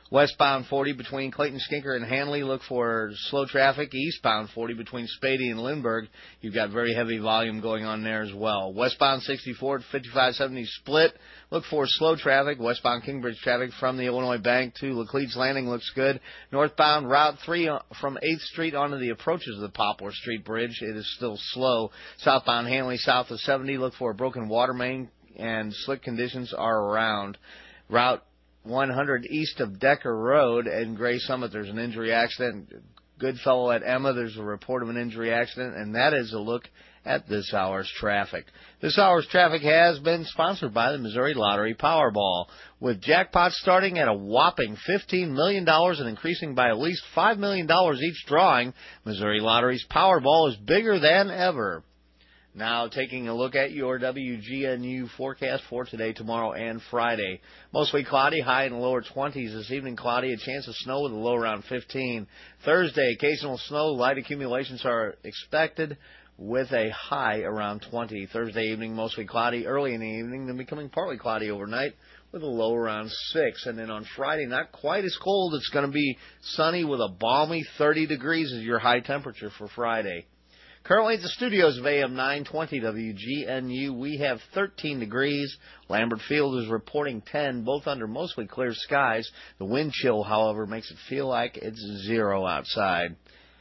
S1: Westbound forty between Clayton, Skinker, and Hanley. Look for slow traffic. Eastbound forty between Spady and Lindbergh. You've got very heavy volume going on there as well. Westbound sixty-four at fifty-five seventy split. Look for slow traffic. Westbound Kingbridge traffic from the Illinois Bank to Laclede's Landing looks good. Northbound Route three from eighth Street onto the approaches of the Poplar Street Bridge. It is still slow. Southbound Hanley south of seventy. Look for a broken water main, and slick conditions are around. Route one hundred east of Decker Road and Gray Summit, there's an injury accident. Goodfellow at Emma, there's a report of an injury accident, and that is a look at this hour's traffic. This hour's traffic has been sponsored by the Missouri Lottery Powerball, with jackpots starting at a whopping fifteen million dollars and increasing by at least five million dollars each drawing. Missouri Lottery's Powerball is bigger than ever. Now taking a look at your W G N U forecast for today, tomorrow, and Friday. Mostly cloudy, high in the lower twenties. This evening, cloudy, a chance of snow with a low around fifteen. Thursday, occasional snow, light accumulations are expected with a high around twenty. Thursday evening, mostly cloudy, early in the evening, then becoming partly cloudy overnight with a low around six. And then on Friday, not quite as cold. It's going to be sunny with a balmy thirty degrees as your high temperature for Friday. Currently at the studios of A M nine twenty W G N U, we have thirteen degrees. Lambert Field is reporting ten, both under mostly clear skies. The wind chill, however, makes it feel like it's zero outside.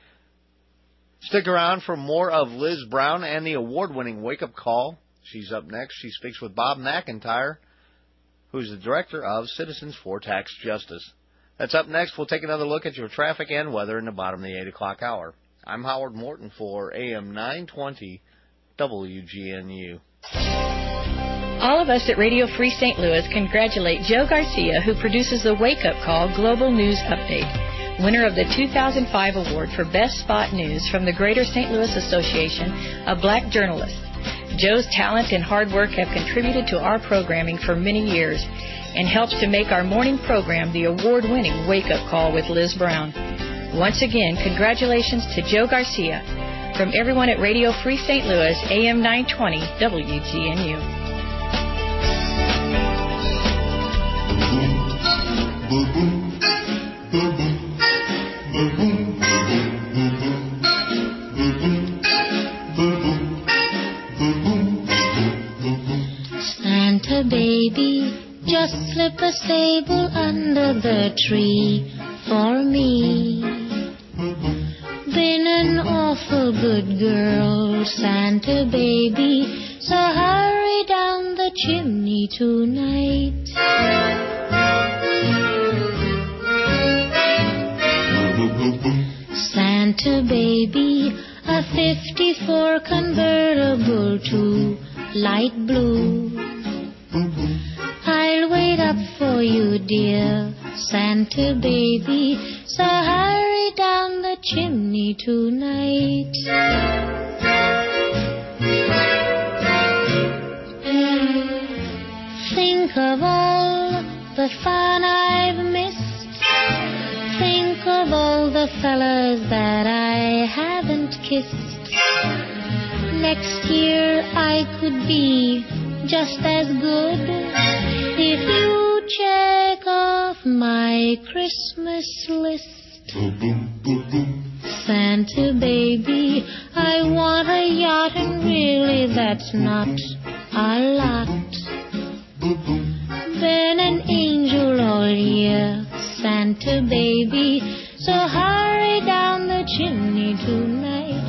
S1: Stick around for more of Liz Brown and the award-winning Wake Up Call. She's up next. She speaks with Bob McIntyre, who's the director of Citizens for Tax Justice. That's up next. We'll take another look at your traffic and weather in the bottom of the eight o'clock hour. I'm Howard Morton for A M nine twenty W G N U.
S23: All of us at Radio Free Saint Louis congratulate Joe Garcia, who produces the Wake Up Call Global News Update, winner of the two thousand five award for Best Spot News from the Greater Saint Louis Association of Black Journalists. Joe's talent and hard work have contributed to our programming for many years and helps to make our morning program the award-winning Wake Up Call with Liz Brown. Once again, congratulations to Joe Garcia. From everyone at Radio Free Saint Louis, A M nine twenty W G N U.
S14: Santa baby, just slip a sable under the tree for me. Been an awful good girl, Santa baby, so hurry down the chimney tonight. Santa baby, a fifty-four convertible to light blue. I'll wait up for you, dear Santa baby, so hurry down the chimney tonight. Think of all the fun I've missed. Think of all the fellas that I haven't kissed. Next year I could be just as good if you check off my Christmas list. Santa baby, I want a yacht, and really that's not a lot. Been an angel all year, Santa baby, so hurry down the chimney tonight.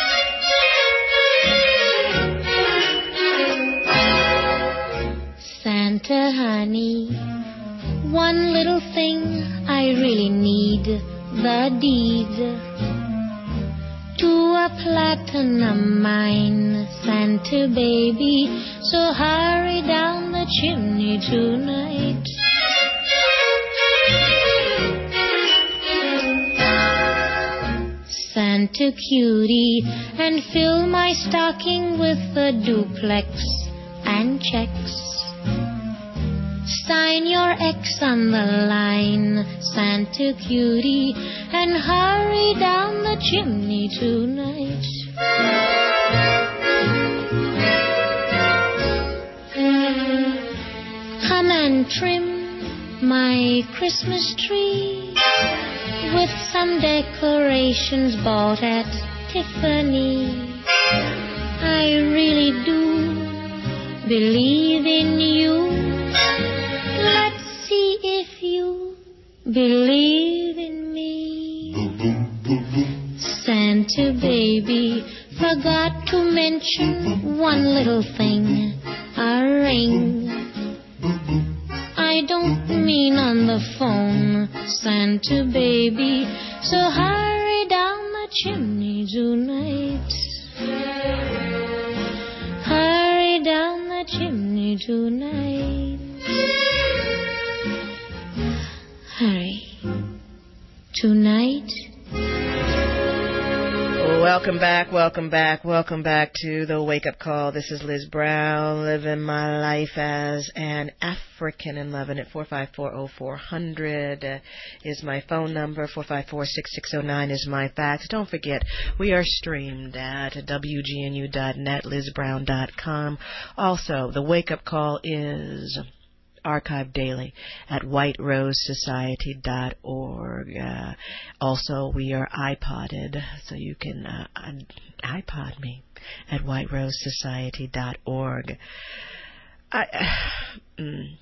S14: Santa honey, one little thing I really need, the deed to a platinum mine, Santa baby, so hurry down the chimney tonight. Santa cutie, and fill my stocking with a duplex and checks. Sign your X on the line, Santa cutie, and hurry down the chimney tonight. Come and trim my Christmas tree with some decorations bought at Tiffany. I really do believe in you. Let's see if you believe in me. Santa baby forgot to mention one little thing, a ring. I don't mean on the phone, Santa baby, so hurry down the chimney tonight. Hurry down the chimney tonight. Hurry. Tonight.
S5: Welcome back, welcome back, welcome back to the Wake Up Call. This is Liz Brown, living my life as an African and loving it. four five four, oh four hundred uh, is my phone number. four five four, six six oh nine is my fax. Don't forget, we are streamed at W G N U dot net, liz brown dot com. Also, the Wake Up Call is archived daily at white rose society dot org. Uh, also, we are iPodded, so you can uh, iPod me at white rose society dot org. I, uh, mm,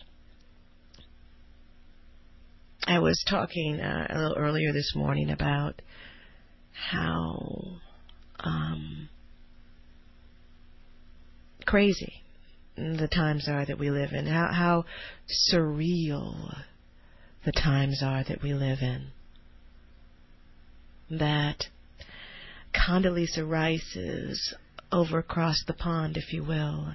S5: I was talking uh, a little earlier this morning about how um, crazy the times are that we live in, how, how surreal the times are that we live in. That Condoleezza Rice is over across the pond, if you will,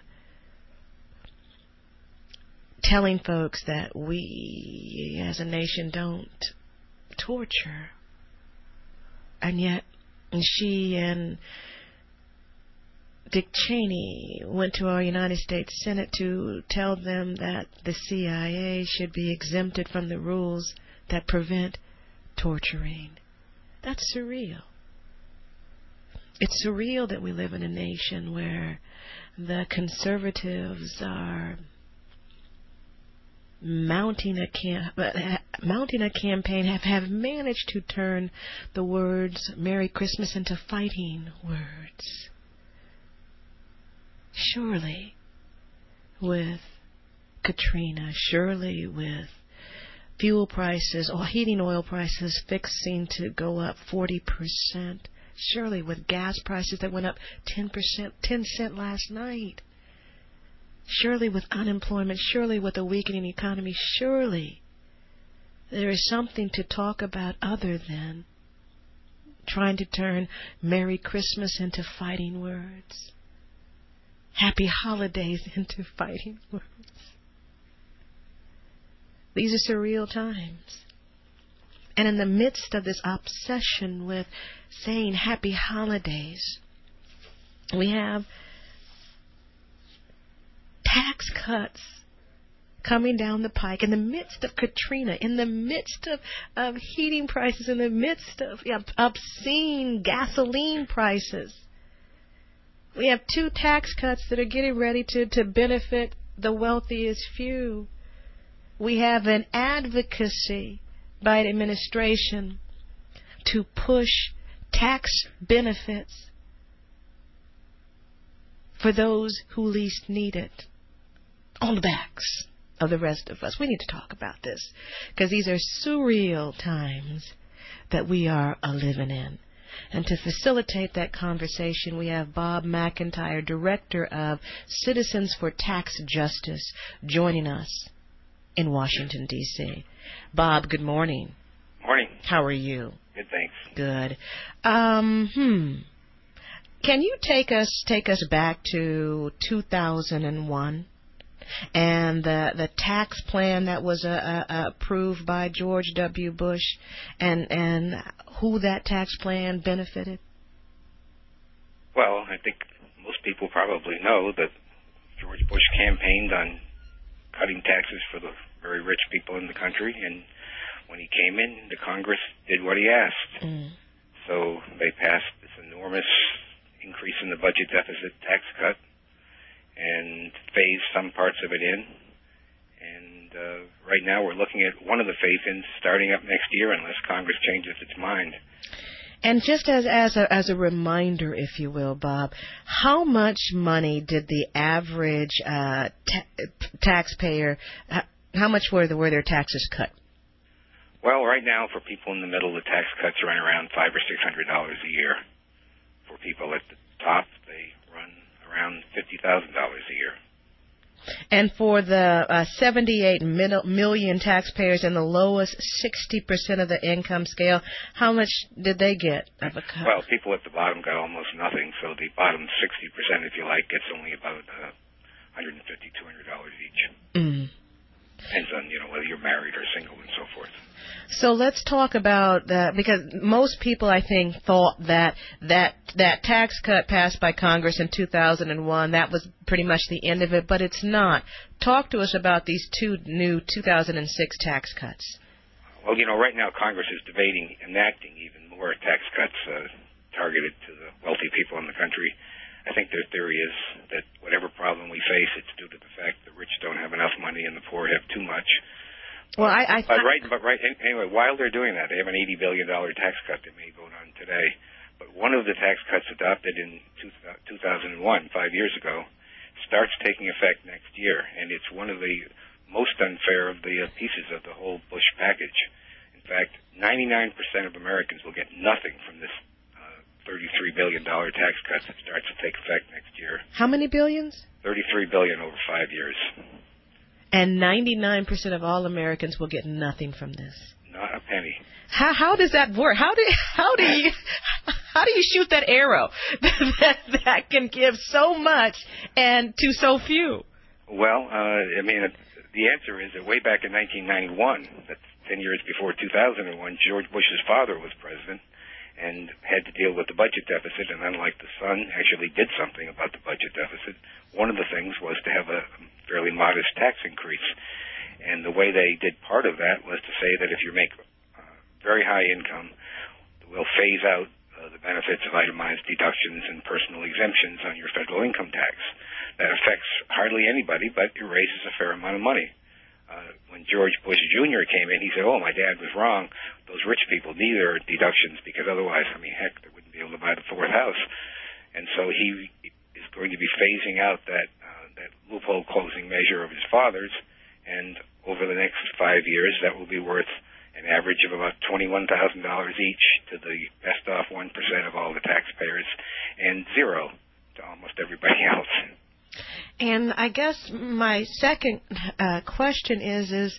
S5: telling folks that we as a nation don't torture. And yet she and Dick Cheney went to our United States Senate to tell them that the C I A should be exempted from the rules that prevent torturing. That's surreal. It's surreal that we live in a nation where the conservatives are mounting a cam- mounting a campaign, have, have managed to turn the words Merry Christmas into fighting words. Surely, with Katrina, surely with fuel prices or heating oil prices fixing to go up forty percent, surely with gas prices that went up ten percent, ten cent last night, surely with unemployment, surely with a weakening economy, surely there is something to talk about other than trying to turn Merry Christmas into fighting words. Happy holidays into fighting words. These are surreal times. And in the midst of this obsession with saying happy holidays, we have tax cuts coming down the pike in the midst of Katrina, in the midst of, of heating prices, in the midst of yeah, obscene gasoline prices. We have two tax cuts that are getting ready to, to benefit the wealthiest few. We have an advocacy by the administration to push tax benefits for those who least need it on the backs of the rest of us. We need to talk about this because these are surreal times that we are a living in. And to facilitate that conversation, we have Bob McIntyre, Director of Citizens for Tax Justice, joining us in Washington, D C Bob, good morning.
S2: Morning.
S5: How are you?
S2: Good, thanks.
S5: Good. Um, hmm. Can you take us take us back to two thousand one and the the tax plan that was uh, uh, approved by George W. Bush, and and who that tax plan benefited?
S2: Well, I think most people probably know that George Bush campaigned on cutting taxes for the very rich people in the country, and when he came in, the Congress did what he asked. Mm. So they passed this enormous increase in the budget deficit tax cut and phased some parts of it in, and uh, right now we're looking at one of the phase-ins starting up next year unless Congress changes its mind.
S5: And just as as a, as a reminder, if you will, Bob, how much money did the average uh, ta- taxpayer, how much were, the, were their taxes cut?
S2: Well, right now, for people in the middle, the tax cuts run around five or six hundred dollars a year. For people at the top, they run around fifty thousand dollars a year.
S5: And for the uh, seventy-eight million taxpayers in the lowest sixty percent of the income scale, how much did they get of a cut?
S2: Well, people at the bottom got almost nothing, so the bottom sixty percent, if you like, gets only about uh, one hundred fifty dollars, two hundred dollars each.
S5: Mm.
S2: Depends on, you know, whether you're married or single and so forth.
S5: So let's talk about that, because most people, I think, thought that that that tax cut passed by Congress in two thousand one, that was pretty much the end of it, but it's not. Talk to us about these two new two thousand six tax cuts.
S2: Well, you know, right now Congress is debating enacting even more tax cuts uh, targeted to the wealthy people in the country. I think their theory is that whatever problem we face, it's due to the fact the rich don't have enough money and the poor have too much.
S5: Well, I, I
S2: but right, but right. Anyway, while they're doing that, they have an eighty billion dollars tax cut that may vote on today. But one of the tax cuts adopted in two thousand one, five years ago, starts taking effect next year, and it's one of the most unfair of the uh, pieces of the whole Bush package. In fact, ninety-nine percent of Americans will get nothing from this uh, thirty-three billion dollars tax cut that starts to take effect next year.
S5: How many billions?
S2: thirty-three billion dollars over five years.
S5: And ninety-nine percent of all Americans will get nothing from this.
S2: Not a penny.
S5: How how does that work? How do how do you how do you shoot that arrow that that can give so much and to so few?
S2: Well, uh, I mean, uh, the answer is that way back in nineteen ninety-one, that's ten years before two thousand one, George Bush's father was president and had to deal with the budget deficit, and unlike the son, actually did something about the budget deficit. One of the things was to have a fairly modest tax increase, and the way they did part of that was to say that if you make uh, very high income, we'll phase out uh, the benefits of itemized deductions and personal exemptions on your federal income tax. That affects hardly anybody, but it raises a fair amount of money. Uh, when George Bush Junior came in, he said, oh, my dad was wrong. Those rich people need their deductions because otherwise, I mean, heck, they wouldn't be able to buy the fourth house. And so he is going to be phasing out that uh, that loophole closing measure of his father's, and over the next five years, that will be worth an average of about twenty-one thousand dollars each to the best off one percent of all the taxpayers and zero to almost everybody else.
S5: And I guess my second uh, question is, is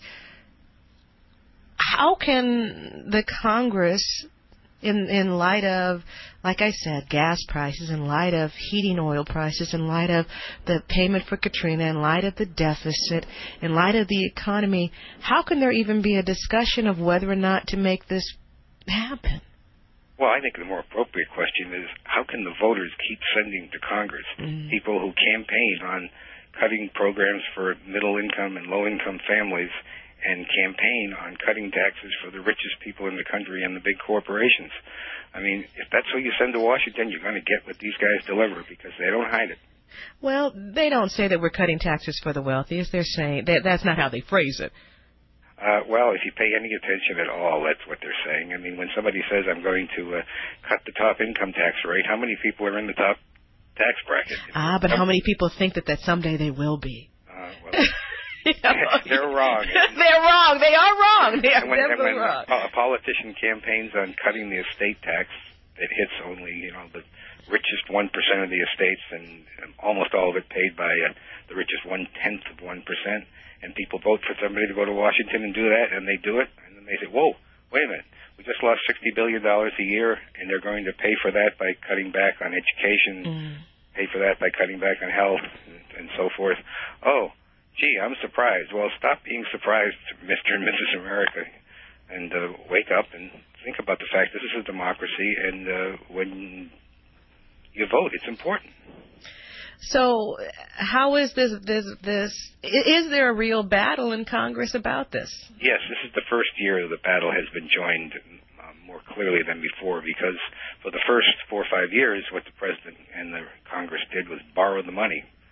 S5: how can the Congress, in in light of, like I said, gas prices, in light of heating oil prices, in light of the payment for Katrina, in light of the deficit, in light of the economy, how can there even be a discussion of whether or not to make this happen?
S2: Well, I think the more appropriate question is, how can the voters keep sending to Congress mm. people who campaign on cutting programs for middle-income and low-income families and campaign on cutting taxes for the richest people in the country and the big corporations? I mean, if that's what you send to Washington, you're going to get what these guys deliver because they don't hide it.
S5: Well, they don't say that we're cutting taxes for the wealthiest. They're saying that that's not how they phrase it.
S2: Uh, well, if you pay any attention at all, that's what they're saying. I mean, when somebody says, I'm going to uh, cut the top income tax rate, how many people are in the top tax bracket?
S5: Ah, but how many people think that, that someday they will be?
S2: Uh, well, you know, they're wrong.
S5: They're wrong. They are wrong. They are
S2: and when,
S5: definitely
S2: and when
S5: wrong.
S2: a politician campaigns on cutting the estate tax, it hits only, you know, the richest one percent of the estates, and, and almost all of it paid by uh, the richest one-tenth of one percent. And people vote for somebody to go to Washington and do that, and they do it, and then they say, whoa, wait a minute, we just lost sixty billion dollars a year, and they're going to pay for that by cutting back on education, mm. pay for that by cutting back on health, and, and so forth. Oh, gee, I'm surprised. Well, stop being surprised, Mister and Missus America, and uh, wake up and think about the fact this is a democracy, and uh, when you vote, it's important.
S5: So, how is this, this, this, is there a real battle in Congress about this?
S2: Yes, this is the first year the battle has been joined uh, more clearly than before, because for the first four or five years, what the President and the Congress did was borrow the money.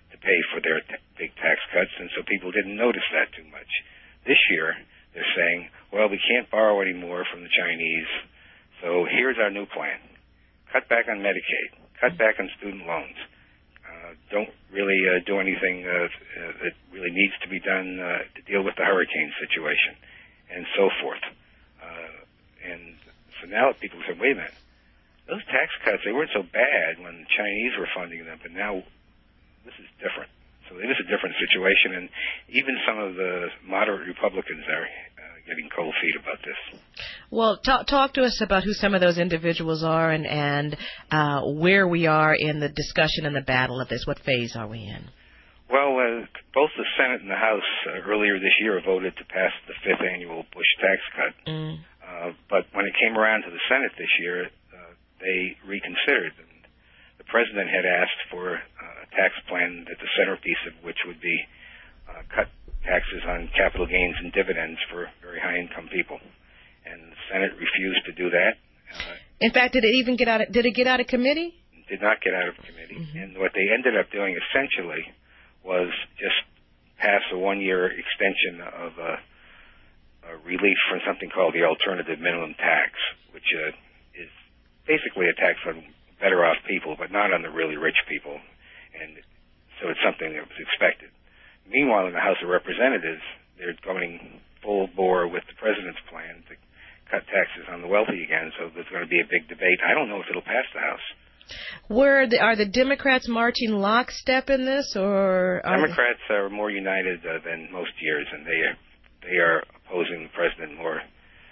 S2: to pay for their t- big tax cuts, and so people didn't notice that too much. This year, they're saying, well, we can't borrow any more from the Chinese, so here's our new plan. Cut back on Medicaid. Cut back on student loans. Uh, don't really uh, do anything uh, uh, that really needs to be done uh, to deal with the hurricane situation, and so forth. Uh, and so now people say, wait a minute, those tax cuts, they weren't so bad when the Chinese were funding them, but now this is different. So it is a different situation, and even some of the moderate Republicans are uh, getting cold feet about this.
S5: Well, talk, talk to us about who some of those individuals are and, and uh, where we are in the discussion and the battle of this. What phase are we in?
S2: Well, uh, both the Senate and the House uh, earlier this year voted to pass the fifth annual Bush tax cut.
S5: Mm.
S2: Uh, but when it came around to the Senate this year, uh, they reconsidered. And the president had asked for uh, a tax plan that the centerpiece of which would be uh, cut taxes on capital gains and dividends for very high-income people. And the Senate refused to do that. Uh,
S5: in fact, did it even get out of, did it get out of committee?
S2: Did not get out of committee. Mm-hmm. And what they ended up doing essentially was just pass a one-year extension of a, a relief from something called the alternative minimum tax, which uh, is basically a tax on better-off people, but not on the really rich people. And so it's something that was expected. Meanwhile, in the House of Representatives, they're going full bore with the president's plan to cut taxes on the wealthy again, so there's going to be a big debate. I don't know if it'll pass the House.
S5: Where the, are the Democrats marching lockstep in this, or are
S2: Democrats they... are more united uh, than most years, and they are, they are opposing the president more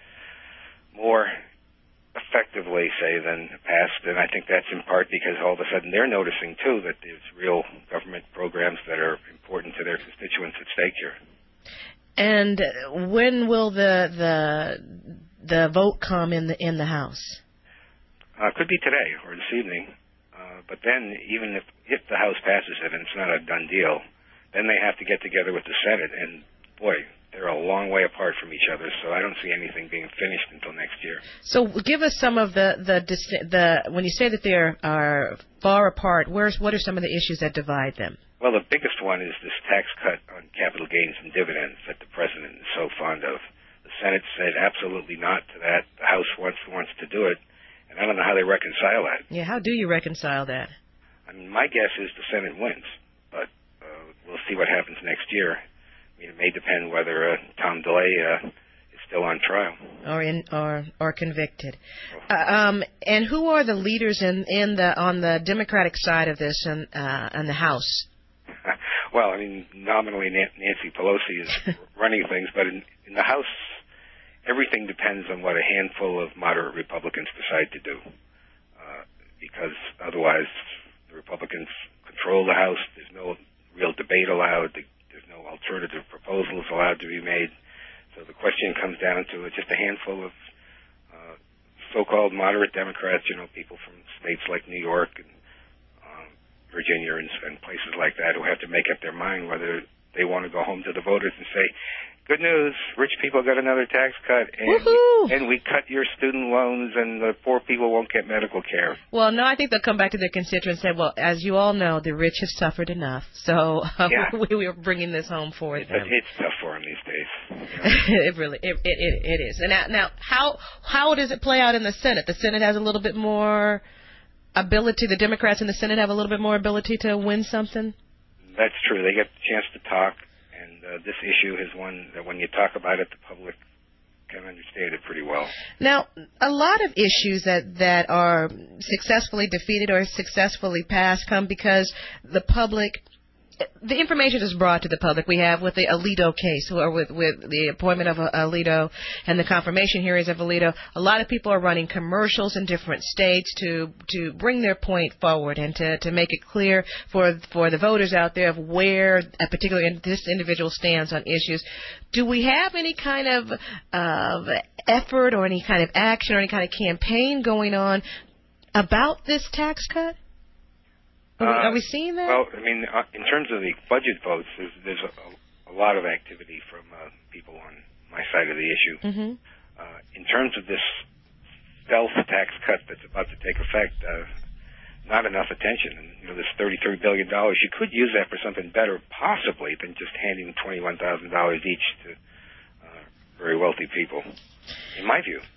S2: more effectively, say, than the past. And I think that's in part because all of a sudden they're noticing too that there's real government programs that are important to their constituents at stake here.
S5: And when will the the the vote come in the in the House?
S2: Uh, could be today or this evening. Uh, but then, even if if the House passes it, and it's not a done deal, then they have to get together with the Senate. And boy, they're a long way apart from each other. So I don't see anything being finished until next year.
S5: So give us some of the the the when you say that they are, are far apart. Where's what are some of the issues that divide them?
S2: Well, the biggest one is this tax cut on capital gains and dividends that the president is so fond of. The Senate said absolutely not to that. The House wants wants to do it, and I don't know how they reconcile that.
S5: Yeah, how do you reconcile that?
S2: I mean, my guess is the Senate wins, but uh, we'll see what happens next year. I mean, it may depend whether uh, Tom DeLay uh, is still on trial
S5: or in or or convicted. Uh, um, and who are the leaders in in the on the Democratic side of this and uh, in the House?
S2: Well, I mean, nominally Nancy Pelosi is running things, but in, in the House, everything depends on what a handful of moderate Republicans decide to do. Uh, because otherwise, the Republicans control the House. There's no real debate allowed. There's no alternative proposals allowed to be made. So the question comes down to just a handful of uh, so-called moderate Democrats, you know, people from states like New York and Virginia and, and places like that who have to make up their mind whether they want to go home to the voters and say, good news, rich people got another tax cut, and we, and we cut your student loans, and the poor people won't get medical care.
S5: Well, no, I think they'll come back to their constituents and say, well, as you all know, the rich have suffered enough, so uh,
S2: yeah.
S5: we, we are bringing this home for
S2: it,
S5: them.
S2: It's tough for them these days. You know?
S5: it really, it, it, it, it is. And now, now, how how does it play out in the Senate? The Senate has a little bit more ability, the Democrats in the Senate have a little bit more ability to win something?
S2: That's true. They get the chance to talk, and uh, this issue is one that when you talk about it, the public can understand it pretty well.
S5: Now, a lot of issues that, that are successfully defeated or successfully passed come because the public, the information is brought to the public. We have with the Alito case, or with, with the appointment of Alito and the confirmation hearings of Alito, a lot of people are running commercials in different states to to bring their point forward and to, to make it clear for for the voters out there of where a particular this individual stands on issues. Do we have any kind of of effort or any kind of action or any kind of campaign going on about this tax cut? Are we, are we seeing that?
S2: Well, I mean, uh, in terms of the budget votes, there's, there's a, a lot of activity from uh, people on my side of the issue.
S5: Mm-hmm.
S2: Uh, in terms of this stealth tax cut that's about to take effect, uh, not enough attention. And, you know, this thirty-three billion dollars, you could use that for something better, possibly, than just handing twenty-one thousand dollars each to uh, very wealthy people, in my view.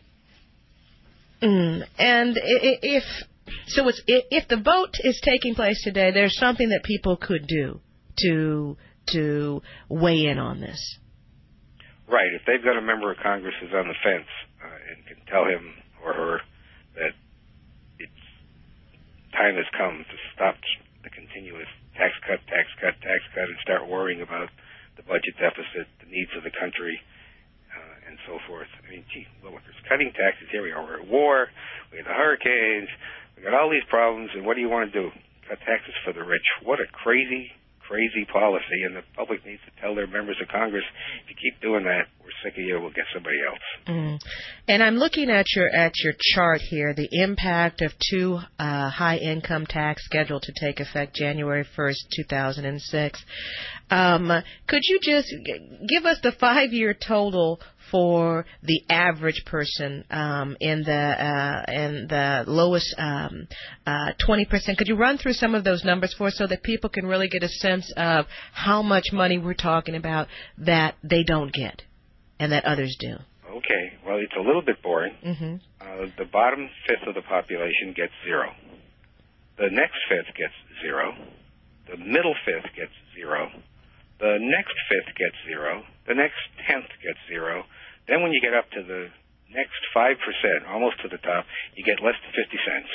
S5: Mm, and if so, it's, if the vote is taking place today, there's something that people could do to to weigh in on this.
S2: Right. If they've got a member of Congress who's on the fence uh, and can tell him or her that it's time has come to stop the continuous tax cut, tax cut, tax cut, and start worrying about the budget deficit, the needs of the country, uh, and so forth. I mean, gee, well, if there's cutting taxes, here we are. We're at war. We have the hurricanes. We got all these problems, and what do you want to do? Cut taxes for the rich. What a crazy, crazy policy, and the public needs to tell their members of Congress, if you keep doing that, we're sick of you, we'll get somebody else.
S5: Mm. And I'm looking at your at your chart here, the impact of two uh, high income tax scheduled to take effect January first, two thousand six. Um, could you just give us the five-year total for the average person um, in the uh, in the lowest um, uh, twenty percent? Could you run through some of those numbers for us so that people can really get a sense of how much money we're talking about that they don't get and that others do?
S2: Okay. Well, it's a little bit boring.
S5: Mm-hmm.
S2: Uh, the bottom fifth of the population gets zero. The next fifth gets zero. The middle fifth gets zero. The next fifth gets zero. The next tenth gets zero. Then when you get up to the next five percent, almost to the top, you get less than fifty cents.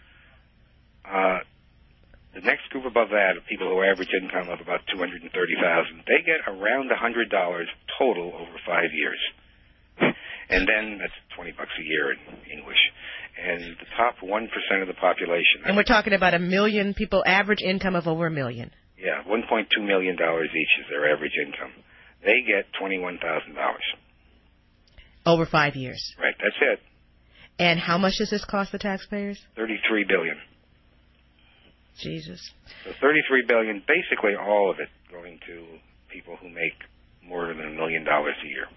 S2: Uh, the next group above that are people who average income of about two hundred thirty thousand dollars. They get around one hundred dollars total over five years. And then that's twenty bucks a year in English. And the top one percent of the population.
S5: And we're talking about a million people, average income of over a million.
S2: Yeah, one point two million dollars each is their average income. They get twenty-one thousand dollars.
S5: Over five years.
S2: Right, that's it.
S5: And how much does this cost the taxpayers?
S2: thirty-three billion dollars.
S5: Jesus.
S2: So thirty-three billion dollars, basically all of it going to people who make more than a million dollars a year.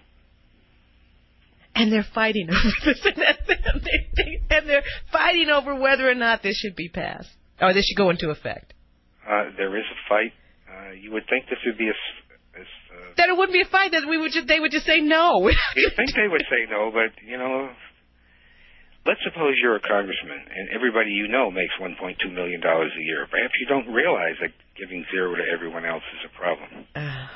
S5: And they're fighting over this. And they're fighting over whether or not this should be passed. Or this should go into effect.
S2: Uh, there is a fight. Uh, you would think this would be a... a uh,
S5: that it wouldn't be a fight. That we would just, they would just say no.
S2: You'd think they would say no, but, you know... Let's suppose you're a congressman and everybody you know makes one point two million dollars a year. Perhaps you don't realize that giving zero to everyone else is a problem.
S5: Uh,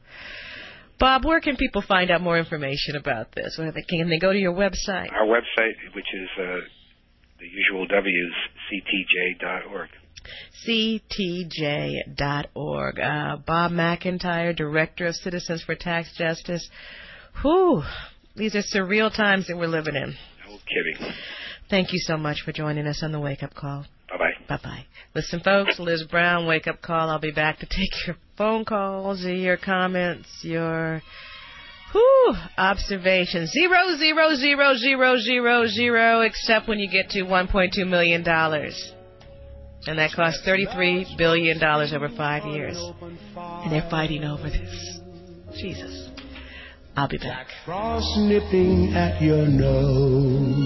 S5: Bob, where can people find out more information about this? Can they go to your website?
S2: Our website, which is uh, the usual W's, C T J dot org.
S5: C T J dot org. Uh, Bob McIntyre, Director of Citizens for Tax Justice. Whew, these are surreal times that we're living in.
S2: No kidding.
S5: Thank you so much for joining us on the Wake Up Call.
S2: Bye-bye.
S5: Bye-bye. Listen, folks, Liz Brown, Wake Up Call. I'll be back to take your phone calls, your comments, your whew, observations. Zero, zero, zero, zero, zero, zero, except when you get to one point two million dollars. And that costs thirty-three billion dollars over five years. And they're fighting over this. Jesus. I'll be back.
S15: Frost nipping at your nose.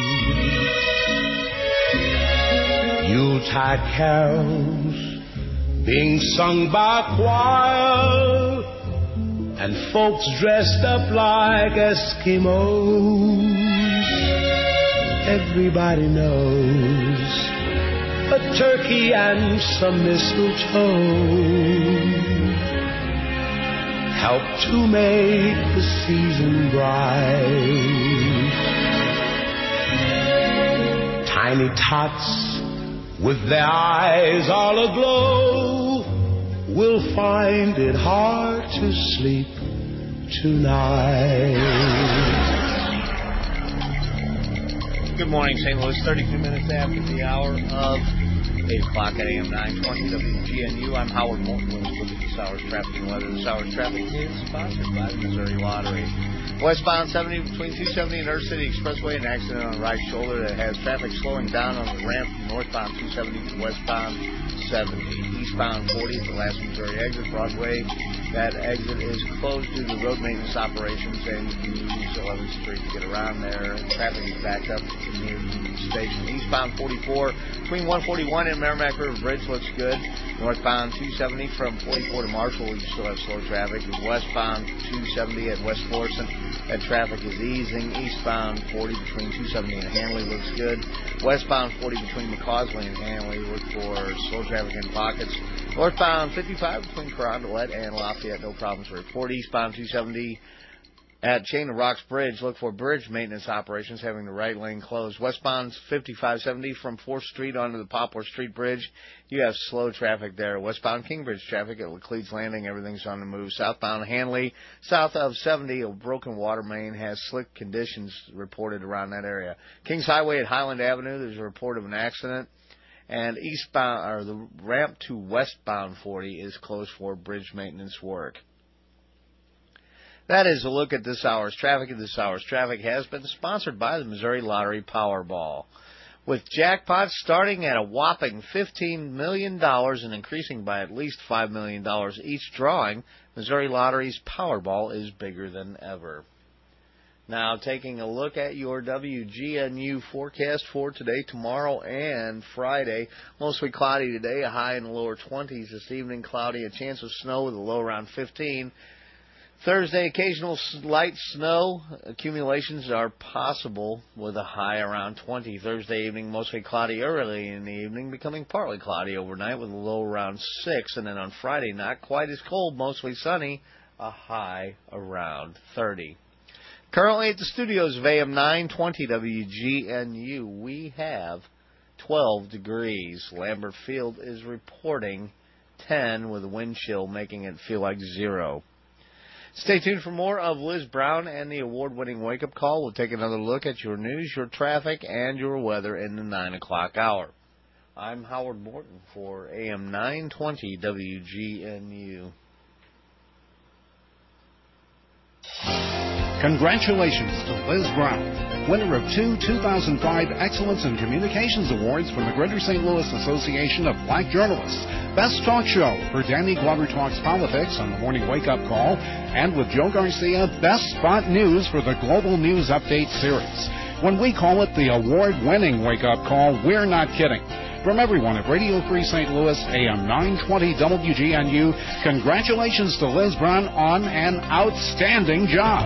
S15: Yuletide carols being sung by choir, and folks dressed up like Eskimos. Everybody knows a turkey and some mistletoe help to make the season bright. Tiny tots with their eyes all aglow will find it hard to sleep tonight.
S1: Good morning, Saint Louis. thirty-two minutes after the hour of eight o'clock at A M nine twenty W G N U. I'm Howard Morton. Let's look at this hour's traffic and weather. This hour's traffic is sponsored by the Missouri Lottery. Westbound seventy between two seventy and Earth City Expressway, an accident on the right shoulder that has traffic slowing down on the ramp from northbound two seventy to westbound seventy. Eastbound forty at the last Missouri exit, Broadway That exit is closed due to road maintenance operations, and you can use eleventh Street to get around there. Traffic is backed up near the station. Eastbound forty-four between one forty-one and Merrimack River Bridge looks good. Northbound two seventy from forty-four to Marshall, you still have slow traffic. Westbound two seventy at West Florissant, that traffic is easing. Eastbound forty between two seventy and Hanley looks good. Westbound forty between McCausland and Hanley, look for slow traffic in pockets. Northbound fifty-five between Carondelet and Lafayette, no problems to report. Eastbound two seventy at Chain of Rocks Bridge, look for bridge maintenance operations having the right lane closed. Westbound fifty-five seventy from fourth Street onto the Poplar Street Bridge, you have slow traffic there. Westbound Kingbridge traffic at Laclede's Landing, everything's on the move. Southbound Hanley, south of seventy, a broken water main has slick conditions reported around that area. Kings Highway at Highland Avenue, there's a report of an accident. And eastbound, or the ramp to westbound forty is closed for bridge maintenance work. That is a look at this hour's traffic. And this hour's traffic has been sponsored by the Missouri Lottery Powerball. With jackpots starting at a whopping fifteen million dollars and increasing by at least five million dollars each drawing, Missouri Lottery's Powerball is bigger than ever. Now, taking a look at your W G N U forecast for today, tomorrow, and Friday. Mostly cloudy today, a high in the lower twenties. This evening, cloudy, a chance of snow with a low around fifteen. Thursday, occasional light snow. Accumulations are possible with a high around twenty. Thursday evening, mostly cloudy early in the evening, becoming partly cloudy overnight with a low around six. And then on Friday, not quite as cold, mostly sunny, a high around thirty. Currently at the studios of A M nine twenty W G N U, we have twelve degrees. Lambert Field is reporting ten with a wind chill making it feel like zero. Stay tuned for more of Liz Brown and the award-winning wake-up call. We'll take another look at your news, your traffic, and your weather in the nine o'clock hour. I'm Howard Morton for A M nine twenty W G N U.
S16: Congratulations to Liz Brown, winner of two two thousand five Excellence in Communications Awards from the Greater Saint Louis Association of Black Journalists. Best Talk Show for Danny Glover Talks Politics on the Morning Wake Up Call, and with Joe Garcia, Best Spot News for the Global News Update series. When we call it the award-winning Wake Up Call, we're not kidding. From everyone at Radio Free Saint Louis, A M nine twenty W G N U, congratulations to Liz Brown on an outstanding job.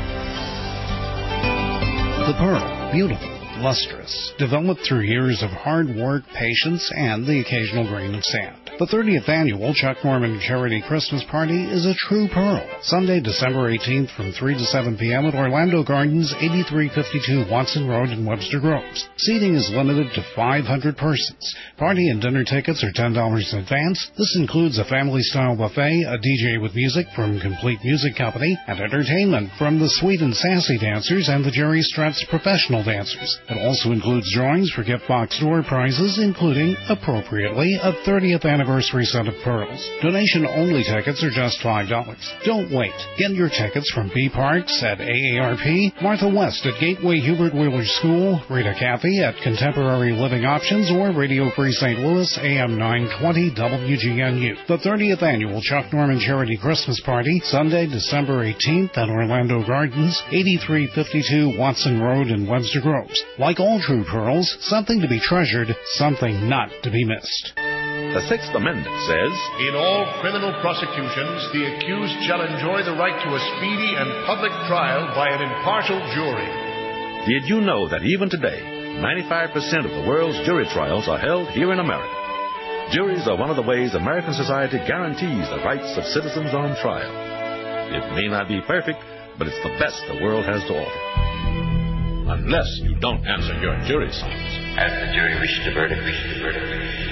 S16: The Pearl, beautiful, lustrous, developed through years of hard work, patience, and the occasional grain of sand. The thirtieth annual Chuck Norman Charity Christmas Party is a true pearl. Sunday, December eighteenth from three to seven p.m. at Orlando Gardens, eighty-three fifty-two Watson Road in Webster Groves. Seating is limited to five hundred persons. Party and dinner tickets are ten dollars in advance. This includes a family-style buffet, a D J with music from Complete Music Company, and entertainment from the Sweet and Sassy Dancers and the Jerry Stretz Professional Dancers. It also includes drawings for gift box door prizes, including, appropriately, a thirtieth anniversary set of pearls. Donation-only tickets are just five dollars. Don't wait. Get your tickets from B Parks at A A R P, Martha West at Gateway Hubert Wheeler School, Rita Cathy at Contemporary Living Options, or Radio Free Saint Louis, A M nine twenty W G N U. The thirtieth annual Chuck Norman Charity Christmas Party, Sunday, December eighteenth at Orlando Gardens, eighty-three fifty-two Watson Road in Webster Groves. Like all true pearls, something to be treasured, something not to be missed.
S6: The Sixth Amendment says,
S17: in all criminal prosecutions, the accused shall enjoy the right to a speedy and public trial by an impartial jury.
S6: Did you know that even today, ninety-five percent of the world's jury trials are held here in America? Juries are one of the ways American society guarantees the rights of citizens on trial. It may not be perfect, but it's the best the world has to offer. Unless you don't answer your jury summons.
S18: As the jury reaches a verdict, reaches a verdict.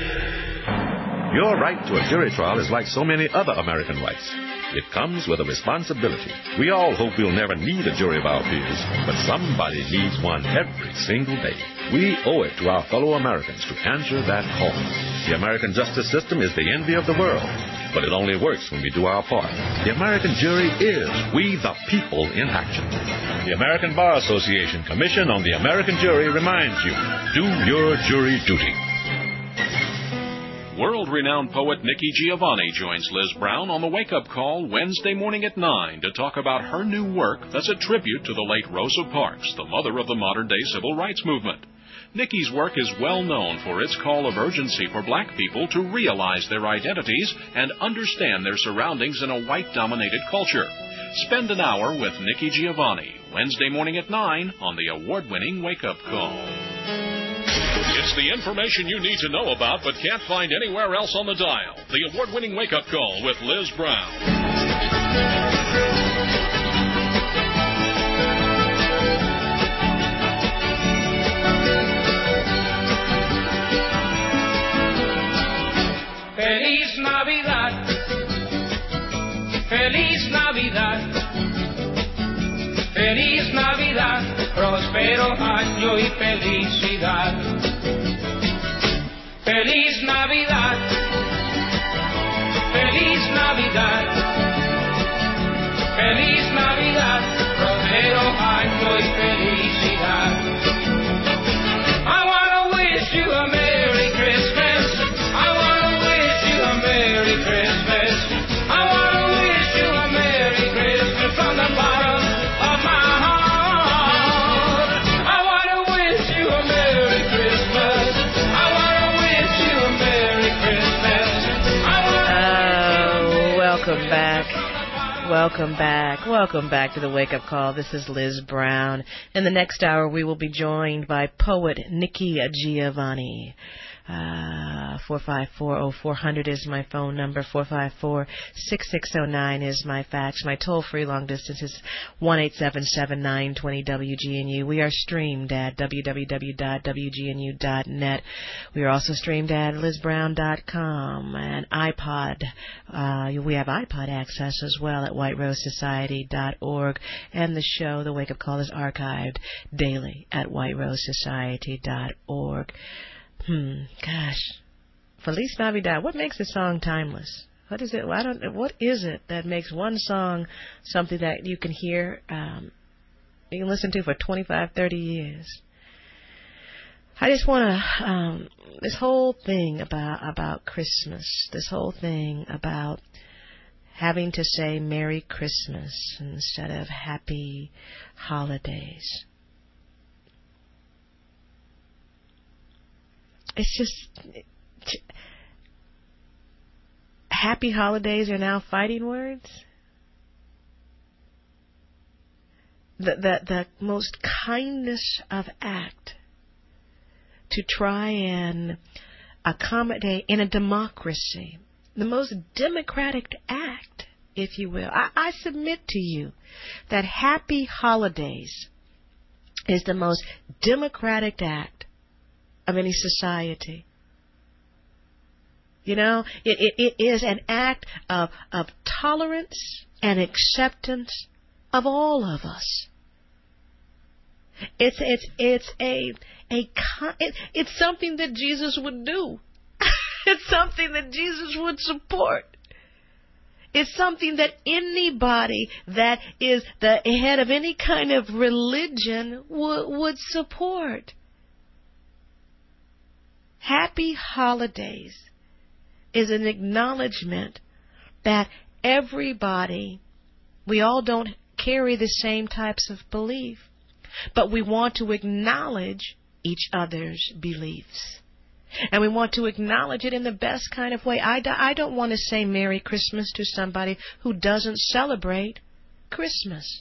S6: Your right to a jury trial is like so many other American rights. It comes with a responsibility. We all hope we'll never need a jury of our peers, but somebody needs one every single day. We owe it to our fellow Americans to answer that call. The American justice system is the envy of the world, but it only works when we do our part. The American jury is we the people in action. The American Bar Association Commission on the American Jury reminds you, do your jury duty.
S3: World world-renowned poet Nikki Giovanni joins Liz Brown on the Wake Up Call Wednesday morning at nine to talk about her new work that's a tribute to the late Rosa Parks, the mother of the modern-day civil rights movement. Nikki's work is well known for its call of urgency for black people to realize their identities and understand their surroundings in a white-dominated culture. Spend an hour with Nikki Giovanni, Wednesday morning at nine on the award-winning Wake Up Call. It's the information you need to know about but can't find anywhere else on the dial. The award-winning Wake Up Call with Liz Brown.
S8: Feliz Navidad, Feliz Navidad, Feliz Navidad, próspero año y felicidad. Feliz Navidad, Feliz Navidad, Feliz Navidad, próspero año y felicidad. I wanna wish you a Merry Christmas. I wanna wish you a Merry Christmas. I wanna wish you a Merry Christmas from the bottom of my heart. I wanna wish you a Merry Christmas. I wanna wish you a Merry Christmas. I wanna
S5: Oh, welcome back. Welcome back. Welcome back to the Wake Up Call. This is Liz Brown. In the next hour, we will be joined by poet Nikki Giovanni. Uh, four five four, oh four hundred is my phone number. four five four, six six oh nine is my fax. My toll-free long distance is one eight seven seven, nine two zero, W G N U. We are streamed at w w w dot w g n u dot net. We are also streamed at liz brown dot com and iPod. Uh, we have iPod access as well at white rose society dot org. And the show, The Wake Up Call, is archived daily at white rose society dot org. Hmm, gosh. Feliz Navidad. What makes a song timeless? What is it? I don't. What is it that makes one song something that you can hear, um, you can listen to for twenty-five, thirty years? I just want to, um, this whole thing about, about Christmas, this whole thing about having to say Merry Christmas instead of Happy Holidays. It's just, happy holidays are now fighting words. The, the, the most kindness of act to try and accommodate in a democracy, the most democratic act, if you will. I, I submit to you that happy holidays is the most democratic act of any society. You know, it, it, it is an act of, of tolerance and acceptance of all of us. It's it's it's a a it, it's something that Jesus would do. It's something that Jesus would support. It's something that anybody that is the head of any kind of religion would would support. Happy holidays is an acknowledgement that everybody, we all don't carry the same types of belief, but we want to acknowledge each other's beliefs. And we want to acknowledge it in the best kind of way. I, I don't want to say Merry Christmas to somebody who doesn't celebrate Christmas.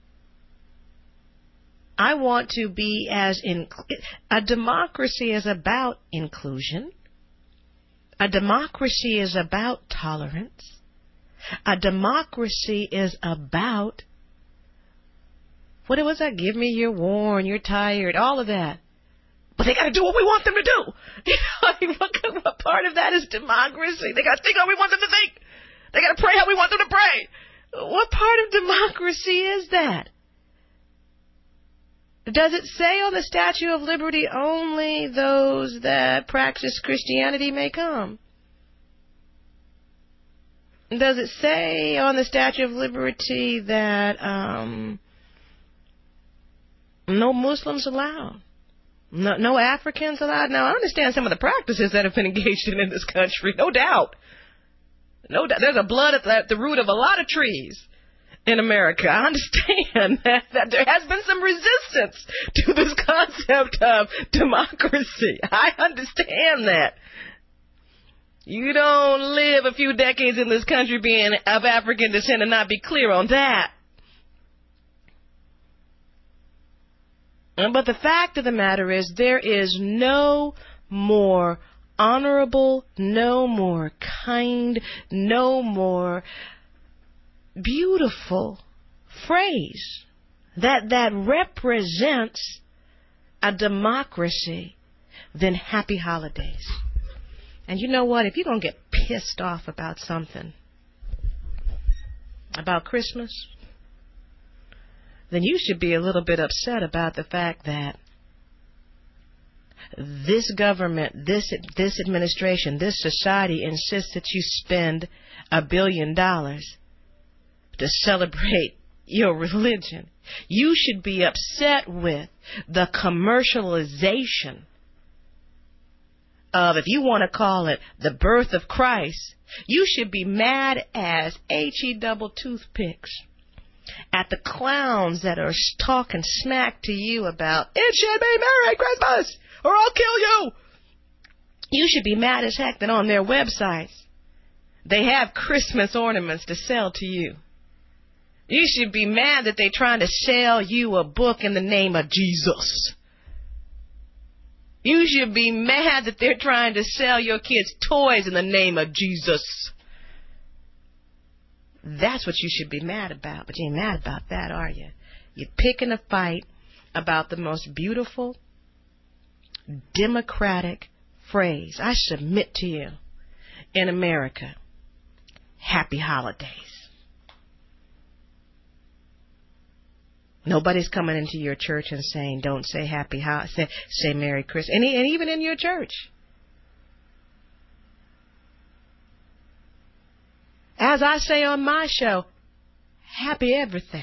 S5: I want to be as in a democracy is about inclusion. A democracy is about tolerance. A democracy is about, what was that? Give me you're worn, you're tired, all of that. But they got to do what we want them to do. You know, I mean, what, what part of that is democracy? They got to think how we want them to think. They got to pray how we want them to pray. What part of democracy is that? Does it say on the Statue of Liberty only those that practice Christianity may come? Does it say on the Statue of Liberty that um, no Muslims allowed? No, no Africans allowed. Now, I understand some of the practices that have been engaged in in this country, no doubt. No doubt. There's a blood at the, at the root of a lot of trees in America. I understand that, that there has been some resistance to this concept of democracy. I understand that. You don't live a few decades in this country being of African descent and not be clear on that. But the fact of the matter is there is no more honorable, no more kind, no more beautiful phrase that that represents a democracy than happy holidays. And you know what? If you're going to get pissed off about something, about Christmas, then you should be a little bit upset about the fact that this government, this this administration, this society insists that you spend a billion dollars to celebrate your religion. You should be upset with the commercialization of, if you want to call it the birth of Christ, you should be mad as H-E double toothpicks at the clowns that are talking smack to you about, it should be Merry Christmas or I'll kill you. You should be mad as heck that on their websites they have Christmas ornaments to sell to you. You should be mad that they're trying to sell you a book in the name of Jesus. You should be mad that they're trying to sell your kids toys in the name of Jesus. That's what you should be mad about. But you ain't mad about that, are you? You're picking a fight about the most beautiful, democratic phrase, I submit to you, in America. Happy holidays. Nobody's coming into your church and saying, don't say happy holidays, say, say Merry Christmas. And, and even in your church. As I say on my show, happy everything.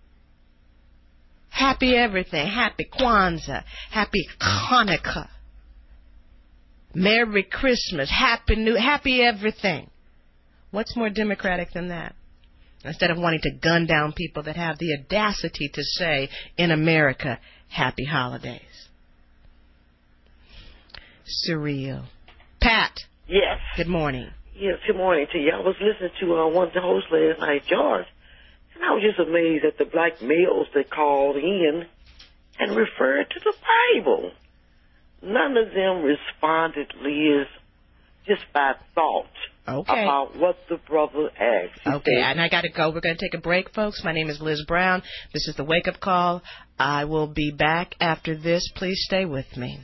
S5: Happy everything. Happy Kwanzaa. Happy Hanukkah. Merry Christmas. Happy New, happy everything. What's more democratic than that? Instead of wanting to gun down people that have the audacity to say, in America, happy holidays. Surreal. Pat.
S9: Yes.
S5: Good morning.
S9: Yes, good morning to you. I was listening to uh, one of the hosts last night, George, and I was just amazed at the black males that called in and referred to the Bible. None of them responded, Liz, just by thought.
S5: Okay.
S9: About what the brother asked. He
S5: Okay,
S9: said,
S5: and I got to go. We're going to take a break, folks. My name is Liz Brown. This is the Wake Up Call. I will be back after this. Please stay with me.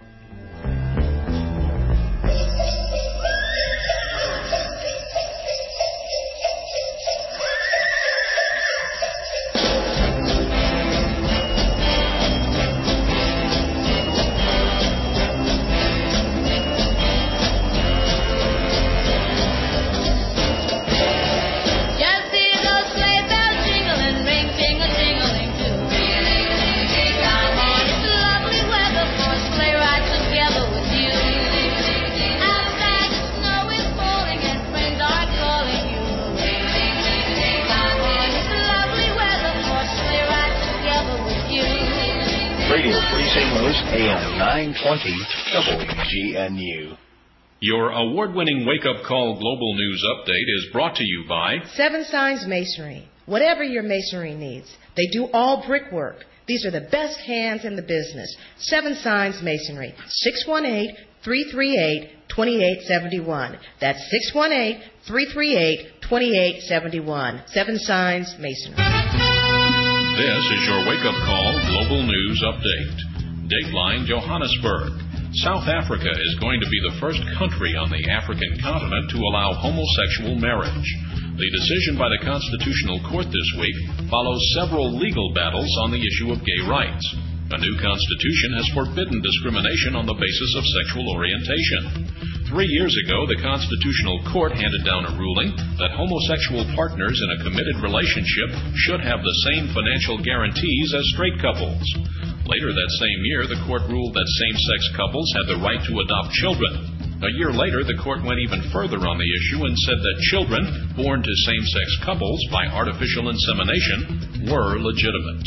S3: A M nine twenty W G N U. Your award-winning wake-up call global news update is brought to you by
S5: Seven Signs Masonry. Whatever your masonry needs, they do all brickwork. These are the best hands in the business. Seven Signs Masonry. six one eight, three three eight, two eight seven one. That's six one eight, three three eight, two eight seven one. Seven Signs Masonry.
S3: This is your wake-up call global news update. Dateline Johannesburg. South Africa is going to be the first country on the African continent to allow homosexual marriage. The decision by the Constitutional Court this week follows several legal battles on the issue of gay rights. A new constitution has forbidden discrimination on the basis of sexual orientation. Three years ago, the Constitutional Court handed down a ruling that homosexual partners in a committed relationship should have the same financial guarantees as straight couples. Later that same year, the court ruled that same-sex couples had the right to adopt children. A year later, the court went even further on the issue and said that children born to same-sex couples by artificial insemination were legitimate.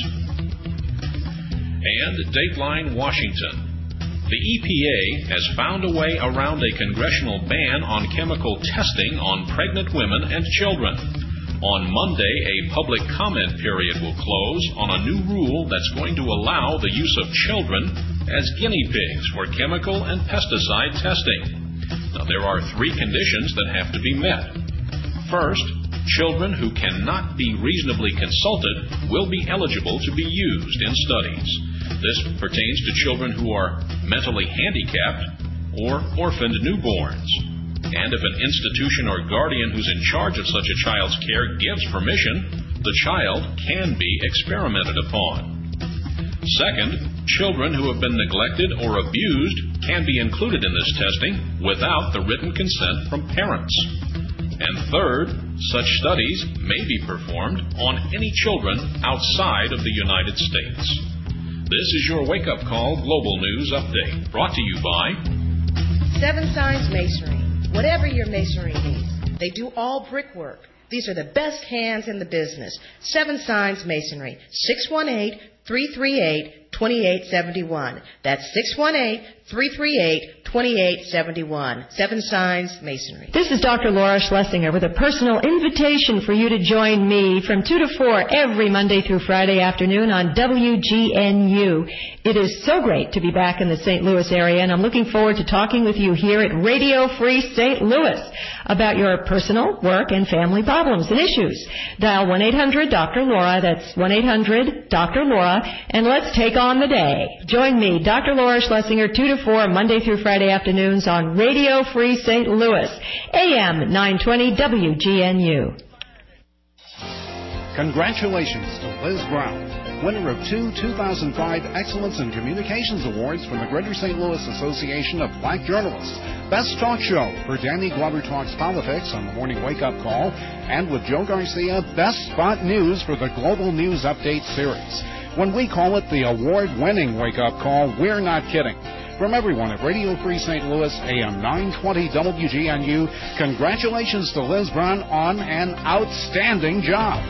S3: And Dateline, Washington. The E P A has found a way around a congressional ban on chemical testing on pregnant women and children. On Monday, a public comment period will close on a new rule that's going to allow the use of children as guinea pigs for chemical and pesticide testing. Now, there are three conditions that have to be met. First, children who cannot be reasonably consulted will be eligible to be used in studies. This pertains to children who are mentally handicapped or orphaned newborns. And if an institution or guardian who's in charge of such a child's care gives permission, the child can be experimented upon. Second, children who have been neglected or abused can be included in this testing without the written consent from parents. And third, such studies may be performed on any children outside of the United States. This is your wake-up call Global News Update, brought to you by
S5: Seven Signs Masonry. Whatever your masonry needs, they do all brickwork. These are the best hands in the business. Seven Signs Masonry, six one eight, three three eight, two eight seven one. That's six one eight, three three eight, two eight seven one. Seven Signs Masonry.
S19: This is Doctor Laura Schlesinger with a personal invitation for you to join me from two to four every Monday through Friday afternoon on W G N U. It is so great to be back in the Saint Louis area, and I'm looking forward to talking with you here at Radio Free Saint Louis about your personal, work, and family problems and issues. Dial one eight hundred Doctor Laura, that's one eight hundred Doctor Laura, and let's take on the day. Join me, Doctor Laura Schlesinger, two to four Monday through Friday afternoons on Radio Free Saint Louis, A M nine twenty W G N U.
S16: Congratulations to Liz Brown, winner of two two thousand five Excellence in Communications Awards from the Greater Saint Louis Association of Black Journalists. Best Talk Show for Danny Glover Talks Politics on the Morning Wake Up Call, and with Joe Garcia, Best Spot News for the Global News Update series. When we call it the award-winning Wake Up Call, we're not kidding. From everyone at Radio Free Saint Louis, A M nine twenty W G N U, congratulations to Liz Brown on an outstanding job.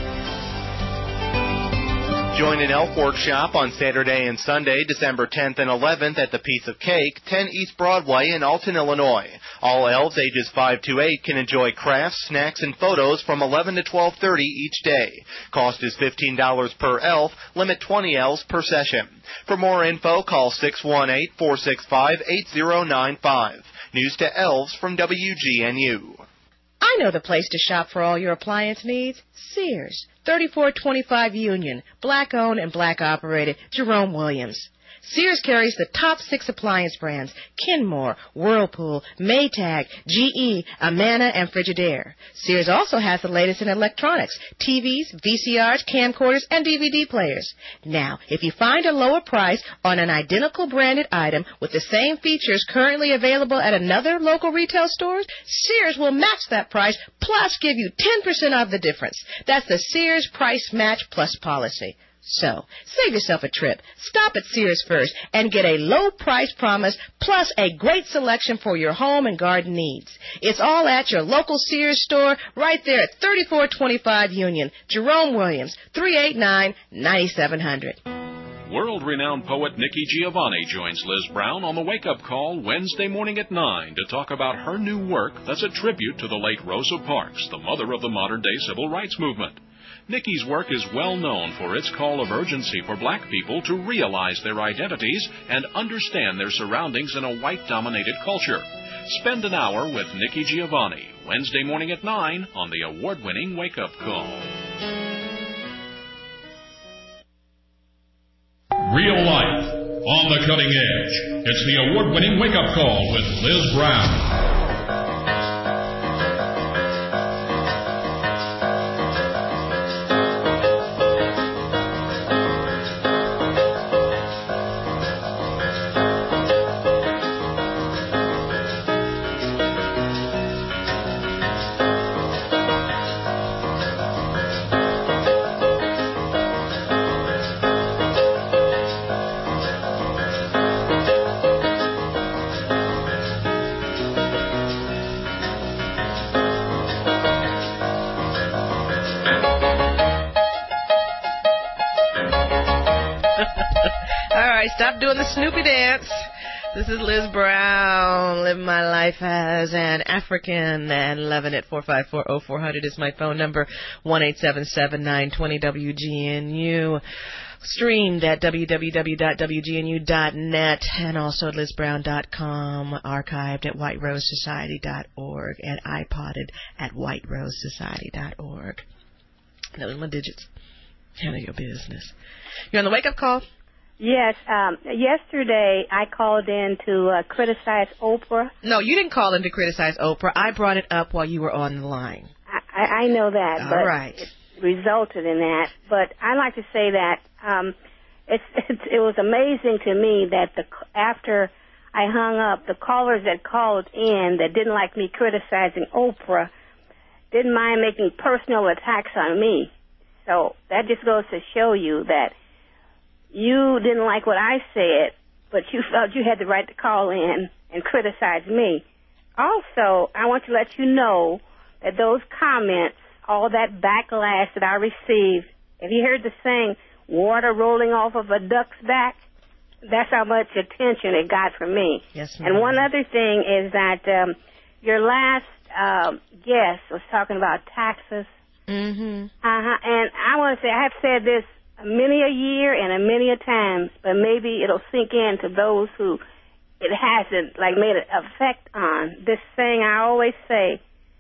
S20: Join an elf workshop on Saturday and Sunday, December tenth and eleventh at the Piece of Cake, ten East Broadway in Alton, Illinois. All elves ages five to eight can enjoy crafts, snacks, and photos from eleven to twelve thirty each day. Cost is fifteen dollars per elf, limit twenty elves per session. For more info, call six one eight, four six five, eight zero nine five. News to elves from W G N U.
S5: I know the place to shop for all your appliance needs. Sears, thirty-four twenty-five Union, black-owned and black-operated, Jerome Williams. Sears carries the top six appliance brands: Kenmore, Whirlpool, Maytag, G E, Amana, and Frigidaire. Sears also has the latest in electronics: T Vs, V C Rs, camcorders, and D V D players. Now, if you find a lower price on an identical branded item with the same features currently available at another local retail store, Sears will match that price plus give you ten percent off the difference. That's the Sears Price Match Plus policy. So, save yourself a trip. Stop at Sears first and get a low price promise plus a great selection for your home and garden needs. It's all at your local Sears store right there at thirty-four twenty-five Union. Jerome Williams, three eight nine, nine seven zero zero.
S3: World-renowned poet Nikki Giovanni joins Liz Brown on the Wake Up Call Wednesday morning at nine to talk about her new work that's a tribute to the late Rosa Parks, the mother of the modern-day civil rights movement. Nikki's work is well known for its call of urgency for black people to realize their identities and understand their surroundings in a white-dominated culture. Spend an hour with Nikki Giovanni, Wednesday morning at nine on the award-winning Wake Up Call. Real life, on the cutting edge. It's the award-winning Wake Up Call with Liz Brown.
S5: Stop doing the Snoopy dance. This is Liz Brown, living my life as an African and loving it. four five four, oh four hundred is my phone number. one eight seven seven, nine two zero, W G N U. Streamed at w w w dot w g n u dot net and also at liz brown dot com. Archived at white rose society dot org and iPodded at white rose society dot org. Those are my digits. Handle your business. You're on the wake-up call?
S11: Yes. Um, yesterday, I called in to uh, criticize Oprah.
S5: No, you didn't call in to criticize Oprah. I brought it up while you were on the line.
S11: I, I know that.
S5: All
S11: but
S5: right.
S11: It resulted in that. But I'd like to say that um, it's, it's, it was amazing to me that the after I hung up, the callers that called in that didn't like me criticizing Oprah didn't mind making personal attacks on me. So that just goes to show you that you didn't like what I said, but you felt you had the right to call in and criticize me. Also, I want to let you know that those comments, all that backlash that I received, have you heard the saying, water rolling off of a duck's back? That's how much attention it got from me.
S5: Yes,
S11: ma'am. And one other thing is that um, your last uh, guest was talking about taxes.
S5: Mm-hmm.
S11: Uh-huh. And I want to say, I have said this many a year and a many a times, but maybe it'll sink in to those who it hasn't, like, made an effect on. This saying I always say,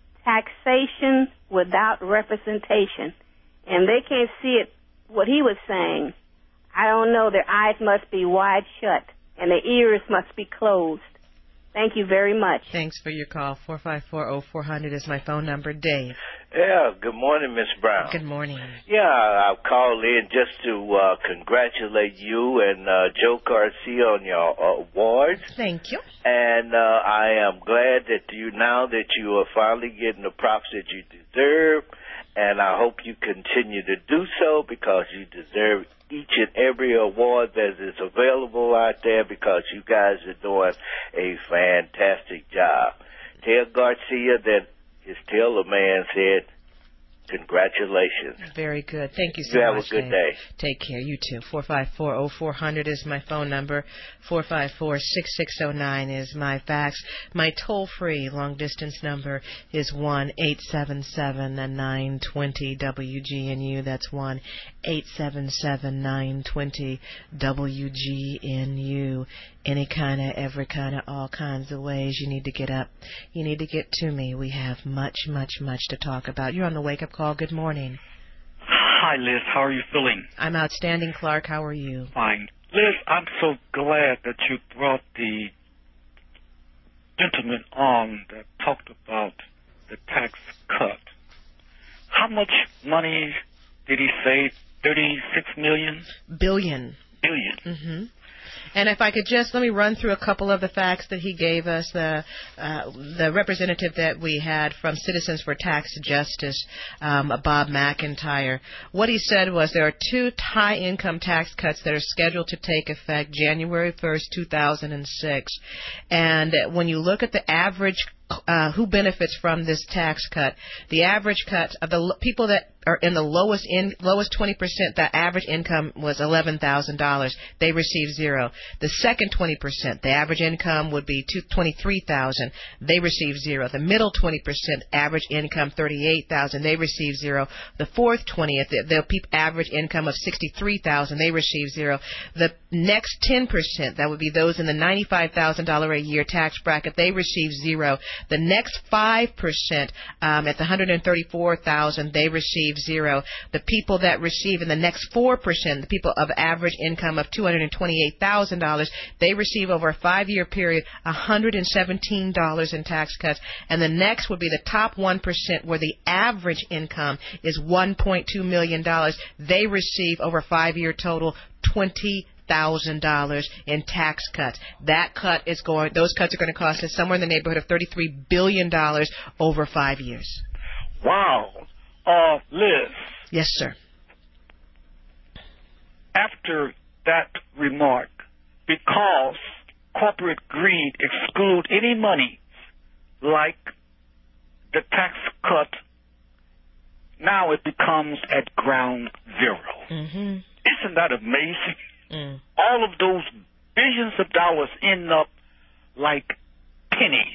S11: taxation without representation. And they can't see it, what he was saying. I don't know, their eyes must be wide shut, and their ears must be closed. Thank you very much.
S5: Thanks for your call. four five four, oh four hundred is my phone number. Dave.
S21: Yeah, good morning, Miss Brown.
S5: Good morning.
S21: Yeah, I called in just to uh, congratulate you and uh, Joe Garcia on your awards.
S5: Thank you.
S21: And uh, I am glad that you, now that you are finally getting the props that you deserve, and I hope you continue to do so because you deserve each and every award that is available out there because you guys are doing a fantastic job. Tell Garcia that his Taylor man said, congratulations.
S5: Very good. Thank you so
S21: you
S5: much.
S21: You have a good
S5: Dave.
S21: day.
S5: Take care. You too. four five four, oh four hundred is my phone number. four five four, six six oh nine is my fax. My toll-free long-distance number is one eight seven seven, nine two zero, W G N U. That's one eight seven seven, nine two zero, W G N U. Any kind of, every kind of, all kinds of ways you need to get up. You need to get to me. We have much, much, much to talk about. You're on the wake-up call. Good morning.
S22: Hi, Liz. How are you feeling?
S5: I'm outstanding, Clark. How are you?
S22: Fine. Liz, I'm so glad that you brought the gentleman on that talked about the tax cut. How much money did he say? thirty-six million?
S5: Billion.
S22: Billion.
S5: Mm-hmm. And if I could just, let me run through a couple of the facts that he gave us. The uh, the representative that we had from Citizens for Tax Justice, um, Bob McIntyre, what he said was there are two high-income tax cuts that are scheduled to take effect January first, two thousand six. And when you look at the average Uh, who benefits from this tax cut? The average cut of the l- people that are in the lowest in lowest twenty percent, the average income was eleven thousand dollars. They receive zero. The second twenty percent, the average income would be twenty-three thousand dollars. They receive zero. The middle twenty percent, average income thirty-eight thousand dollars. They receive zero. The fourth twentieth, the, the pe- average income of sixty-three thousand dollars. They receive zero. The next ten percent, that would be those in the ninety-five thousand dollars a year tax bracket, they receive zero. The next five percent, um, at the one hundred thirty-four thousand dollars, they receive zero. The people that receive in the next four percent, the people of average income of two hundred twenty-eight thousand dollars, they receive over a five-year period one hundred seventeen dollars in tax cuts. And the next would be the top one percent, where the average income is one point two million dollars. They receive over a five-year total twenty thousand dollars in tax cuts. That cut is going, those cuts are going to cost us somewhere in the neighborhood of thirty-three billion dollars over five years.
S22: Wow. Uh, Liz.
S5: Yes, sir.
S22: After that remark, because corporate greed exclude any money like the tax cut, now it becomes at ground zero.
S5: Mm-hmm.
S22: Isn't that amazing?
S5: Mm.
S22: All of those billions of dollars end up like pennies.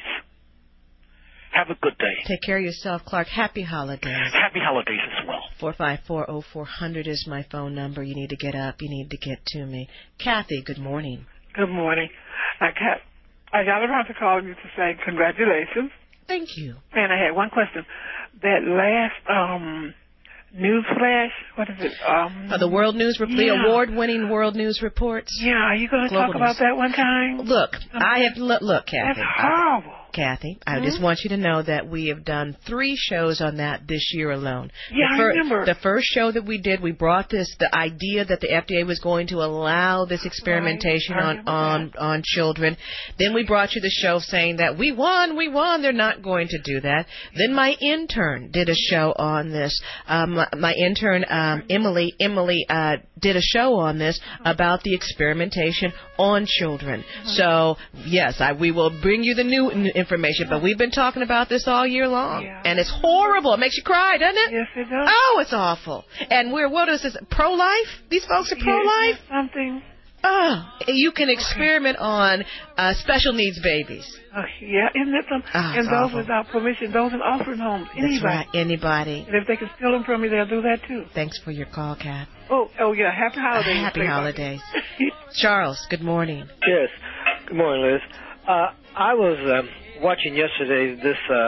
S22: Have a good day.
S5: Take care of yourself, Clark. Happy holidays.
S22: Happy holidays as well.
S5: four five four, oh four hundred is my phone number. You need to get up. You need to get to me. Kathy, good morning.
S4: Good morning. I got, I got around to calling you to say congratulations.
S5: Thank you.
S4: And I had one question. That last um, news flash, what is it? Um,
S5: uh, the World News Report,
S4: yeah.
S5: the award-winning World News Reports.
S4: Yeah, are you going to talk
S5: News.
S4: about that one time?
S5: Look, I have look, look, Kathy.
S4: That's horrible.
S5: Kathy, I
S4: Mm-hmm.
S5: just want you to know that we have done three shows on that this year alone.
S4: Yeah,
S5: the fir-
S4: I remember.
S5: The first show that we did, we brought this, the idea that the F D A was going to allow this experimentation
S4: Right.
S5: on, on, on children. Then we brought you the show saying that we won, we won, they're not going to do that. Then my intern did a show on this. Um, my intern, um, Emily, Emily uh, did a show on this about the experimentation on children.
S4: Mm-hmm.
S5: So, yes, I, we will bring you the new information, but we've been talking about this all year long,
S4: Yeah.
S5: and it's horrible. It makes you cry, doesn't it?
S4: Yes, it does.
S5: Oh, it's awful. And we're, what is this, pro-life? These folks are pro-life?
S4: Yes, something.
S5: Oh, you can experiment on uh, special needs babies.
S4: Uh, yeah, isn't it some?
S5: Oh,
S4: and
S5: it's
S4: those
S5: awful.
S4: without permission, those in orphan homes, anybody.
S5: That's right, anybody.
S4: And if they can steal them from me, they'll do that too.
S5: Thanks for your call, Kat.
S4: Oh, oh yeah, happy holidays.
S5: Happy
S4: Say
S5: holidays. Charles, good morning.
S7: Yes. Good morning, Liz. Uh, I was um, watching yesterday this uh,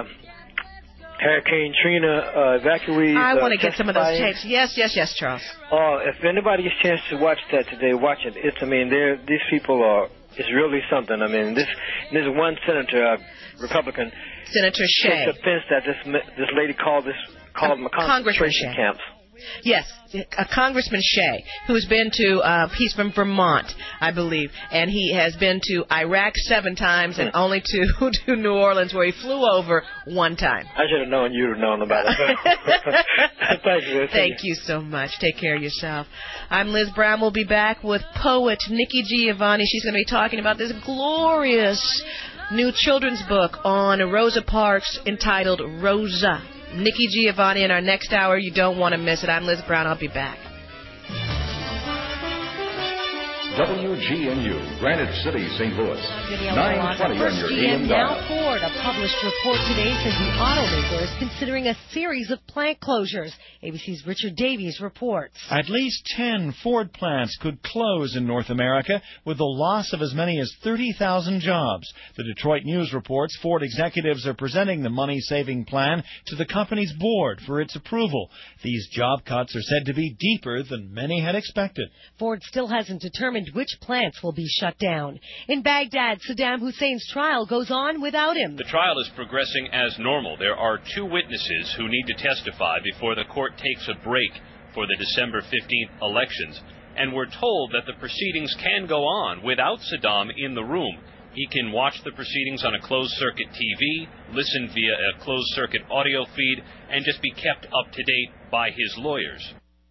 S7: Hurricane Trina uh, evacuees.
S5: I want to
S7: uh,
S5: get some of those
S7: testifying.
S5: tapes. Yes, yes, yes, Charles.
S7: Oh, if anybody gets a chance to watch that today, watch it. It's, I mean, they're, these people are, it's really something. I mean, this, there's one senator, uh, Republican,
S5: Senator Shea.
S7: takes offense that this this lady called this called them
S5: Uh, Congressman
S7: concentration
S5: Shea.
S7: camps.
S5: Yes, uh, Congressman Shea, who's been to, uh, he's from Vermont, I believe, and he has been to Iraq seven times and only to, to New Orleans, where he flew over one time.
S7: I should have known you would have known about it. Thank you. Liz.
S5: Thank you so much. Take care of yourself. I'm Liz Brown. We'll be back with poet Nikki Giovanni. She's going to be talking about this glorious new children's book on Rosa Parks entitled Rosa. Nikki Giovanni in our next hour. You don't want to miss it. I'm Liz Brown. I'll be back.
S6: W G N U, Granite City, Saint Louis. nine twenty on your
S19: G
S6: A M
S19: M now
S6: dial.
S19: Ford. A published report today says the automaker is considering a series of plant closures. A B C's Richard Davies reports.
S10: At least ten Ford plants could close in North America with the loss of as many as thirty thousand jobs. The Detroit News reports Ford executives are presenting the money-saving plan to the company's board for its approval. These job cuts are said to be deeper than many had expected.
S19: Ford still hasn't determined which plants will be shut down. In Baghdad, Saddam Hussein's trial goes on without him.
S24: The trial is progressing as normal. There are two witnesses who need to testify before the court takes a break for the December fifteenth elections. And we're told that the proceedings can go on without Saddam in the room. He can watch the proceedings on a closed-circuit T V, listen via a closed-circuit audio feed, and just be kept up to date by his lawyers.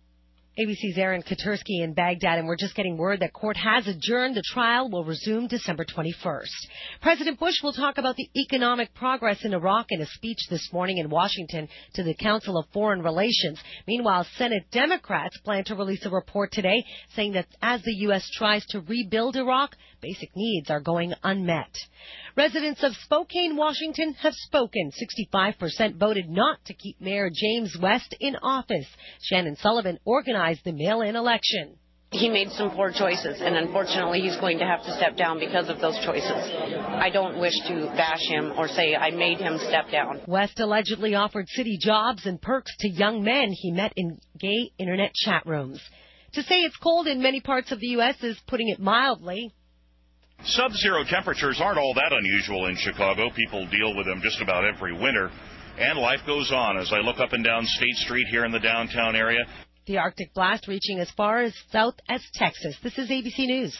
S19: A B C's Aaron Katursky in Baghdad, and we're just getting word that court has adjourned. The trial will resume December twenty-first. President Bush will talk about the economic progress in Iraq in a speech this morning in Washington to the Council of Foreign Relations. Meanwhile, Senate Democrats plan to release a report today saying that as the U S tries to rebuild Iraq, basic needs are going unmet. Residents of Spokane, Washington have spoken. sixty-five percent voted not to keep Mayor James West in office. Shannon Sullivan organized the mail-in election.
S25: He made some poor choices, and unfortunately he's going to have to step down because of those choices. I don't wish to bash him or say I made him step down.
S19: West allegedly offered city jobs and perks to young men he met in gay internet chat rooms. To say it's cold in many parts of the U S is putting it mildly.
S26: Sub-zero temperatures aren't all that unusual in Chicago. People deal with them just about every winter. And life goes on as I look up and down State Street here in the downtown area.
S19: The Arctic blast reaching as far as south as Texas. This is A B C News.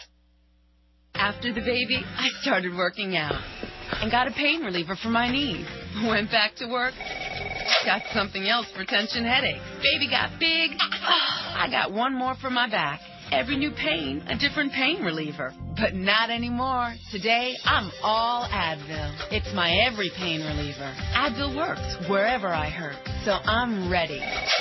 S27: After the baby, I started working out and got a pain reliever for my knees. Went back to work, got something else for tension headaches. Baby got big, I got one more for my back. Every new pain, a different pain reliever. But not anymore. Today, I'm all Advil. It's my every pain reliever. Advil works wherever I hurt. So I'm ready.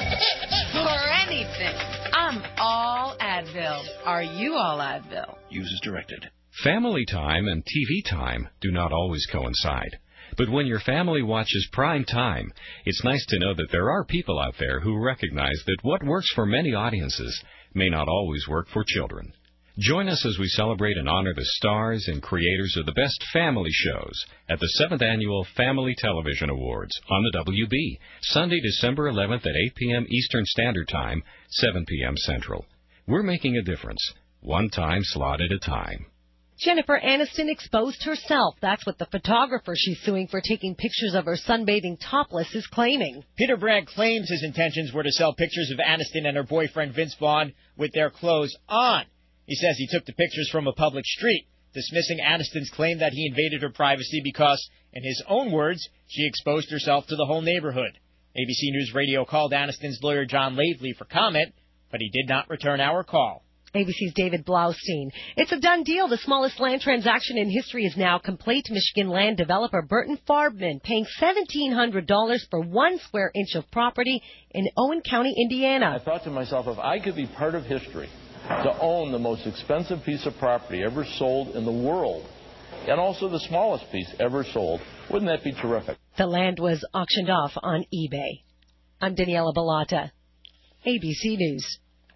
S27: For anything. I'm all Advil. Are you all Advil?
S28: Use as directed.
S1: Family time and T V time do not always coincide. But when your family watches prime time, it's nice to know that there are people out there who recognize that what works for many audiences may not always work for children. Join us as we celebrate and honor the stars and creators of the best family shows at the seventh Annual Family Television Awards on the W B, Sunday, December eleventh at eight p.m. Eastern Standard Time, seven p.m. Central. We're making a difference, one time slot at a time.
S2: Jennifer Aniston exposed herself. That's what the photographer she's suing for taking pictures of her sunbathing topless is claiming.
S12: Peter Bragg claims his intentions were to sell pictures of Aniston and her boyfriend Vince Vaughn with their clothes on. He says he took the pictures from a public street, dismissing Aniston's claim that he invaded her privacy because, in his own words, she exposed herself to the whole neighborhood. A B C News Radio called Aniston's lawyer John Lavely for comment, but he did not return our call.
S2: A B C's David Blaustein. It's a done deal. The smallest land transaction in history is now complete. Michigan land developer Burton Farbman paying seventeen hundred dollars for one square inch of property in Owen County, Indiana.
S13: I thought to myself, if I could be part of history to own the most expensive piece of property ever sold in the world, and also the smallest piece ever sold, wouldn't that be terrific?
S2: The land was auctioned off on eBay. I'm Daniela Bellotta, A B C News.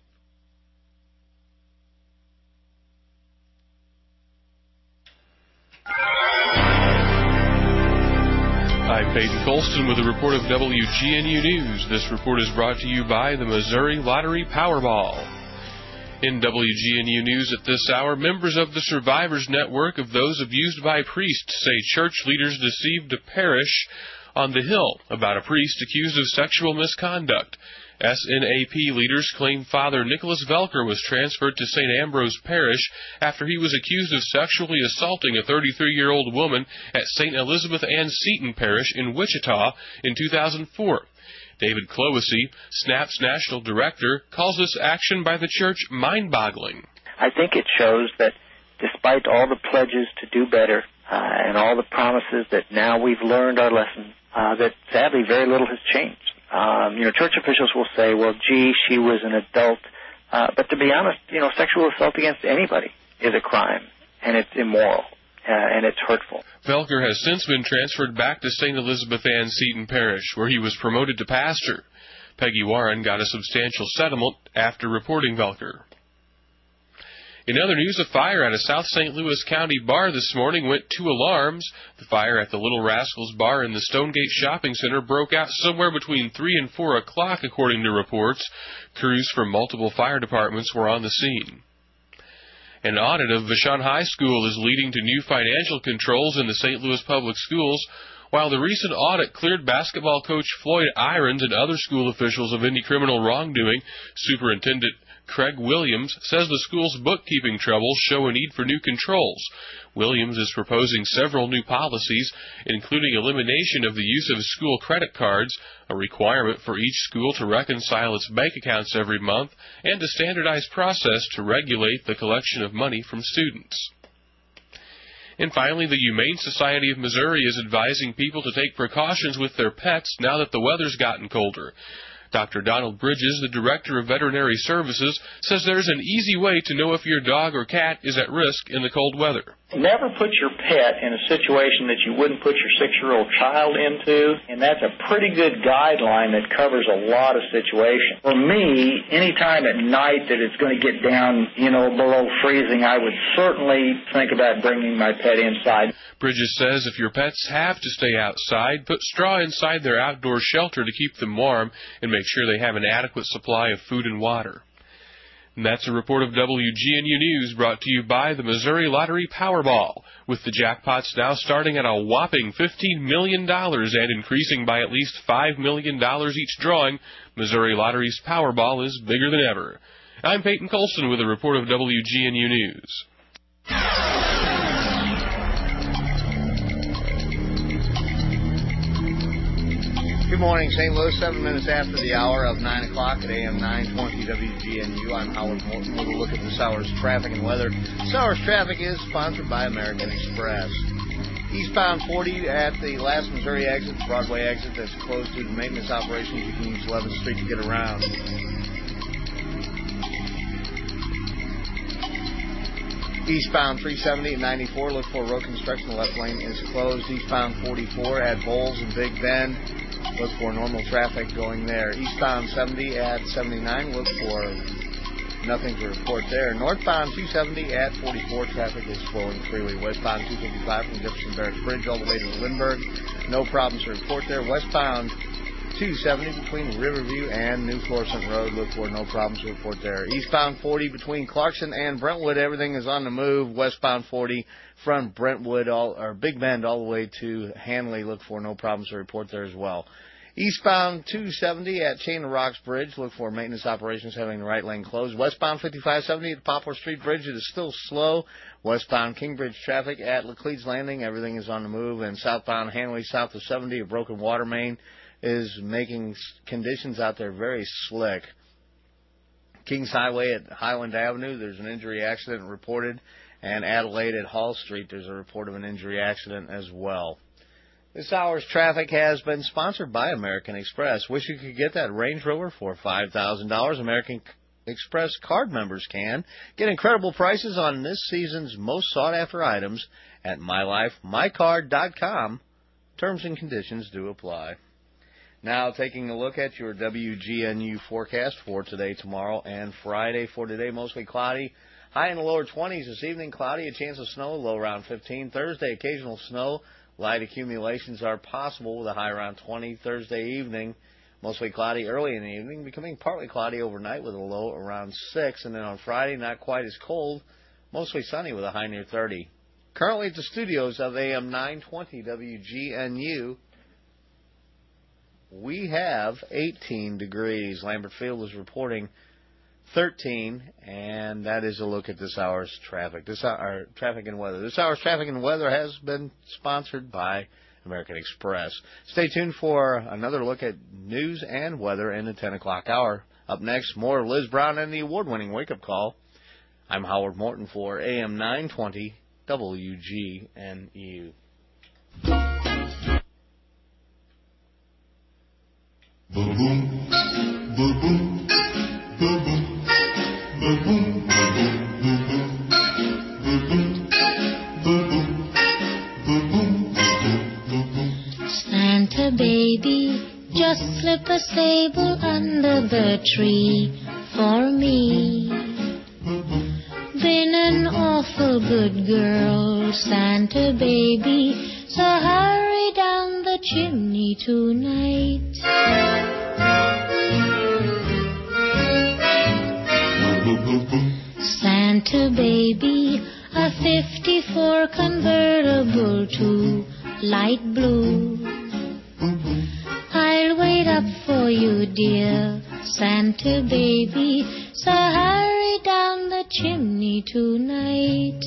S14: I'm Peyton Colston with a report of W G N U News. This report is brought to you by the Missouri Lottery Powerball. In W G N U News at this hour, members of the Survivors Network of those abused by priests say church leaders deceived a parish on the Hill about a priest accused of sexual misconduct. S N A P leaders claim Father Nicholas Velker was transferred to Saint Ambrose Parish after he was accused of sexually assaulting a thirty-three-year-old woman at Saint Elizabeth Ann Seton Parish in Wichita in two thousand four. David Cloesy, SNAP's national director, calls this action by the church mind-boggling.
S15: I think it shows that despite all the pledges to do better uh, and all the promises that now we've learned our lesson, uh, that sadly very little has changed. Um, you know, church officials will say, well, gee, she was an adult. Uh, but to be honest, you know, sexual assault against anybody is a crime, and it's immoral, uh, and it's hurtful.
S14: Velker has since been transferred back to Saint Elizabeth Ann Seton Parish, where he was promoted to pastor. Peggy Warren got a substantial settlement after reporting Velker. In other news, a fire at a South Saint Louis County bar this morning went two alarms. The fire at the Little Rascals Bar in the Stonegate Shopping Center broke out somewhere between three and four o'clock, according to reports. Crews from multiple fire departments were on the scene. An audit of Vashon High School is leading to new financial controls in the Saint Louis Public Schools. While the recent audit cleared basketball coach Floyd Irons and other school officials of any criminal wrongdoing, Superintendent Craig Williams says the school's bookkeeping troubles show a need for new controls. Williams is proposing several new policies, including elimination of the use of school credit cards, a requirement for each school to reconcile its bank accounts every month, and a standardized process to regulate the collection of money from students. And finally, the Humane Society of Missouri is advising people to take precautions with their pets now that the weather's gotten colder. Doctor Donald Bridges, the Director of Veterinary Services, says there's an easy way to know if your dog or cat is at risk in the cold weather.
S23: Never put your pet in a situation that you wouldn't put your six-year-old child into, and that's a pretty good guideline that covers a lot of situations. For me, any time at night that it's going to get down, you know, below freezing, I would certainly think about bringing my pet inside.
S14: Bridges says if your pets have to stay outside, put straw inside their outdoor shelter to keep them warm and make sure they have an adequate supply of food and water. And that's a report of W G N U News brought to you by the Missouri Lottery Powerball, with the jackpots now starting at a whopping fifteen million dollars and increasing by at least five million dollars each drawing. Missouri Lottery's Powerball is bigger than ever. I'm Peyton Colston with a report of W G N U News.
S28: Good morning, Saint Louis. Seven minutes after the hour of nine o'clock at A M nine twenty W G N U. I'm Howard Morton with a look at this hour's traffic and weather. This hour's traffic is sponsored by American Express. Eastbound forty at the last Missouri exit, Broadway exit, that's closed due to maintenance operations. You can use eleventh Street to get around. Eastbound three seventy at ninety-four, look for road construction. The left lane is closed. Eastbound forty-four at Bowles and Big Bend, look for normal traffic going there. Eastbound seventy at seventy-nine, look for nothing to report there. Northbound two seventy at forty-four, traffic is flowing freely. Westbound two fifty-five from Jefferson Barracks Bridge all the way to Lindbergh, no problems to report there. Westbound two seventy between Riverview and New Florissant Road, look for no problems to report there. Eastbound forty between Clarkson and Brentwood, everything is on the move. Westbound forty from Brentwood all or Big Bend all the way to Hanley, look for no problems to report there as well. Eastbound two seventy at Chain of Rocks Bridge, look for maintenance operations having the right lane closed. Westbound fifty-five seventy at Poplar Street Bridge, it is still slow. Westbound Kingbridge traffic at Laclede's Landing, everything is on the move. And southbound Hanley south of seventy, a broken water main is making conditions out there very slick. Kings Highway at Highland Avenue, there's an injury accident reported. And Adelaide at Hall Street, there's a report of an injury accident as well. This hour's traffic has been sponsored by American Express. Wish you could get that Range Rover for five thousand dollars. American Express card members can. Get incredible prices on this season's most sought-after items at my life my card dot com. Terms and conditions do apply. Now, taking a look at your W G N U forecast for today, tomorrow, and Friday. For today, mostly cloudy. High in the lower twenties this evening, cloudy, a chance of snow, low around fifteen. Thursday, occasional snow. Light accumulations are possible with a high around twenty. Thursday evening, mostly cloudy early in the evening, becoming partly cloudy overnight with a low around six. And then on Friday, not quite as cold, mostly sunny with a high near thirty. Currently at the studios of A M nine twenty W G N U, we have eighteen degrees. Lambert Field is reporting thirteen, and that is a look at this hour's traffic. This hour, traffic and weather. This hour's traffic and weather has been sponsored by American Express. Stay tuned for another look at news and weather in the ten o'clock hour. Up next, more of Liz Brown and the award-winning Wake Up Call. I'm Howard Morton for A M nine twenty W G N U.
S3: Boom, boom, boom, boom, boom, boom, boom, boom, boom, boom, boom.
S8: Santa baby, just slip a sable under the tree for me. Been an awful good girl, Santa baby, so hurry down the chimney tonight. Santa baby, a fifty-four convertible to light blue. I'll wait up for you, dear Santa baby, so hurry down the chimney tonight.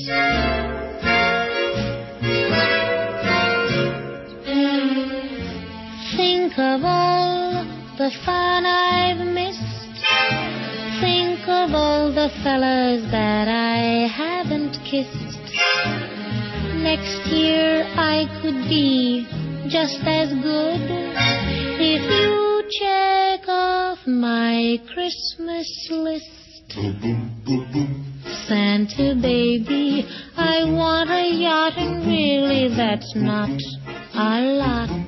S8: Think of all the fun I've missed. Think of all the fellas that I haven't kissed. Next year I could be just as good if you check off my Christmas list. Santa baby, I want a yacht, and really that's not a lot.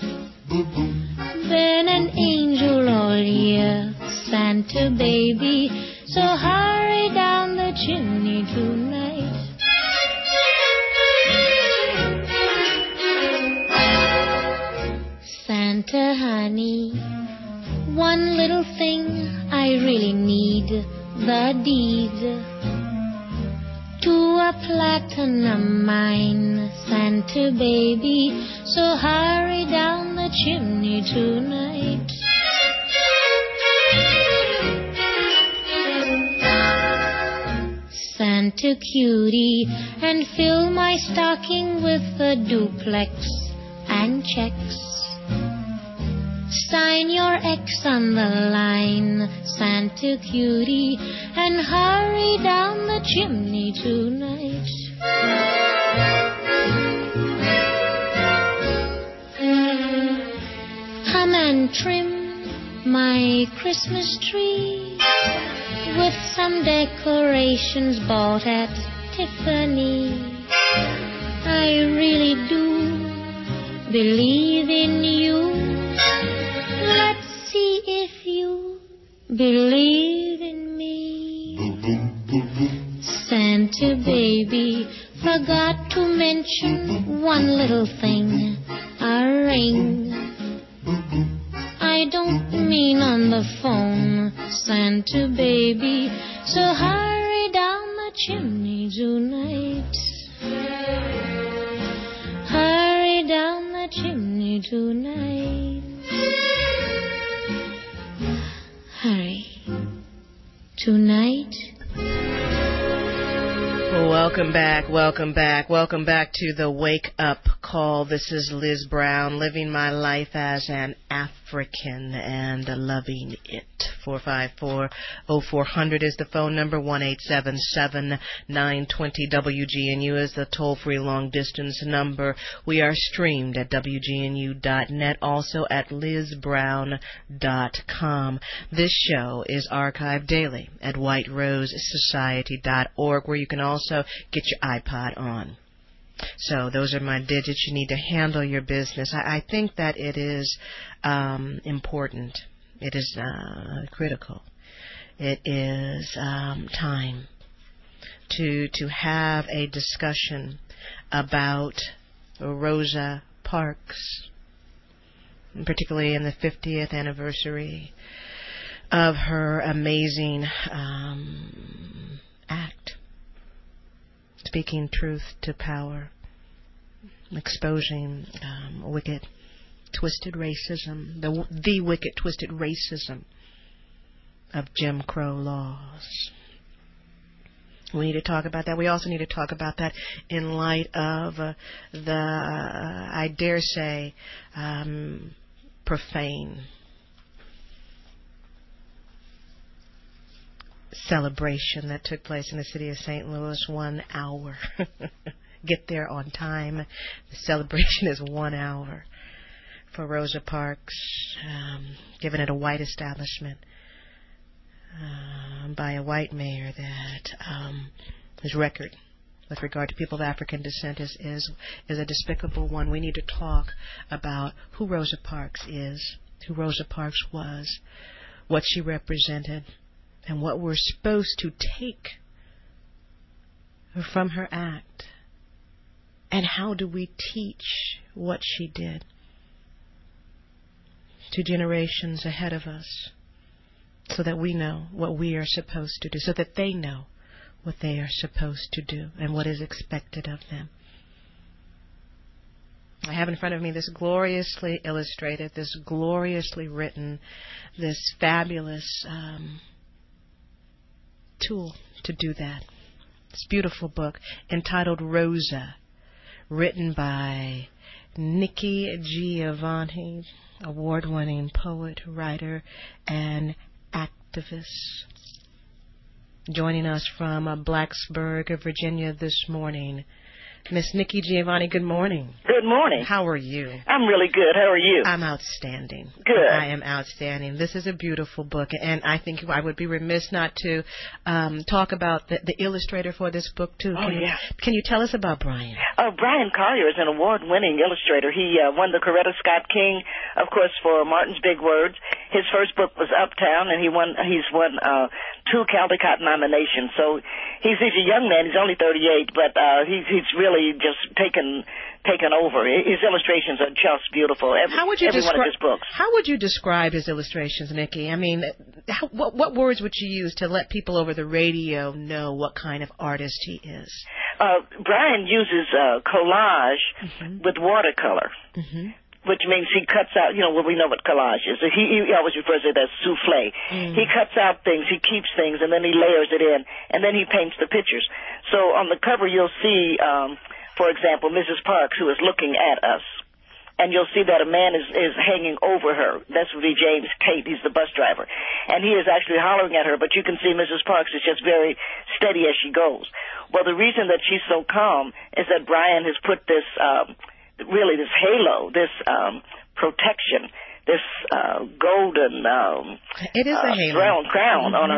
S8: Been an angel all year, Santa baby, so hurry down the chimney tonight. Santa honey, one little thing I really need, the deed to a platinum mine, Santa baby, so hurry down the chimney tonight. Santa cutie, and fill my stocking with a duplex and checks. Sign your X on the line, Santa cutie, and hurry down the chimney tonight. Come and trim my Christmas tree with some decorations bought at Tiffany. I really do believe in you. Let's see if you believe in me. Santa baby forgot to mention one little thing, a ring. I don't mean on the phone, Santa baby, so hurry down the chimney tonight. Hurry down the chimney tonight. Hurry. Tonight.
S5: Welcome back, welcome back, welcome back to the Wake Up Call. This is Liz Brown, living my life as an African and loving it. four five four, oh four hundred is the phone number. one eight seven seven, nine two zero, W G N U is the toll-free long-distance number. We are streamed at W G N U dot net, also at Liz Brown dot com. This show is archived daily at White Rose Society dot org, where you can also get your iPod on. So those are my digits. You need to handle your business. I, I think that it is um, important. It is uh, critical. It is um, time to to have a discussion about Rosa Parks, particularly in the fiftieth anniversary of her amazing um, act, speaking truth to power, exposing um, wicked, twisted racism, the the wicked, twisted racism of Jim Crow laws. We need to talk about that. We also need to talk about that in light of uh, the, uh, I dare say, um, profane celebration that took place in the city of Saint Louis. One hour. Get there on time. The celebration is one hour for Rosa Parks, um, given at a white establishment uh, by a white mayor that um, his record with regard to people of African descent is, is is a despicable one. We need to talk about who Rosa Parks is, who Rosa Parks was, what she represented, and what we're supposed to take from her act. And how do we teach what she did to generations ahead of us, so that we know what we are supposed to do, so that they know what they are supposed to do and what is expected of them. I have in front of me this gloriously illustrated, this gloriously written, this fabulous um, tool to do that. This beautiful book entitled Rosa, written by Nikki Giovanni, award-winning poet, writer, and activist. Joining us from uh, Blacksburg, Virginia this morning, Miss Nikki Giovanni, good morning.
S9: Good morning.
S5: How are you?
S9: I'm really good. How are you?
S5: I'm outstanding.
S9: Good.
S5: I am outstanding. This is a beautiful book, and I think I would be remiss not to um, talk about the, the illustrator for this book, too.
S9: Oh,
S5: can you,
S9: yeah.
S5: Can you tell us about Brian?
S9: Uh, Brian Collier is an award-winning illustrator. He uh, won the Coretta Scott King, of course, for Martin's Big Words. His first book was Uptown, and he won. He's won uh, two Caldecott nominations. So he's, he's a young man. He's only thirty-eight, but uh, he's he's really just taken taken over. His illustrations are just beautiful. Every,
S5: how would you
S9: every
S5: descri-
S9: one of his books.
S5: How would you describe his illustrations, Nikki? I mean, how, what, what words would you use to let people over the radio know what kind of artist he is?
S9: Uh, Brian uses uh, collage mm-hmm. with watercolor. Mm-hmm. Which means he cuts out, you know, well, we know what collage is. He, he always refers to it as souffle. Mm. He cuts out things, he keeps things, and then he layers it in, and then he paints the pictures. So on the cover you'll see, um, for example, Missus Parks, who is looking at us. And you'll see that a man is, is hanging over her. That would be James Tate. He's the bus driver. And he is actually hollering at her, but you can see Missus Parks is just very steady as she goes. Well, the reason that she's so calm is that Brian has put this... Um, really this halo, this um, protection, this uh, golden um,
S5: it is
S9: uh,
S5: a halo.
S9: crown, crown
S5: mm-hmm.
S9: on her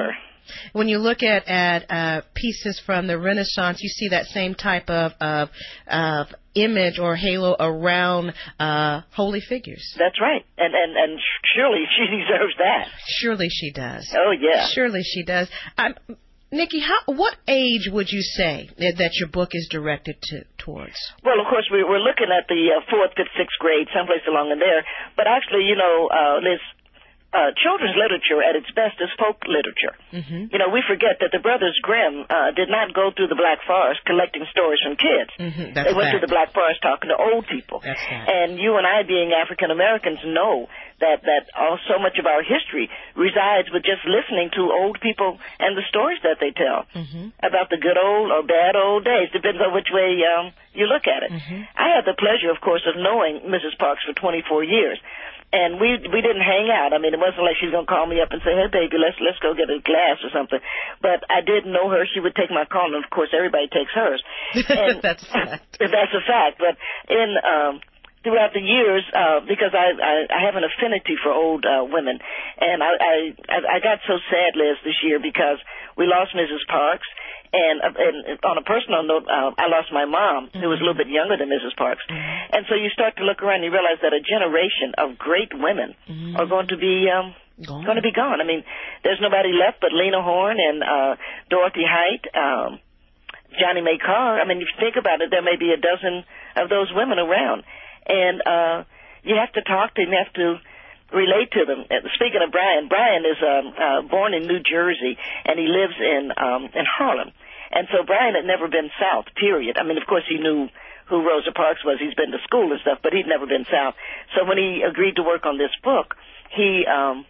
S5: when you look at at uh, pieces from the Renaissance, you see that same type of of, of image or halo around uh, holy figures.
S9: That's right, and and and surely she deserves that.
S5: Surely she does.
S9: Oh yeah.
S5: Surely she does. Um, Nikki, how, what age would you say that your book is directed to towards?
S9: Well, of course, we, we're looking at the uh, fourth, fifth, sixth grade, someplace along in there. But actually, you know, uh, Liz, uh, children's literature at its best is folk literature.
S5: Mm-hmm.
S9: You know, we forget that the Brothers Grimm uh, did not go through the Black Forest collecting stories from kids.
S5: Mm-hmm. That's
S9: they went
S5: fact.
S9: to the Black Forest talking to old people.
S5: That's fact.
S9: And you and I, being African Americans, know that that all, so much of our history resides with just listening to old people and the stories that they tell
S5: mm-hmm.
S9: about the good old or bad old days. Depends on which way um, you look at it.
S5: Mm-hmm.
S9: I had the pleasure, of course, of knowing Missus Parks for twenty-four years. And we we didn't hang out. I mean, it wasn't like she was going to call me up and say, hey, baby, let's let's go get a glass or something. But I did know her. She would take my call, and, of course, everybody takes hers. And
S5: that's a fact.
S9: That's a fact. But in um, throughout the years, uh, because I, I, I have an affinity for old uh, women, and I, I, I got so sad, Liz, this year because we lost Missus Parks. And, uh, and on a personal note, uh, I lost my mom, who was a little bit younger than Missus Parks.
S5: Mm-hmm.
S9: And so you start to look around and you realize that a generation of great women
S5: mm-hmm.
S9: are going to be um,
S5: gone.
S9: going to be gone. I mean, there's nobody left but Lena Horne and uh, Dorothy Height, um, Johnny May Carr. I mean, if you think about it, there may be a dozen of those women around. And uh, you have to talk to them. You have to relate to them. Speaking of Brian, Brian is um, uh, born in New Jersey, and he lives in um, in Harlem. And so Brian had never been south, period. I mean, of course, he knew who Rosa Parks was. He's been to school and stuff, but he'd never been south. So when he agreed to work on this book, he um,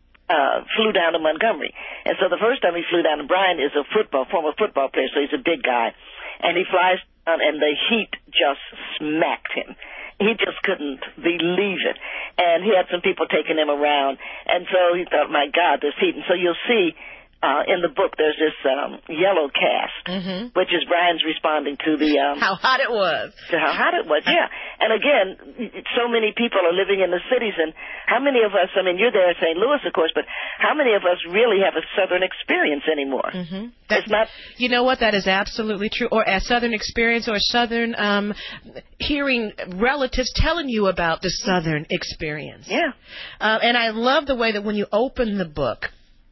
S9: uh, flew down to Montgomery. And so the first time he flew down, and Brian is a football, former football player, so he's a big guy. And he flies down, and the heat just smacked him. He just couldn't believe it. And he had some people taking him around. And so he thought, my God, this heat. And so you'll see uh, in the book there's this um, yellow cast,
S5: mm-hmm.
S9: which is Brian's responding to the... Um,
S5: how hot it was.
S9: To how hot it was, yeah. And again, so many people are living in the cities. And how many of us, I mean, you're there in Saint Louis, of course, but how many of us really have a Southern experience anymore?
S5: Mm-hmm.
S9: It's not...
S5: You know what? That is absolutely true. Or a Southern experience or Southern um, hearing relatives telling you about the Southern experience.
S9: Yeah.
S5: Uh, and I love the way that when you open the book,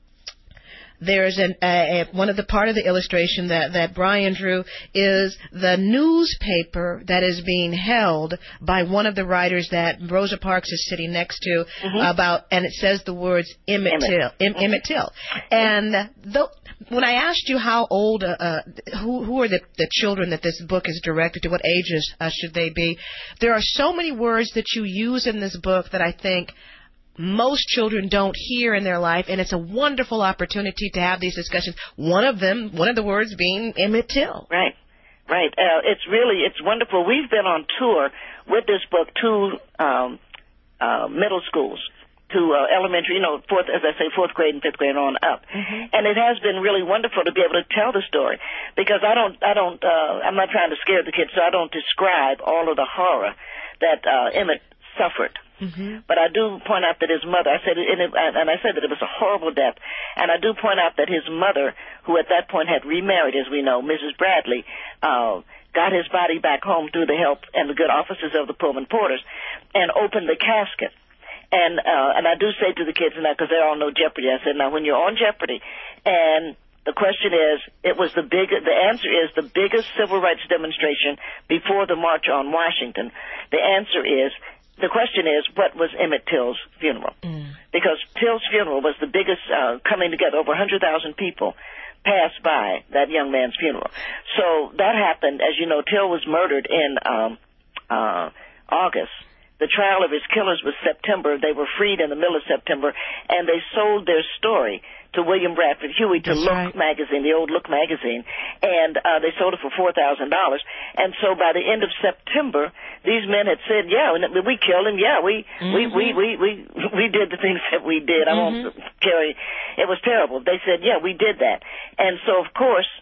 S5: there's an, a, a, one of the part of the illustration that, that Brian drew is the newspaper that is being held by one of the writers that Rosa Parks is sitting next to
S9: mm-hmm.
S5: about, and it says the words Emmett,
S9: Emmett.
S5: Till. Em,
S9: Mm-hmm.
S5: Emmett Till. And the, when I asked you how old, uh, uh, who, who are the, the children that this book is directed to, what ages uh, should they be, there are so many words that you use in this book that I think most children don't hear in their life, and it's a wonderful opportunity to have these discussions. One of them, one of the words being Emmett Till.
S9: Right, right. Uh, it's really, it's wonderful. We've been on tour with this book to um, uh, middle schools, to uh, elementary, you know, fourth, as I say, fourth grade and fifth grade on up.
S5: Mm-hmm.
S9: And it has been really wonderful to be able to tell the story, because I don't, I don't, uh, I'm not trying to scare the kids, so I don't describe all of the horror that uh, Emmett suffered.
S5: Mm-hmm.
S9: But I do point out that his mother, I said, and, it, and I said that it was a horrible death, and I do point out that his mother, who at that point had remarried, as we know, Missus Bradley, uh, got his body back home through the help and the good offices of the Pullman Porters, and opened the casket. And uh, and I do say to the kids now, because they're on No Jeopardy, I said, now when you're on Jeopardy, and the question is, it was the big, the answer is the biggest civil rights demonstration before the March on Washington. The answer is, the question is, what was Emmett Till's funeral?
S5: Mm.
S9: Because Till's funeral was the biggest uh, coming together. Over one hundred thousand people passed by that young man's funeral. So that happened. As you know, Till was murdered in um, uh, August. The trial of his killers was September. They were freed in the middle of September, and they sold their story to William Bradford Huey to
S5: That's
S9: Look
S5: right.
S9: magazine, the old Look magazine, and uh, they sold it for four thousand dollars. And so by the end of September, these men had said, "Yeah, we killed him. Yeah, we
S5: mm-hmm.
S9: we, we we we we did the things that we did." I won't
S5: Mm-hmm.
S9: carry. It was terrible. They said, "Yeah, we did that." And so, of course,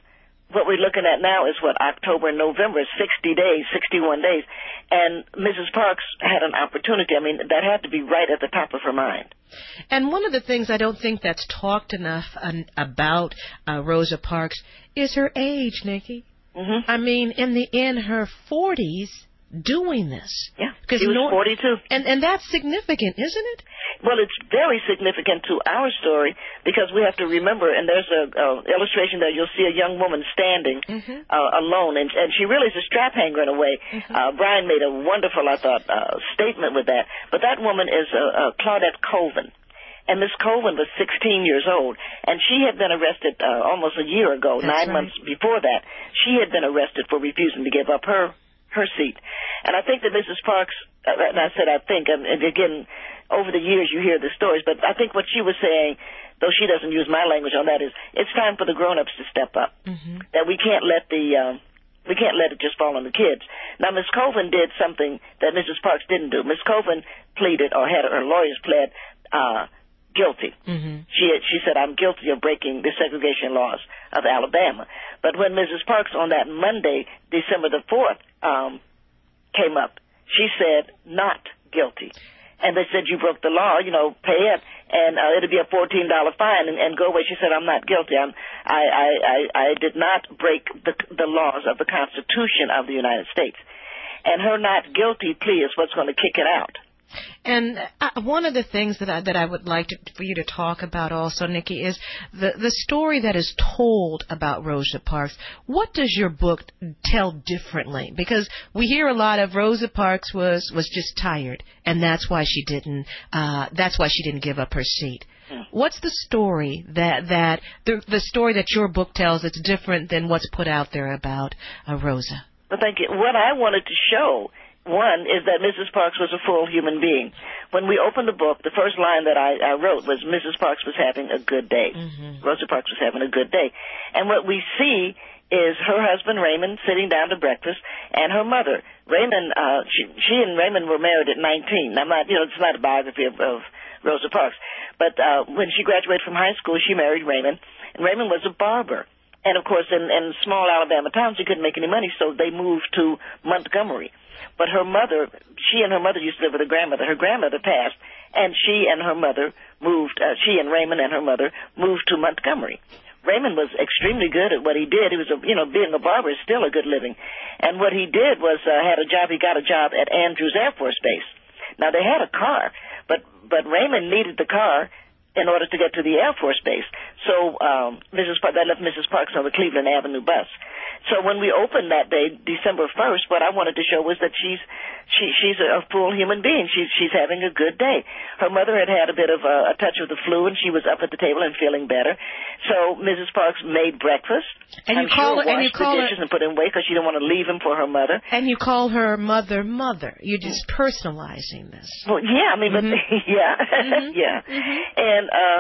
S9: what we're looking at now is what, October and November, sixty days, sixty-one days. And Missus Parks had an opportunity. I mean, that had to be right at the top of her mind.
S5: And one of the things I don't think that's talked enough um, about uh, Rosa Parks is her age, Nikki.
S9: Mm-hmm.
S5: I mean, in the in her forties, doing this.
S9: Yeah, she was
S5: no,
S9: forty-two.
S5: And and that's significant, isn't it?
S9: Well, it's very significant to our story because we have to remember, and there's a, a illustration there. You'll see a young woman standing
S5: mm-hmm.
S9: uh, alone, and, and she really is a strap hanger in a way. Mm-hmm. Uh, Brian made a wonderful, I thought, uh, statement with that. But that woman is uh, uh, Claudette Colvin. And Miss Colvin was sixteen years old, and she had been arrested uh, almost a year ago,
S5: That's
S9: nine
S5: right.
S9: months before that. She had been arrested for refusing to give up her her seat. And I think that Missus Parks, uh, and I said I think, and, and again, over the years you hear the stories, but I think what she was saying, though she doesn't use my language on that, is it's time for the grown-ups to step up.
S5: Mm-hmm.
S9: That we can't let the... Um, we can't let it just fall on the kids. Now, Miss Colvin did something that Missus Parks didn't do. Miss Colvin pleaded, or had her lawyers pled, uh, guilty.
S5: Mm-hmm.
S9: She she said, I'm guilty of breaking the segregation laws of Alabama. But when Missus Parks on that Monday, December the fourth, um, came up, she said, not guilty. And they said, you broke the law, you know, pay it, and uh, it'll be a fourteen dollar fine, and, and go away. She said, I'm not guilty. I'm, I, I, I, I did not break the, the laws of the Constitution of the United States. And her not guilty plea is what's going to kick it out.
S5: And uh, one of the things that I, that I would like to, for you to talk about also, Nikki, is the, the story that is told about Rosa Parks. What does your book tell differently? Because we hear a lot of Rosa Parks was, was just tired, and that's why she didn't uh, that's why she didn't give up her seat. What's the story that that the, the story that your book tells that's different than what's put out there about uh, Rosa?
S9: Well, thank you. What I wanted to show. One is that Missus Parks was a full human being. When we opened the book, the first line that I, I wrote was Missus Parks was having a good day. Mm-hmm. Rosa Parks was having a good day. And what we see is her husband, Raymond, sitting down to breakfast, and her mother. Raymond, uh, she, she and Raymond were married at nineteen. I'm not, you know, it's not a biography of, of Rosa Parks. But uh, when she graduated from high school, she married Raymond, and Raymond was a barber. And, of course, in, in small Alabama towns, you couldn't make any money, so they moved to Montgomery. But her mother, she and her mother used to live with her grandmother. Her grandmother passed, and she and her mother moved, uh, she and Raymond and her mother moved to Montgomery. Raymond was extremely good at what he did. He was, a, you know, being a barber is still a good living. And what he did was uh, had a job, he got a job at Andrews Air Force Base. Now, they had a car, but, but Raymond needed the car in order to get to the Air Force Base. So um, Missus Parks, they left Missus Parks on the Cleveland Avenue bus. So when we opened that day, December first, what I wanted to show was that she's she, she's a full human being. She's she's having a good day. Her mother had had a bit of a, a touch of the flu, and she was up at the table and feeling better. So Missus Parks made breakfast.
S5: And you
S9: I'm
S5: call
S9: sure
S5: her, and you
S9: washed
S5: call
S9: the
S5: her,
S9: dishes and put in away because she didn't want to leave him for her mother.
S5: And you call her mother, mother. You're just personalizing this.
S9: Well, yeah, I mean,
S5: Mm-hmm.
S9: but yeah,
S5: Mm-hmm.
S9: yeah,
S5: Mm-hmm.
S9: and uh.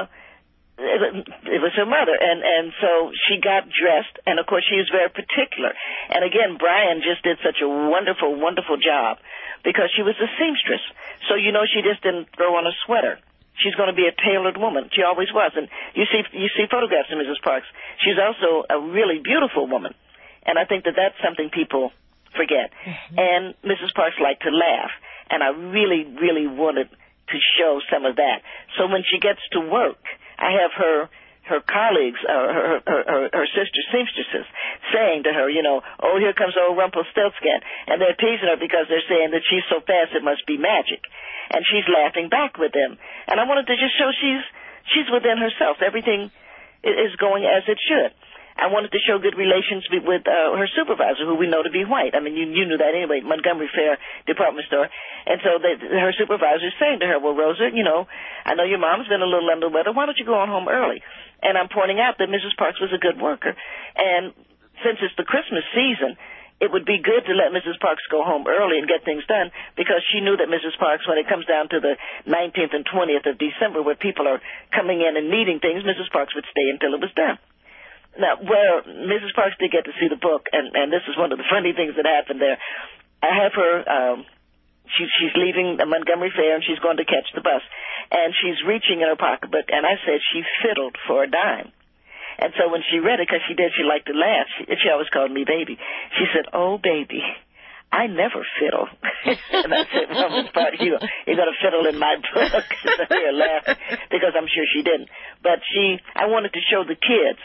S9: It was, it was her mother, and, and so she got dressed, and of course she was very particular. And again, Brian just did such a wonderful, wonderful job because she was a seamstress. So, you know, she just didn't throw on a sweater. She's going to be a tailored woman. She always was. And you see, you see photographs of Missus Parks. She's also a really beautiful woman. And I think that that's something people forget. Mm-hmm. And Missus Parks liked to laugh. And I really, really wanted to show some of that. So when she gets to work, I have her her colleagues, uh, her, her, her, her sister seamstresses, saying to her, you know, oh, here comes old Rumpelstiltskin. And they're teasing her because they're saying that she's so fast it must be magic. And she's laughing back with them. And I wanted to just show she's she's within herself. Everything is going as it should. I wanted to show good relations with uh, her supervisor, who we know to be white. I mean, you, you knew that anyway, Montgomery Fair department store. And so they, her supervisor is saying to her, well, Rosa, you know, I know your mom's been a little under the weather. Why don't you go on home early? And I'm pointing out that Missus Parks was a good worker. And since it's the Christmas season, it would be good to let Missus Parks go home early and get things done, because she knew that Missus Parks, when it comes down to the nineteenth and twentieth of December, where people are coming in and needing things, Missus Parks would stay until it was done. Now, well, Missus Parks did get to see the book, and, and this is one of the funny things that happened there. I have her, um, she, she's leaving the Montgomery Fair, and she's going to catch the bus, and she's reaching in her pocketbook, and I said she fiddled for a dime. And so when she read it, because she did, she liked to laugh. She, she always called me baby. She said, "Oh, baby, I never fiddle." And I said, "Well, Miss Party, you, you're going to fiddle in my book." So we were laughing because I'm sure she didn't. But she, I wanted to show the kids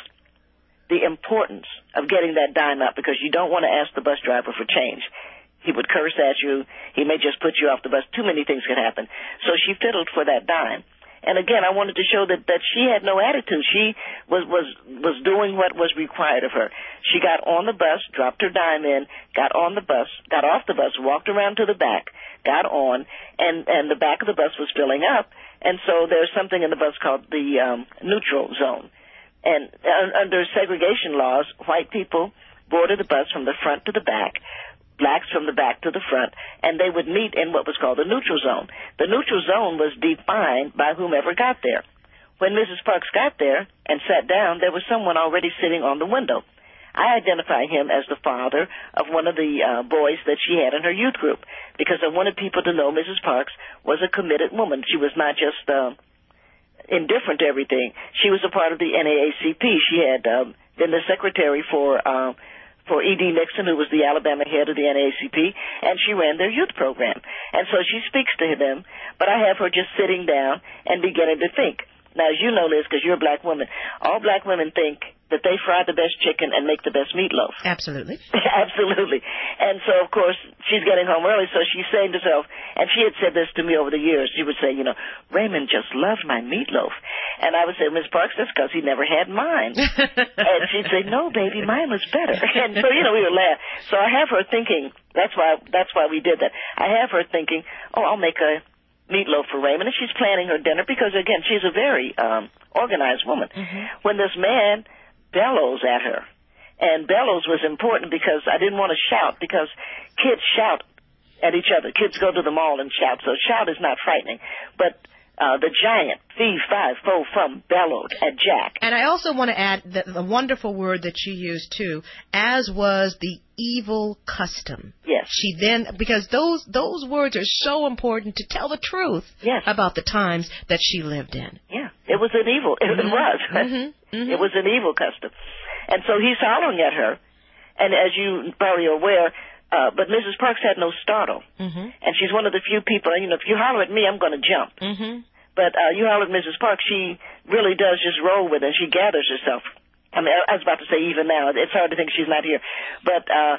S9: the importance of getting that dime up, because you don't want to ask the bus driver for change. He would curse at you. He may just put you off the bus. Too many things could happen. So she fiddled for that dime. And again, I wanted to show that, that she had no attitude. She was, was, was doing what was required of her. She got on the bus, dropped her dime in, got on the bus, got off the bus, walked around to the back, got on, and, and the back of the bus was filling up. And so there's something in the bus called the um, neutral zone. And uh, under segregation laws, white people boarded the bus from the front to the back, blacks from the back to the front, and they would meet in what was called the neutral zone. The neutral zone was defined by whomever got there. When Missus Parks got there and sat down, there was someone already sitting on the window. I identified him as the father of one of the uh, boys that she had in her youth group, because I wanted people to know Missus Parks was a committed woman. She was not just uh, indifferent to everything. She was a part of the N double A C P. She had um, been the secretary for uh, for E D Nixon, who was the Alabama head of the N double A C P, and she ran their youth program. And so she speaks to them, but I have her just sitting down and beginning to think. Now, as you know, Liz, because you're a black woman, all black women think that they fry the best chicken and make the best meatloaf.
S5: Absolutely.
S9: Absolutely. And so, of course, she's getting home early, so she's saying to herself, and she had said this to me over the years, she would say, you know, Raymond just loved my meatloaf. And I would say, Miss Parks, that's because he never had mine. And she'd say, no, baby, mine was better. And so, you know, we would laugh. So I have her thinking, that's why, that's why we did that. I have her thinking, oh, I'll make a meatloaf for Raymond, and she's planning her dinner because, again, she's a very um, organized woman. Mm-hmm. When this man bellows at her, and bellows was important because I didn't want to shout, because kids shout at each other. Kids go to the mall and shout, so shout is not frightening. But uh, the giant, fee, fi, fo, fum, bellowed at Jack.
S5: And I also want to add the, the wonderful word that you used, too, as was the evil custom.
S9: Yes.
S5: She then, because those those words are so important to tell the truth
S9: yes.
S5: about the times that she lived in.
S9: Yeah, it was an evil, it,
S5: mm-hmm.
S9: it was.
S5: Mm-hmm. Mm-hmm.
S9: It was an evil custom. And so he's hollering at her, and as you probably are aware, uh, but Missus Parks had no startle.
S5: Mm-hmm.
S9: And she's one of the few people, you know, if you holler at me, I'm going to jump.
S5: Mm-hmm.
S9: But uh, you holler at Missus Parks, she really does just roll with it. She gathers herself. I mean, I was about to say even now. It's hard to think she's not here. But uh,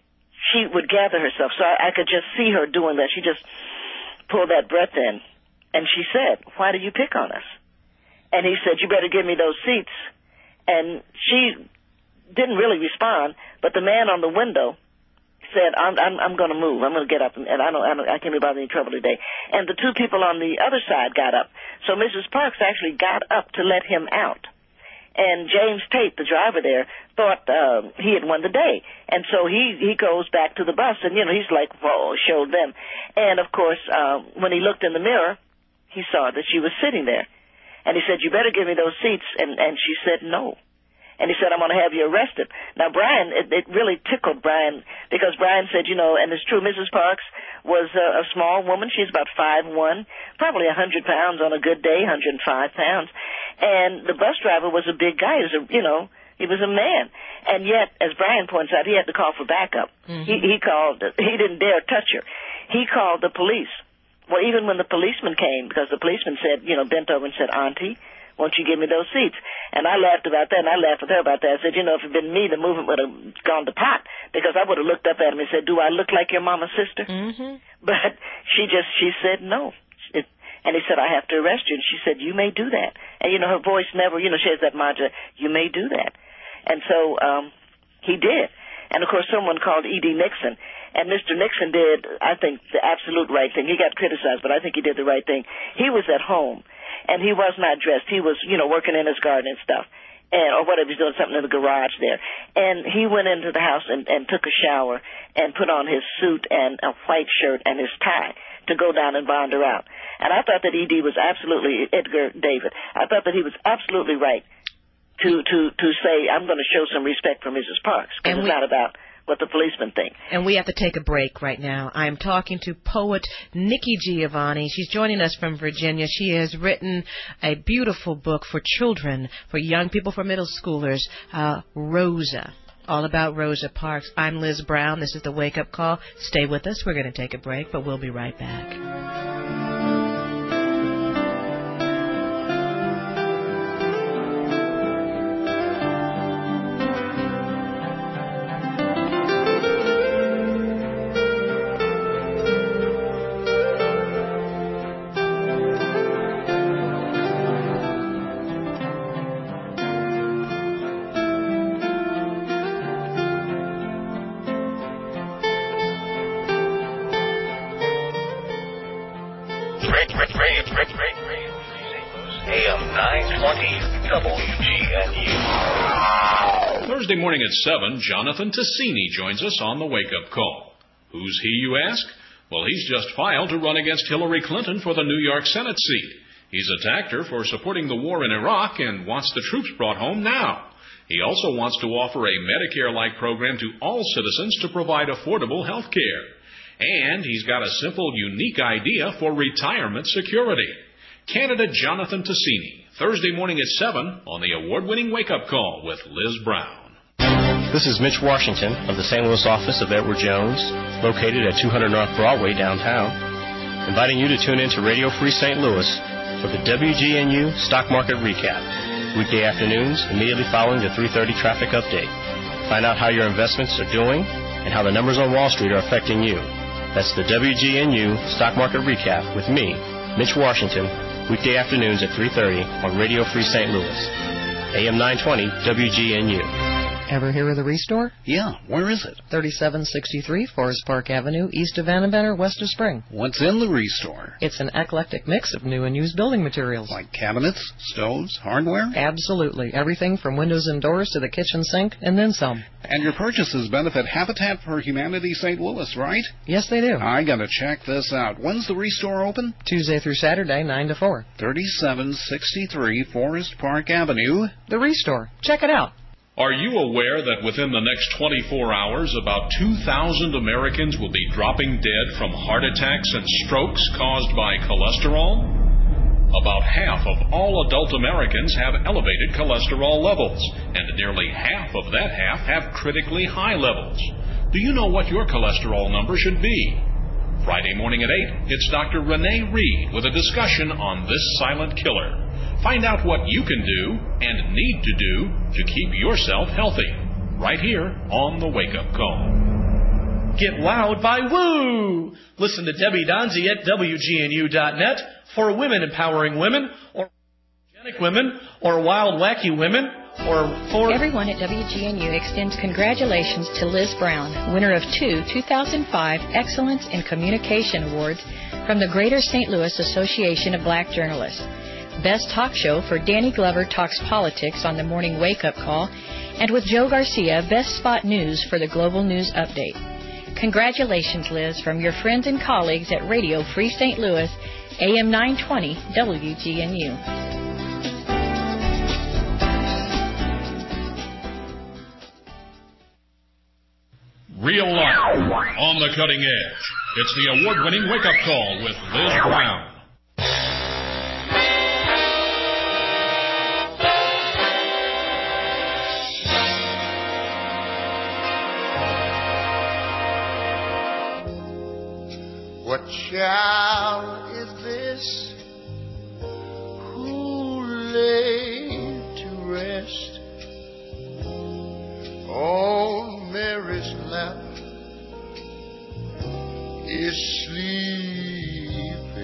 S9: she would gather herself. So I, I could just see her doing that. She just pulled that breath in. And she said, why do you pick on us? And he said, you better give me those seats. And she didn't really respond, but the man on the window said, I'm, I'm, I'm going to move. I'm going to get up, and, and I, don't, I, don't, I can't be bothering any trouble today. And the two people on the other side got up. So Missus Parks actually got up to let him out. And James Tate, the driver there, thought uh, he had won the day. And so he, he goes back to the bus, and, you know, he's like, whoa, showed them. And, of course, uh, when he looked in the mirror, he saw that she was sitting there. And he said, you better give me those seats. And, and she said, no. And he said, I'm going to have you arrested. Now, Brian, it, it really tickled Brian, because Brian said, you know, and it's true, Missus Parks was a, a small woman. She's about five one, probably one hundred pounds on a good day, one hundred five pounds. And the bus driver was a big guy. He was a, you know, he was a man. And yet, as Brian points out, he had to call for backup. Mm-hmm. He, he called, he didn't dare touch her. He called the police. Well, even when the policeman came, because the policeman said, you know, bent over and said, Auntie, won't you give me those seats? And I laughed about that, and I laughed with her about that. I said, you know, if it had been me, the movement would have gone to pot, because I would have looked up at him and said, do I look like your mama's sister?
S5: Mm-hmm.
S9: But she just, she said no. It, and he said, I have to arrest you. And she said, you may do that. And, you know, her voice never, you know, she has that mantra, you may do that. And so um, he did. And, of course, someone called E D Nixon. And Mister Nixon did, I think, the absolute right thing. He got criticized, but I think he did the right thing. He was at home, and he was not dressed. He was, you know, working in his garden and stuff, and or whatever. He's doing something in the garage there. And he went into the house and, and took a shower and put on his suit and a white shirt and his tie to go down and bond her out. And I thought that E D was absolutely, Edgar David, I thought that he was absolutely right to, to, to say, I'm going to show some respect for Missus Parks, because it's not about what the policemen think.
S5: And we have to take a break right now. I'm talking to poet Nikki Giovanni. She's joining us from Virginia. She has written a beautiful book for children, for young people, for middle schoolers, uh, Rosa. All about Rosa Parks. I'm Liz Brown. This is the Wake Up Call. Stay with us. We're going to take a break, but we'll be right back.
S4: Thursday morning at seven, Jonathan Tassini joins us on the Wake Up Call. Who's he, you ask? Well, he's just filed to run against Hillary Clinton for the New York Senate seat. He's attacked her for supporting the war in Iraq and wants the troops brought home now. He also wants to offer a Medicare-like program to all citizens to provide affordable health care. And he's got a simple, unique idea for retirement security. Candidate Jonathan Tassini, Thursday morning at seven on the award-winning Wake Up Call with Liz Brown.
S11: This is Mitch Washington of the Saint Louis office of Edward Jones, located at two hundred North Broadway downtown, inviting you to tune in to Radio Free Saint Louis for the W G N U Stock Market Recap, weekday afternoons immediately following the three thirty traffic update. Find out how your investments are doing and how the numbers on Wall Street are affecting you. That's the W G N U Stock Market Recap with me, Mitch Washington, weekday afternoons at three thirty on Radio Free Saint Louis, A M nine twenty W G N U.
S16: Ever hear of the Restore?
S28: Yeah, where is it?
S16: thirty-seven sixty-three Forest Park Avenue, east of Annabelle, west of Spring.
S28: What's in the Restore?
S16: It's an eclectic mix of new and used building materials.
S28: Like cabinets, stoves, hardware?
S16: Absolutely. Everything from windows and doors to the kitchen sink, and then some.
S28: And your purchases benefit Habitat for Humanity Saint Louis, right?
S16: Yes, they do.
S28: I gotta check this out. When's the Restore open?
S16: Tuesday through Saturday, nine to four.
S28: thirty-seven sixty-three Forest Park Avenue.
S16: The Restore. Check it out.
S4: Are you aware that within the next twenty-four hours, about two thousand Americans will be dropping dead from heart attacks and strokes caused by cholesterol? About half of all adult Americans have elevated cholesterol levels, and nearly half of that half have critically high levels. Do you know what your cholesterol number should be? Friday morning at eight, it's Doctor Renee Reed with a discussion on this silent killer. Find out what you can do and need to do to keep yourself healthy. Right here on the Wake Up Call.
S17: Get wowed by Woo! Listen to Debbie Donzi at W G N U dot net for women empowering women, or genic women, or wild wacky women, or for...
S18: Everyone at W G N U extends congratulations to Liz Brown, winner of two two thousand five Excellence in Communication Awards from the Greater Saint Louis Association of Black Journalists. Best Talk Show for Danny Glover Talks Politics on the Morning Wake Up Call, and with Joe Garcia, Best Spot News for the Global News Update. Congratulations, Liz, from your friends and colleagues at Radio Free Saint Louis, A M nine twenty W G N U.
S4: Real life, on the cutting edge. It's the award-winning Wake Up Call with Liz Brown.
S3: What child is this who lay to rest on Mary's lap is sleeping,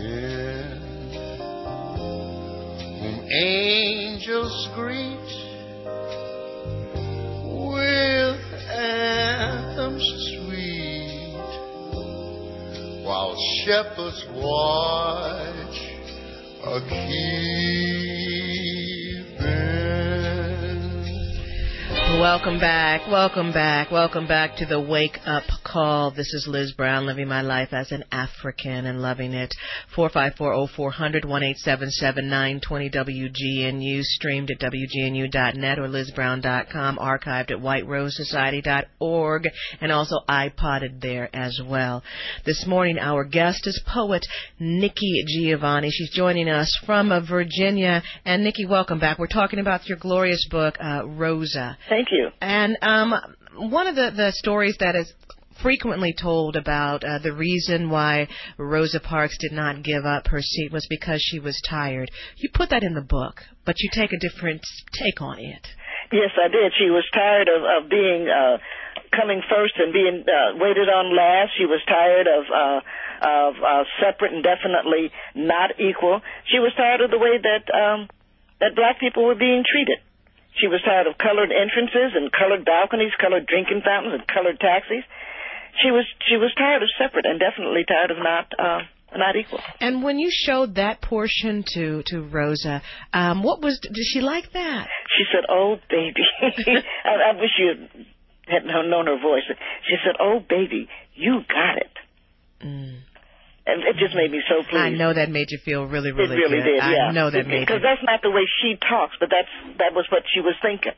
S3: whom angels greet with anthems sweet, while shepherds watch a keeping.
S5: Welcome back, welcome back, welcome back to the Wake Up Call. This is Liz Brown, living my life as an African and loving it. four five four, oh four hundred, one eight seven seven, nine two zero W G N U, streamed at W G N U dot net or Liz Brown dot com, archived at White Rose Society dot org, and also iPodded there as well. This morning, our guest is poet Nikki Giovanni. She's joining us from uh, Virginia. And Nikki, welcome back. We're talking about your glorious book, uh, Rosa.
S9: Thank you.
S5: And um, one of the, the stories that is frequently told about uh, the reason why Rosa Parks did not give up her seat was because she was tired. You put that in the book, but you take a different take on it.
S9: Yes, I did. She was tired of, of being uh, coming first and being uh, waited on last. She was tired of uh, of uh, separate and definitely not equal. She was tired of the way that um, that black people were being treated. She was tired of colored entrances and colored balconies, colored drinking fountains, and colored taxis. She was she was tired of separate and definitely tired of not uh, not equal.
S5: And when you showed that portion to to Rosa, um, what was did she like that?
S9: She said, "Oh, baby," I, I wish you had known her voice. She said, "Oh, baby, you got it." Mm. And it just made me so pleased.
S5: I know that made you feel really, really
S9: good. It really
S5: good.
S9: did, yeah.
S5: I know that made you.
S9: Because that's not the way she talks, but that's that was what she was thinking.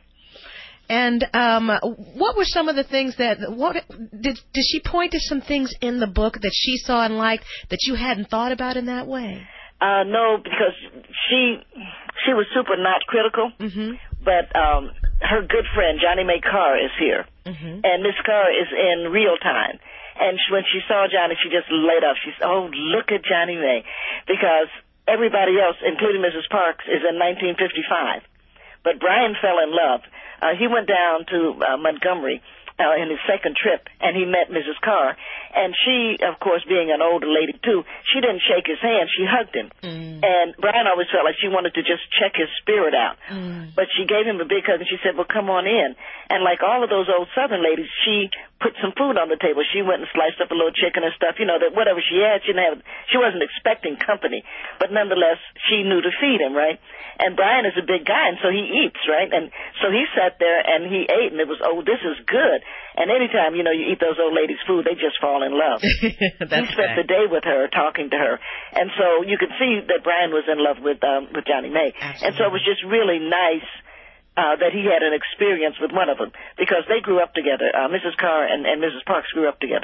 S5: And um, what were some of the things that, what did did she point to some things in the book that she saw and liked that you hadn't thought about in that way?
S9: Uh, no, because she she was super not critical,
S5: mm-hmm.
S9: but um, her good friend, Johnny May Carr, is here.
S5: Mm-hmm.
S9: And Miss Carr is in real time. And she, when she saw Johnny, she just lit up. She said, "Oh, look at Johnny May," because everybody else, including Missus Parks, is in nineteen fifty-five. But Brian fell in love. Uh, he went down to uh, Montgomery uh, in his second trip, and he met Missus Carr. And she, of course, being an older lady, too, she didn't shake his hand. She hugged him.
S5: Mm.
S9: And Brian always felt like she wanted to just check his spirit out.
S5: Mm.
S9: But she gave him a big hug, and she said, "Well, come on in." And like all of those old Southern ladies, she put some food on the table. She went and sliced up a little chicken and stuff, you know, that whatever she had, she didn't have, she wasn't expecting company. But nonetheless, she knew to feed him, right? And Brian is a big guy, and so he eats, right? And so he sat there and he ate, and it was, "Oh, this is good." And anytime, you know, you eat those old ladies' food, they just fall in love.
S5: That's
S9: he spent
S5: right.
S9: the day with her, talking to her. And so you could see that Brian was in love with um, with Johnny May.
S5: Absolutely.
S9: And so it was just really nice uh, that he had an experience with one of them, because they grew up together. Uh, Missus Carr and, and Missus Parks grew up together.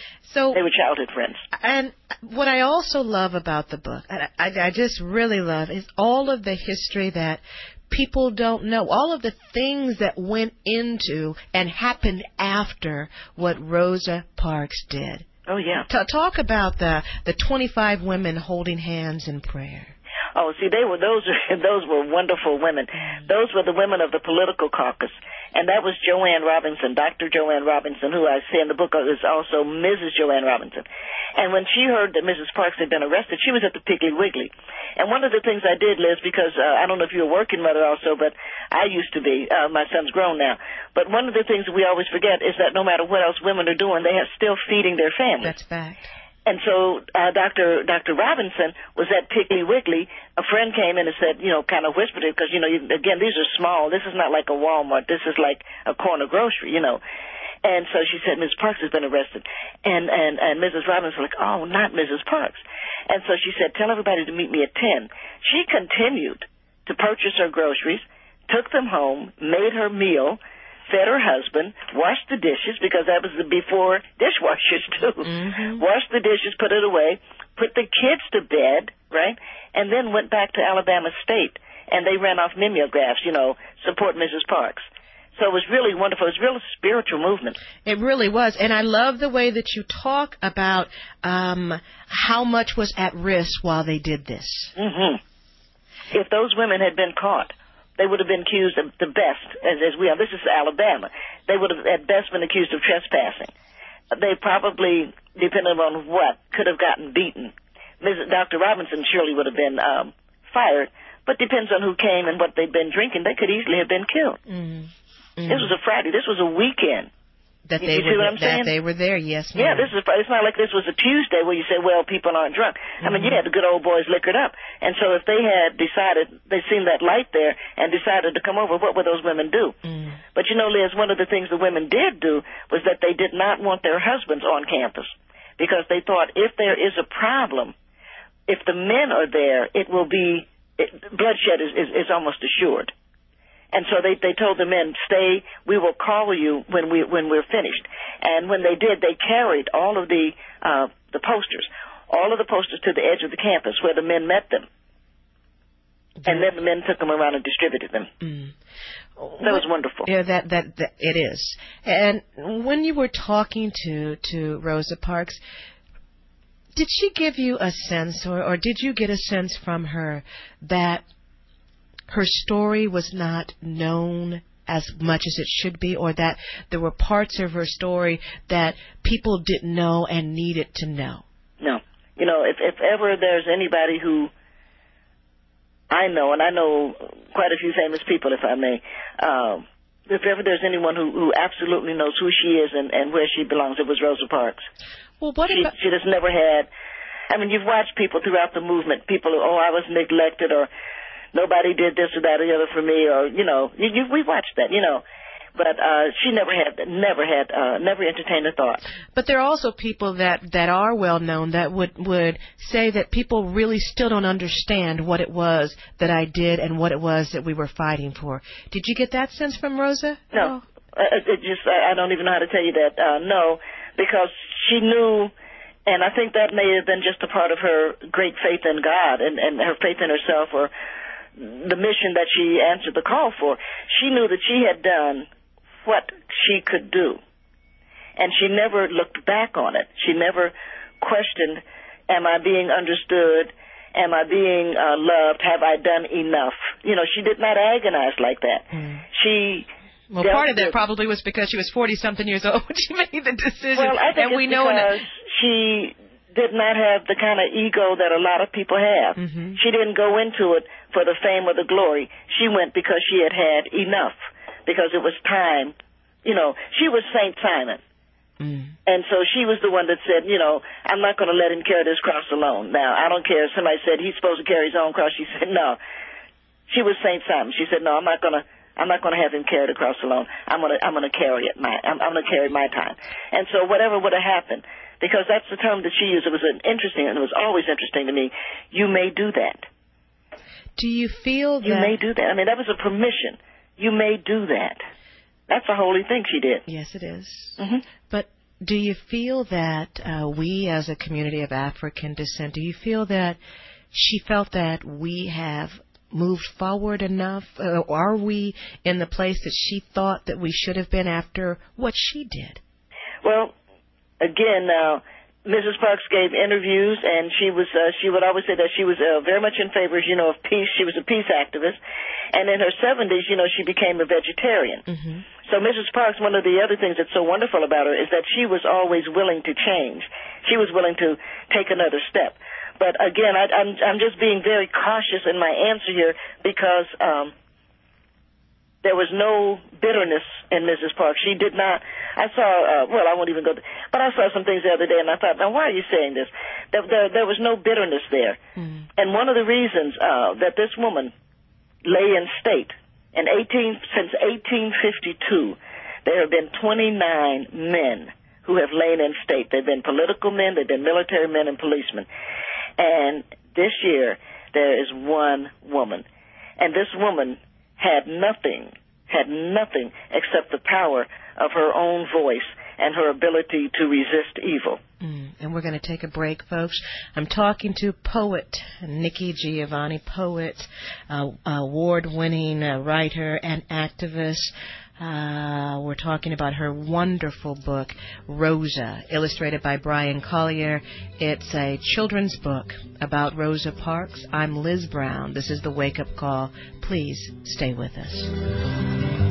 S5: So
S9: they were childhood friends.
S5: And what I also love about the book, I, I, I just really love, is all of the history that people don't know, all of the things that went into and happened after what Rosa Parks did.
S9: Oh, yeah.
S5: T- talk about the the twenty-five women holding hands in prayer.
S9: Oh, see, they were those. Those were wonderful women. Those were the women of the political caucus, and that was Joanne Robinson, Doctor Joanne Robinson, who I say in the book is also Missus Joanne Robinson. And when she heard that Missus Parks had been arrested, she was at the Piggly Wiggly. And one of the things I did, Liz, because uh, I don't know if you're a working mother also, but I used to be. Uh, my son's grown now. But one of the things we always forget is that no matter what else women are doing, they are still feeding their families.
S5: That's fact.
S9: And so uh, Doctor Doctor Robinson was at Piggly Wiggly. A friend came in and said, you know, kind of whispered it, because, you know, you, again, these are small. This is not like a Walmart. This is like a corner grocery, you know. And so she said, "Missus Parks has been arrested." And, and, and Missus Robinson was like, "Oh, not Missus Parks." And so she said, "Tell everybody to meet me at ten. She continued to purchase her groceries, took them home, made her meal, fed her husband, washed the dishes, because that was the before dishwashers, too.
S5: Mm-hmm.
S9: Washed the dishes, put it away, put the kids to bed, right, and then went back to Alabama State, and they ran off mimeographs, you know, support Missus Parks. So it was really wonderful. It was a real spiritual movement.
S5: It really was. And I love the way that you talk about um, how much was at risk while they did this.
S9: Mm-hmm. If those women had been caught, they would have been accused of the best, as, as we are. This is Alabama. They would have at best been accused of trespassing. They probably, depending on what, could have gotten beaten. Missus Doctor Robinson surely would have been um, fired, but depends on who came and what they'd been drinking. They could easily have been killed.
S5: Mm-hmm.
S9: Mm-hmm. This was a Friday. This was a weekend.
S5: That
S9: you,
S5: they
S9: you see
S5: were
S9: what I'm
S5: that
S9: saying?
S5: they were there, yes, ma'am.
S9: Yeah, this is. It's not like this was a Tuesday where you say, well, people aren't drunk. I mean, you had the good old boys liquored up. And so if they had decided, they seen that light there and decided to come over, what would those women do?
S5: Mm.
S9: But you know, Liz, one of the things the women did do was that they did not want their husbands on campus because they thought if there is a problem, if the men are there, it will be, it, bloodshed is, is, is almost assured. And so they, they told the men, stay, we will call you when, we, when we're finished. And when they did, they carried all of the, uh, the posters, all of the posters to the edge of the campus where the men met them. And then the men took them around and distributed them.
S5: Mm.
S9: That was wonderful.
S5: Yeah, that, that, that it is. And when you were talking to, to Rosa Parks, did she give you a sense, or, or did you get a sense from her that her story was not known as much as it should be, or that there were parts of her story that people didn't know and needed to know?
S9: No. You know, if, if ever there's anybody who I know, and I know quite a few famous people, if I may, um, if ever there's anyone who, who absolutely knows who she is and, and where she belongs, it was Rosa Parks.
S5: Well, what
S9: she,
S5: about...
S9: she just never had... I mean, you've watched people throughout the movement, people who, oh, I was neglected, or nobody did this or that or the other for me, or, you know, you, you, we watched that, you know. But uh, she never had, never had, uh, never entertained a thought.
S5: But there are also people that, that are well known that would, would say that people really still don't understand what it was that I did and what it was that we were fighting for. Did you get that sense from Rosa?
S9: No. Uh, it just, I don't even know how to tell you that. Uh, no, because she knew, and I think that may have been just a part of her great faith in God and, and her faith in herself, or the mission that she answered the call for. She knew that she had done what she could do. And she never looked back on it. She never questioned, am I being understood? Am I being uh, loved? Have I done enough? You know, she did not agonize like that. Mm. She...
S5: Well, part of that probably was because she was forty-something years old when she made the decision.
S9: Well, I think
S5: and
S9: it's
S5: we know
S9: because
S5: that
S9: she did not have the kind of ego that a lot of people have.
S5: Mm-hmm.
S9: She didn't go into it for the fame or the glory. She went because she had had enough. Because it was time, you know, she was Saint Simon.
S5: Mm.
S9: And so she was the one that said, you know, I'm not going to let him carry this cross alone. Now, I don't care if somebody said he's supposed to carry his own cross. She said, no. She was Saint Simon. She said, no, I'm not going to, I'm not going to have him carry the cross alone. I'm going to, I'm going to carry it. My, I'm, I'm going to carry my time. And so whatever would have happened, because that's the term that she used. It was an interesting, and it was always interesting to me. You may do that.
S5: Do you feel that...
S9: You may do that. I mean, that was a permission. You may do that. That's a holy thing she did.
S5: Yes, it is.
S9: Mm-hmm.
S5: But do you feel that uh, we as a community of African descent, do you feel that she felt that we have moved forward enough? Uh, are we in the place that she thought that we should have been after what she did?
S9: Well, again, now, Missus Parks gave interviews, and she was uh, she would always say that she was uh, very much in favor, you know, of peace. She was a peace activist. And in her seventies, you know, she became a vegetarian.
S5: Mm-hmm.
S9: So Missus Parks, one of the other things that's so wonderful about her is that she was always willing to change. She was willing to take another step. But again, I, I'm I'm just being very cautious in my answer here because um, there was no bitterness in Missus Parks. She did not. I saw. Uh, well, I won't even go. There, but I saw some things the other day, and I thought, now why are you saying this? There, there, there was no bitterness there.
S5: Mm.
S9: And one of the reasons uh, that this woman lay in state in eighteen since eighteen fifty-two, there have been twenty-nine men who have lain in state. They've been political men, they've been military men and policemen. And this year, there is one woman. And this woman had nothing, had nothing except the power of her own voice and her ability to resist evil.
S5: Mm, and we're going to take a break, folks. I'm talking to poet Nikki Giovanni, poet, uh, award-winning uh, writer and activist. Uh, we're talking about her wonderful book, Rosa, illustrated by Brian Collier. It's a children's book about Rosa Parks. I'm Liz Brown. This is the Wake Up Call. Please stay with us.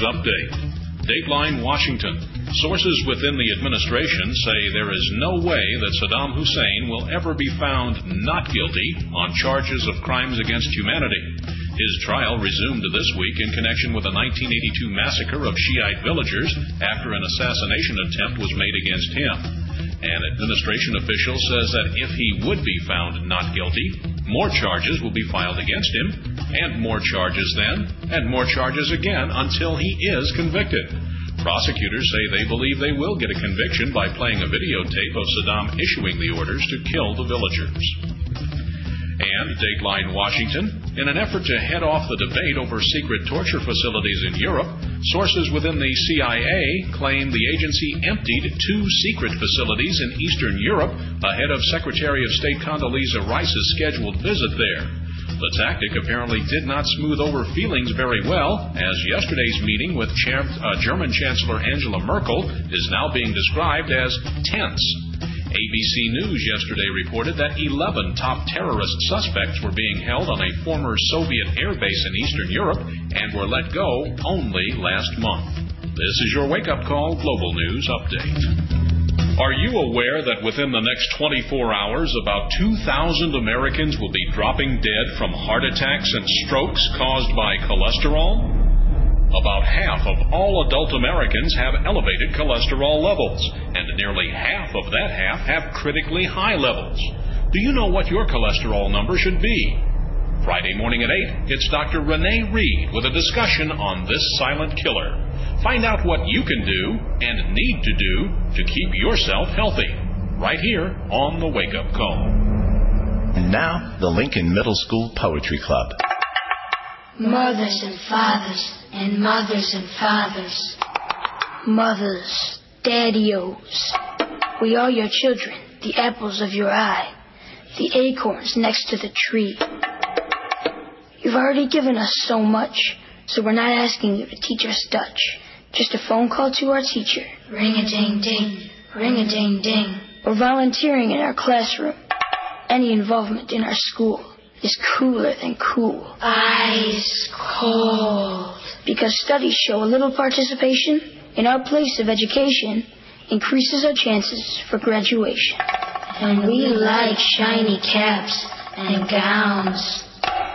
S4: Update. Dateline Washington. Sources within the administration say there is no way that Saddam Hussein will ever be found not guilty on charges of crimes against humanity. His trial resumed this week in connection with a nineteen eighty-two massacre of Shiite villagers after an assassination attempt was made against him. An administration official says that if he would be found not guilty, more charges will be filed against him, and more charges then, and more charges again until he is convicted. Prosecutors say they believe they will get a conviction by playing a videotape of Saddam issuing the orders to kill the villagers. And Dateline Washington, in an effort to head off the debate over secret torture facilities in Europe, sources within the C I A claim the agency emptied two secret facilities in Eastern Europe ahead of Secretary of State Condoleezza Rice's scheduled visit there. The tactic apparently did not smooth over feelings very well, as yesterday's meeting with Ch- uh, German Chancellor Angela Merkel is now being described as tense. A B C News yesterday reported that eleven top terrorist suspects were being held on a former Soviet air base in Eastern Europe and were let go only last month. This is your wake-up call Global News Update. Are you aware that within the next twenty-four hours, about two thousand Americans will be dropping dead from heart attacks and strokes caused by cholesterol? About half of all adult Americans have elevated cholesterol levels, and nearly half of that half have critically high levels. Do you know what your cholesterol number should be? Friday morning at eight, it's Doctor Renee Reed with a discussion on this silent killer. Find out what you can do and need to do to keep yourself healthy, right here on the Wake Up Call.
S6: And now, the Lincoln Middle School Poetry Club.
S7: Mothers and fathers and mothers and fathers, mothers, daddy-os, we are your children, the apples of your eye, the acorns next to the tree. You've already given us so much, so we're not asking you to teach us Dutch. Just a phone call to our teacher, ring-a-ding-ding, ring-a-ding-ding, or volunteering in our classroom. Any involvement in our school is cooler than cool. Ice cold. Because studies show a little participation in our place of education increases our chances for graduation. And we like shiny caps and gowns.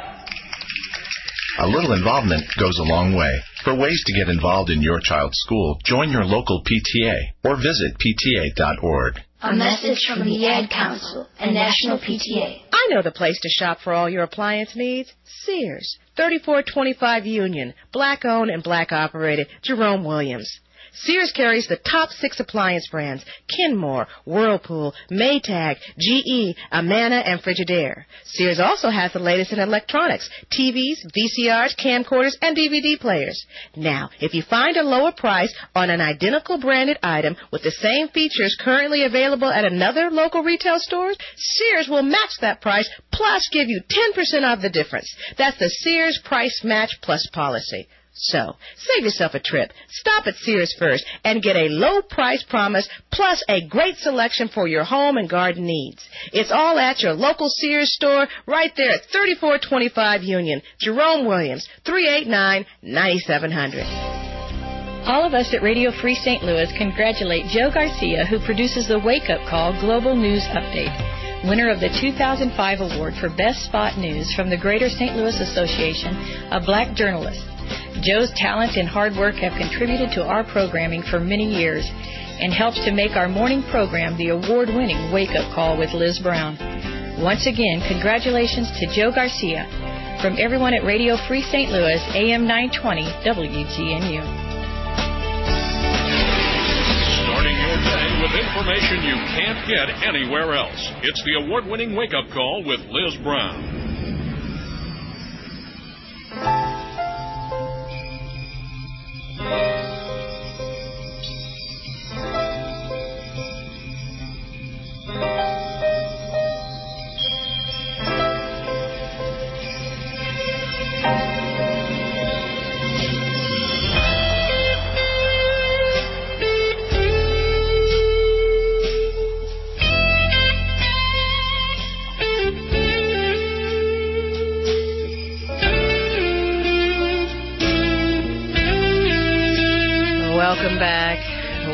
S6: A little involvement goes a long way. For ways to get involved in your child's school, join your local P T A or visit P T A dot org.
S7: A message from the Ad Council and National P T A.
S5: I know the place to shop for all your appliance needs. Sears, thirty-four twenty-five Union, black-owned and black-operated, Jerome Williams. Sears carries the top six appliance brands, Kenmore, Whirlpool, Maytag, G E, Amana, and Frigidaire. Sears also has the latest in electronics, T Vs, V C Rs, camcorders, and D V D players. Now, if you find a lower price on an identical branded item with the same features currently available at another local retail store, Sears will match that price plus give you ten percent off the difference. That's the Sears Price Match Plus policy. So, save yourself a trip. Stop at Sears first and get a low price promise plus a great selection for your home and garden needs. It's all at your local Sears store right there at thirty-four twenty-five Union. Jerome Williams, three eight nine, nine seven zero zero.
S18: All of us at Radio Free Saint Louis congratulate Joe Garcia, who produces the Wake Up Call Global News Update, winner of the two thousand five award for Best Spot News from the Greater Saint Louis Association of Black Journalists. Joe's talent and hard work have contributed to our programming for many years and helps to make our morning program the award-winning Wake Up Call with Liz Brown. Once again, congratulations to Joe Garcia. From everyone at Radio Free Saint Louis, A M nine twenty W G N U.
S4: Starting your day with information you can't get anywhere else. It's the award-winning Wake Up Call with Liz Brown.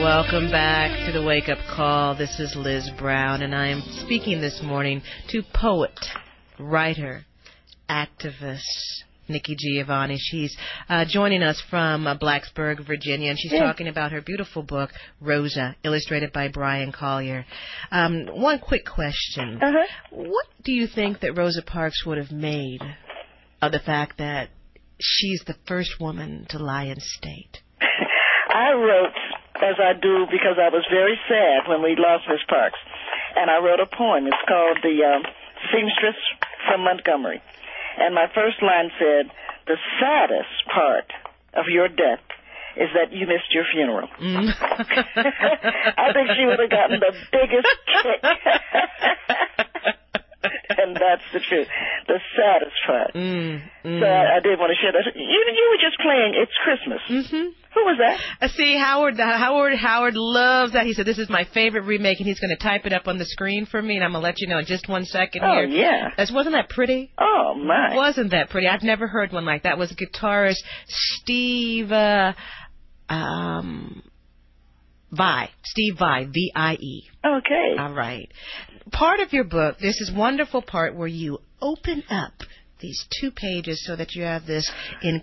S5: Welcome back to the Wake Up Call. This is Liz Brown, and I am speaking this morning to poet, writer, activist Nikki Giovanni. She's uh, joining us from uh, Blacksburg, Virginia, and she's yeah. talking about her beautiful book, Rosa, illustrated by Brian Collier. Um, one quick question.
S9: Uh-huh.
S5: What do you think that Rosa Parks would have made of the fact that she's the first woman to lie in state?
S9: I wrote, as I do, because I was very sad when we lost Miss Parks, and I wrote a poem. It's called The uh, Seamstress from Montgomery. And my first line said, the saddest part of your death is that you missed your funeral. Mm. I think she would have gotten the biggest kick. And that's the truth. The saddest part.
S5: Mm, mm.
S9: So I, I did want to share that. You, you were just playing It's Christmas.
S5: Mm-hmm.
S9: Who was that?
S5: Uh, see, Howard, uh, Howard Howard loves that. He said, this is my favorite remake, and he's going to type it up on the screen for me, and I'm going to let you know in just one second
S9: oh,
S5: here.
S9: Oh, yeah.
S5: That's, wasn't that pretty?
S9: Oh, my.
S5: Wasn't that pretty? I've never heard one like that. It was guitarist Steve uh, um, Vai. Steve Vai, V I E.
S9: Okay.
S5: All right. Part of your book, there's this wonderful part where you open up these two pages so that you have this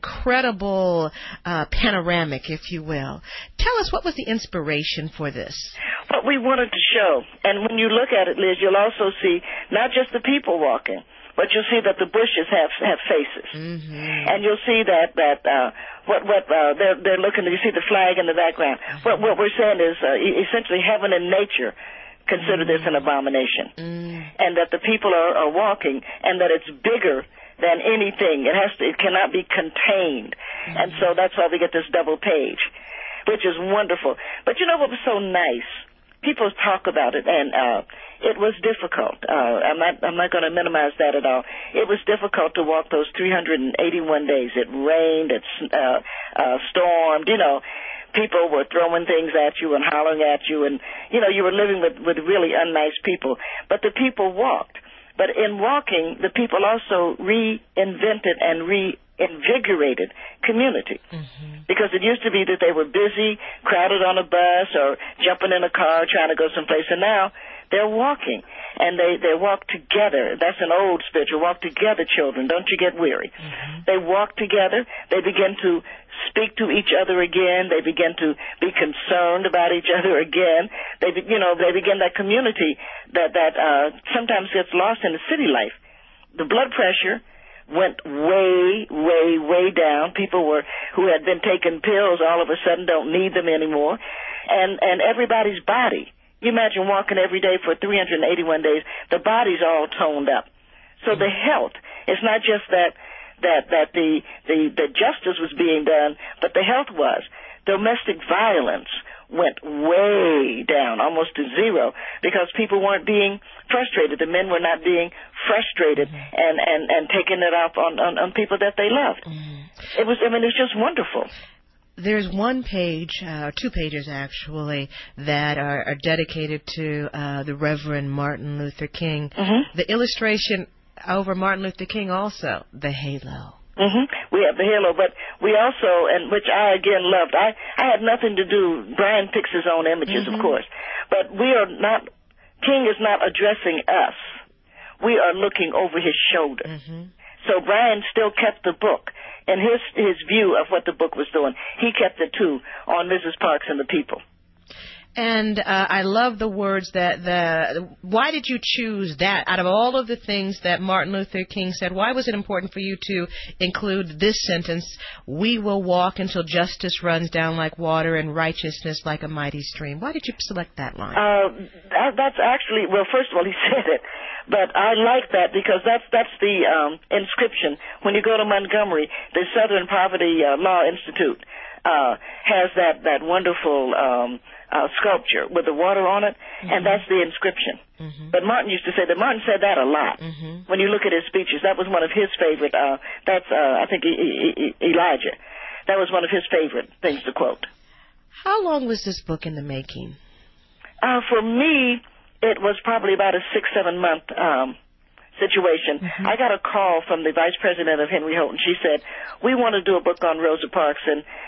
S5: incredible uh, panoramic, if you will. Tell us, what was the inspiration for this?
S9: What we wanted to show, and when you look at it, Liz, you'll also see not just the people walking, but you'll see that the bushes have have faces,
S5: mm-hmm.
S9: and you'll see that that uh, what what uh, they're they're looking. You see the flag in the background. Mm-hmm. What what we're saying is uh, essentially heaven and nature consider mm-hmm. this an abomination,
S5: mm-hmm.
S9: and that the people are, are walking, and that it's bigger than anything. It has to. It cannot be contained. Mm-hmm. And so that's why we get this double page, which is wonderful. But you know what was so nice? People talk about it, and uh, it was difficult. Uh, I'm not. I'm not going to minimize that at all. It was difficult to walk those three hundred eighty-one days. It rained. It uh, uh, stormed. You know, people were throwing things at you and hollering at you, and you know, you were living with with really unnice people. But the people walked. But in walking, the people also reinvented and reinvigorated community.
S5: Mm-hmm.
S9: Because it used to be that they were busy, crowded on a bus or jumping in a car trying to go someplace. And now they're walking, and they, they walk together. That's an old spiritual. Walk together, children. Don't you get weary.
S5: Mm-hmm.
S9: They walk together. They begin to speak to each other again. They begin to be concerned about each other again. They, be, you know, they begin that community that that uh, sometimes gets lost in the city life. The blood pressure went way, way, way down. People were who had been taking pills all of a sudden don't need them anymore, and and everybody's body. You imagine walking every day for three hundred eighty-one days. The body's all toned up. So the health, it's not just that that that the, the, the justice was being done, but the health was. Domestic violence went way down, almost to zero, because people weren't being frustrated. The men were not being frustrated mm-hmm. and, and, and taking it up on, on, on people that they loved.
S5: Mm-hmm.
S9: It was, I mean, it was just wonderful.
S5: There's one page, uh, two pages actually, that are, are dedicated to uh, the Reverend Martin Luther King.
S9: Mm-hmm.
S5: The illustration over Martin Luther King also, the halo.
S9: Mm-hmm. We have the halo, but we also, and which I again loved, I, I had nothing to do, Brian picks his own images, mm-hmm. of course, but we are not, King is not addressing us. We are looking over his shoulder.
S5: Mm-hmm.
S9: So Brian still kept the book and his his view of what the book was doing. He kept it, too, on Missus Parks and the people.
S5: And uh, I love the words that the. Why did you choose that out of all of the things that Martin Luther King said? Why was it important for you to include this sentence? We will walk until justice runs down like water and righteousness like a mighty stream. Why did you select that line?
S9: Uh, that, that's actually, well, first of all, he said it, but I like that because that's that's the um, inscription. When you go to Montgomery, the Southern Poverty uh, Law Institute uh, has that that wonderful. Um, Uh, sculpture with the water on it, mm-hmm. and that's the inscription.
S5: Mm-hmm.
S9: But Martin used to say that. Martin said that a lot.
S5: Mm-hmm.
S9: When you look at his speeches, that was one of his favorite. Uh, that's, uh, I think, e- e- e- Elijah. That was one of his favorite things to quote.
S5: How long was this book in the making?
S9: Uh, for me, it was probably about a six, seven month um, situation.
S5: Mm-hmm.
S9: I got a call from the vice president of Henry Houghton. She said, we want to do a book on Rosa Parks, and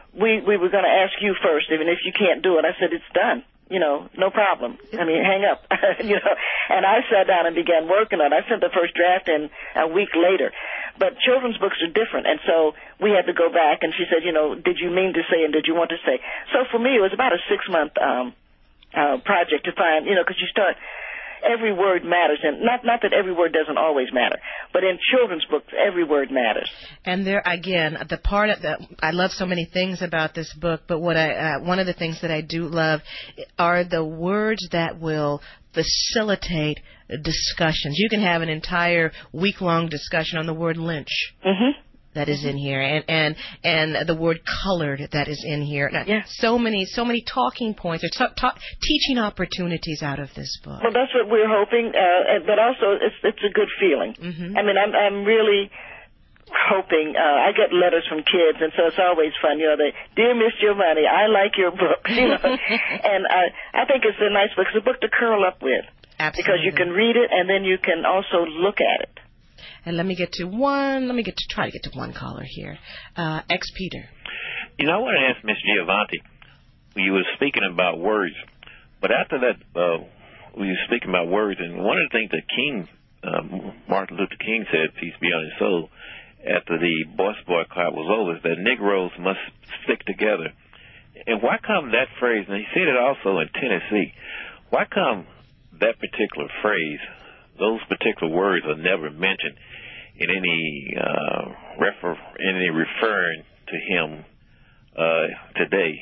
S9: we we were going to ask you first, even if you can't do it. I said, it's done. You know, no problem. I mean, hang up. you know, and I sat down and began working on it. I sent the first draft in a week later. But children's books are different, and so we had to go back, and she said, you know, did you mean to say and did you want to say? So for me, it was about a six-month um, uh, project to find, you know, because you start, every word matters, and not not that every word doesn't always matter, but in children's books, every word matters.
S5: And there, again, the part of the, I love so many things about this book, but what I, uh, one of the things that I do love are the words that will facilitate discussions. You can have an entire week-long discussion on the word lynch.
S9: Mm-hmm.
S5: That is in here, and and and the word colored that is in here. Now,
S9: yeah.
S5: So many so many talking points or ta- ta- teaching opportunities out of this book.
S9: Well, that's what we're hoping, uh, but also it's it's a good feeling.
S5: Mm-hmm.
S9: I mean, I'm I'm really hoping. Uh, I get letters from kids, and so it's always fun. You know, they, dear Miss Giovanni, I like your book. You know, and I I think it's a nice book. It's a book to curl up with.
S5: Absolutely.
S9: Because you can read it, and then you can also look at it.
S5: And let me get to one. Let me get to try to get to one caller here. Uh, Ex Peter.
S10: You know, I want to ask Miss Giovanni. You were speaking about words, but after that, uh, we were speaking about words, and one of the things that King, uh, Martin Luther King said, peace be on his soul, after the Boys boycott was over, is that Negroes must stick together. And why come that phrase? And he said it also in Tennessee. Why come that particular phrase? Those particular words are never mentioned in any uh, refer any referring to him uh, today.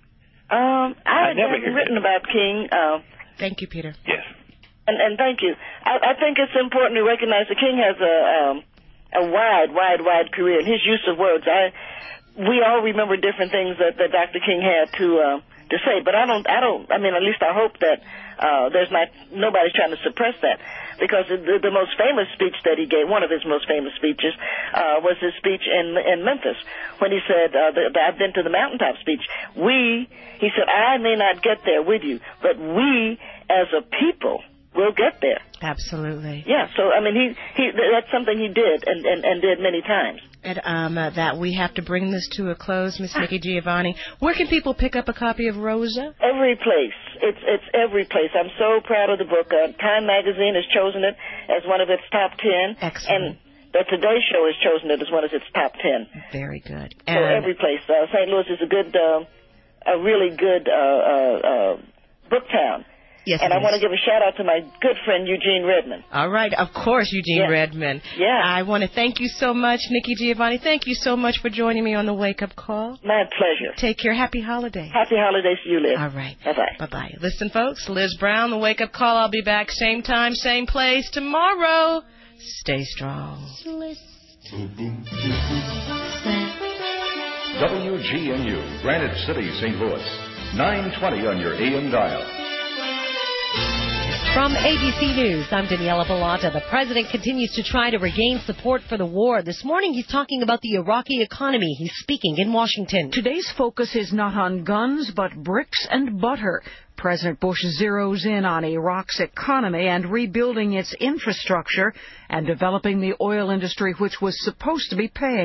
S9: Um, I,
S10: I never
S9: haven't written that. about King. Uh,
S5: thank you, Peter.
S10: Yes.
S9: And, and thank you. I, I think it's important to recognize that King has a um, a wide, wide, wide career. And his use of words, I we all remember different things that, that Doctor King had to. Uh, to say, but I don't, I don't, I mean, at least I hope that uh, there's not, nobody's trying to suppress that, because the, the most famous speech that he gave, one of his most famous speeches, uh, was his speech in in Memphis, when he said, uh, the, the I've been to the mountaintop speech. We, he said, I may not get there with you, but we as a people will get there.
S5: Absolutely.
S9: Yeah, so, I mean, he, he that's something he did and, and, and did many times.
S5: And um, uh, that we have to bring this to a close, Miss Nikki Giovanni. Where can people pick up a copy of Rosa?
S9: Every place. It's it's every place. I'm so proud of the book. Uh, Time Magazine has chosen it as one of its top ten.
S5: Excellent.
S9: And the Today Show has chosen it as one of its top ten.
S5: Very good.
S9: So every place. Uh, Saint Louis is a good, uh, a really good uh, uh, uh, book town.
S5: Yes,
S9: and I
S5: is.
S9: want to give a shout-out to my good friend Eugene Redmond.
S5: All right. Of course, Eugene
S9: yeah.
S5: Redmond.
S9: Yeah.
S5: I want to thank you so much, Nikki Giovanni. Thank you so much for joining me on the Wake Up Call.
S9: My pleasure.
S5: Take care. Happy holidays.
S9: Happy holidays to you, Liz.
S5: All right.
S9: Bye-bye.
S5: Bye-bye. Listen, folks, Liz Brown, the Wake Up Call. I'll be back same time, same place tomorrow. Stay strong.
S19: W G N U, Granite City, Saint Louis. nine twenty on your A M dial.
S2: From A B C News, I'm Daniela Bellotta. The president continues to try to regain support for the war. This morning, he's talking about the Iraqi economy. He's speaking in Washington.
S20: Today's focus is not on guns, but bricks and butter. President Bush zeroes in on Iraq's economy and rebuilding its infrastructure and developing the oil industry, which was supposed to be paying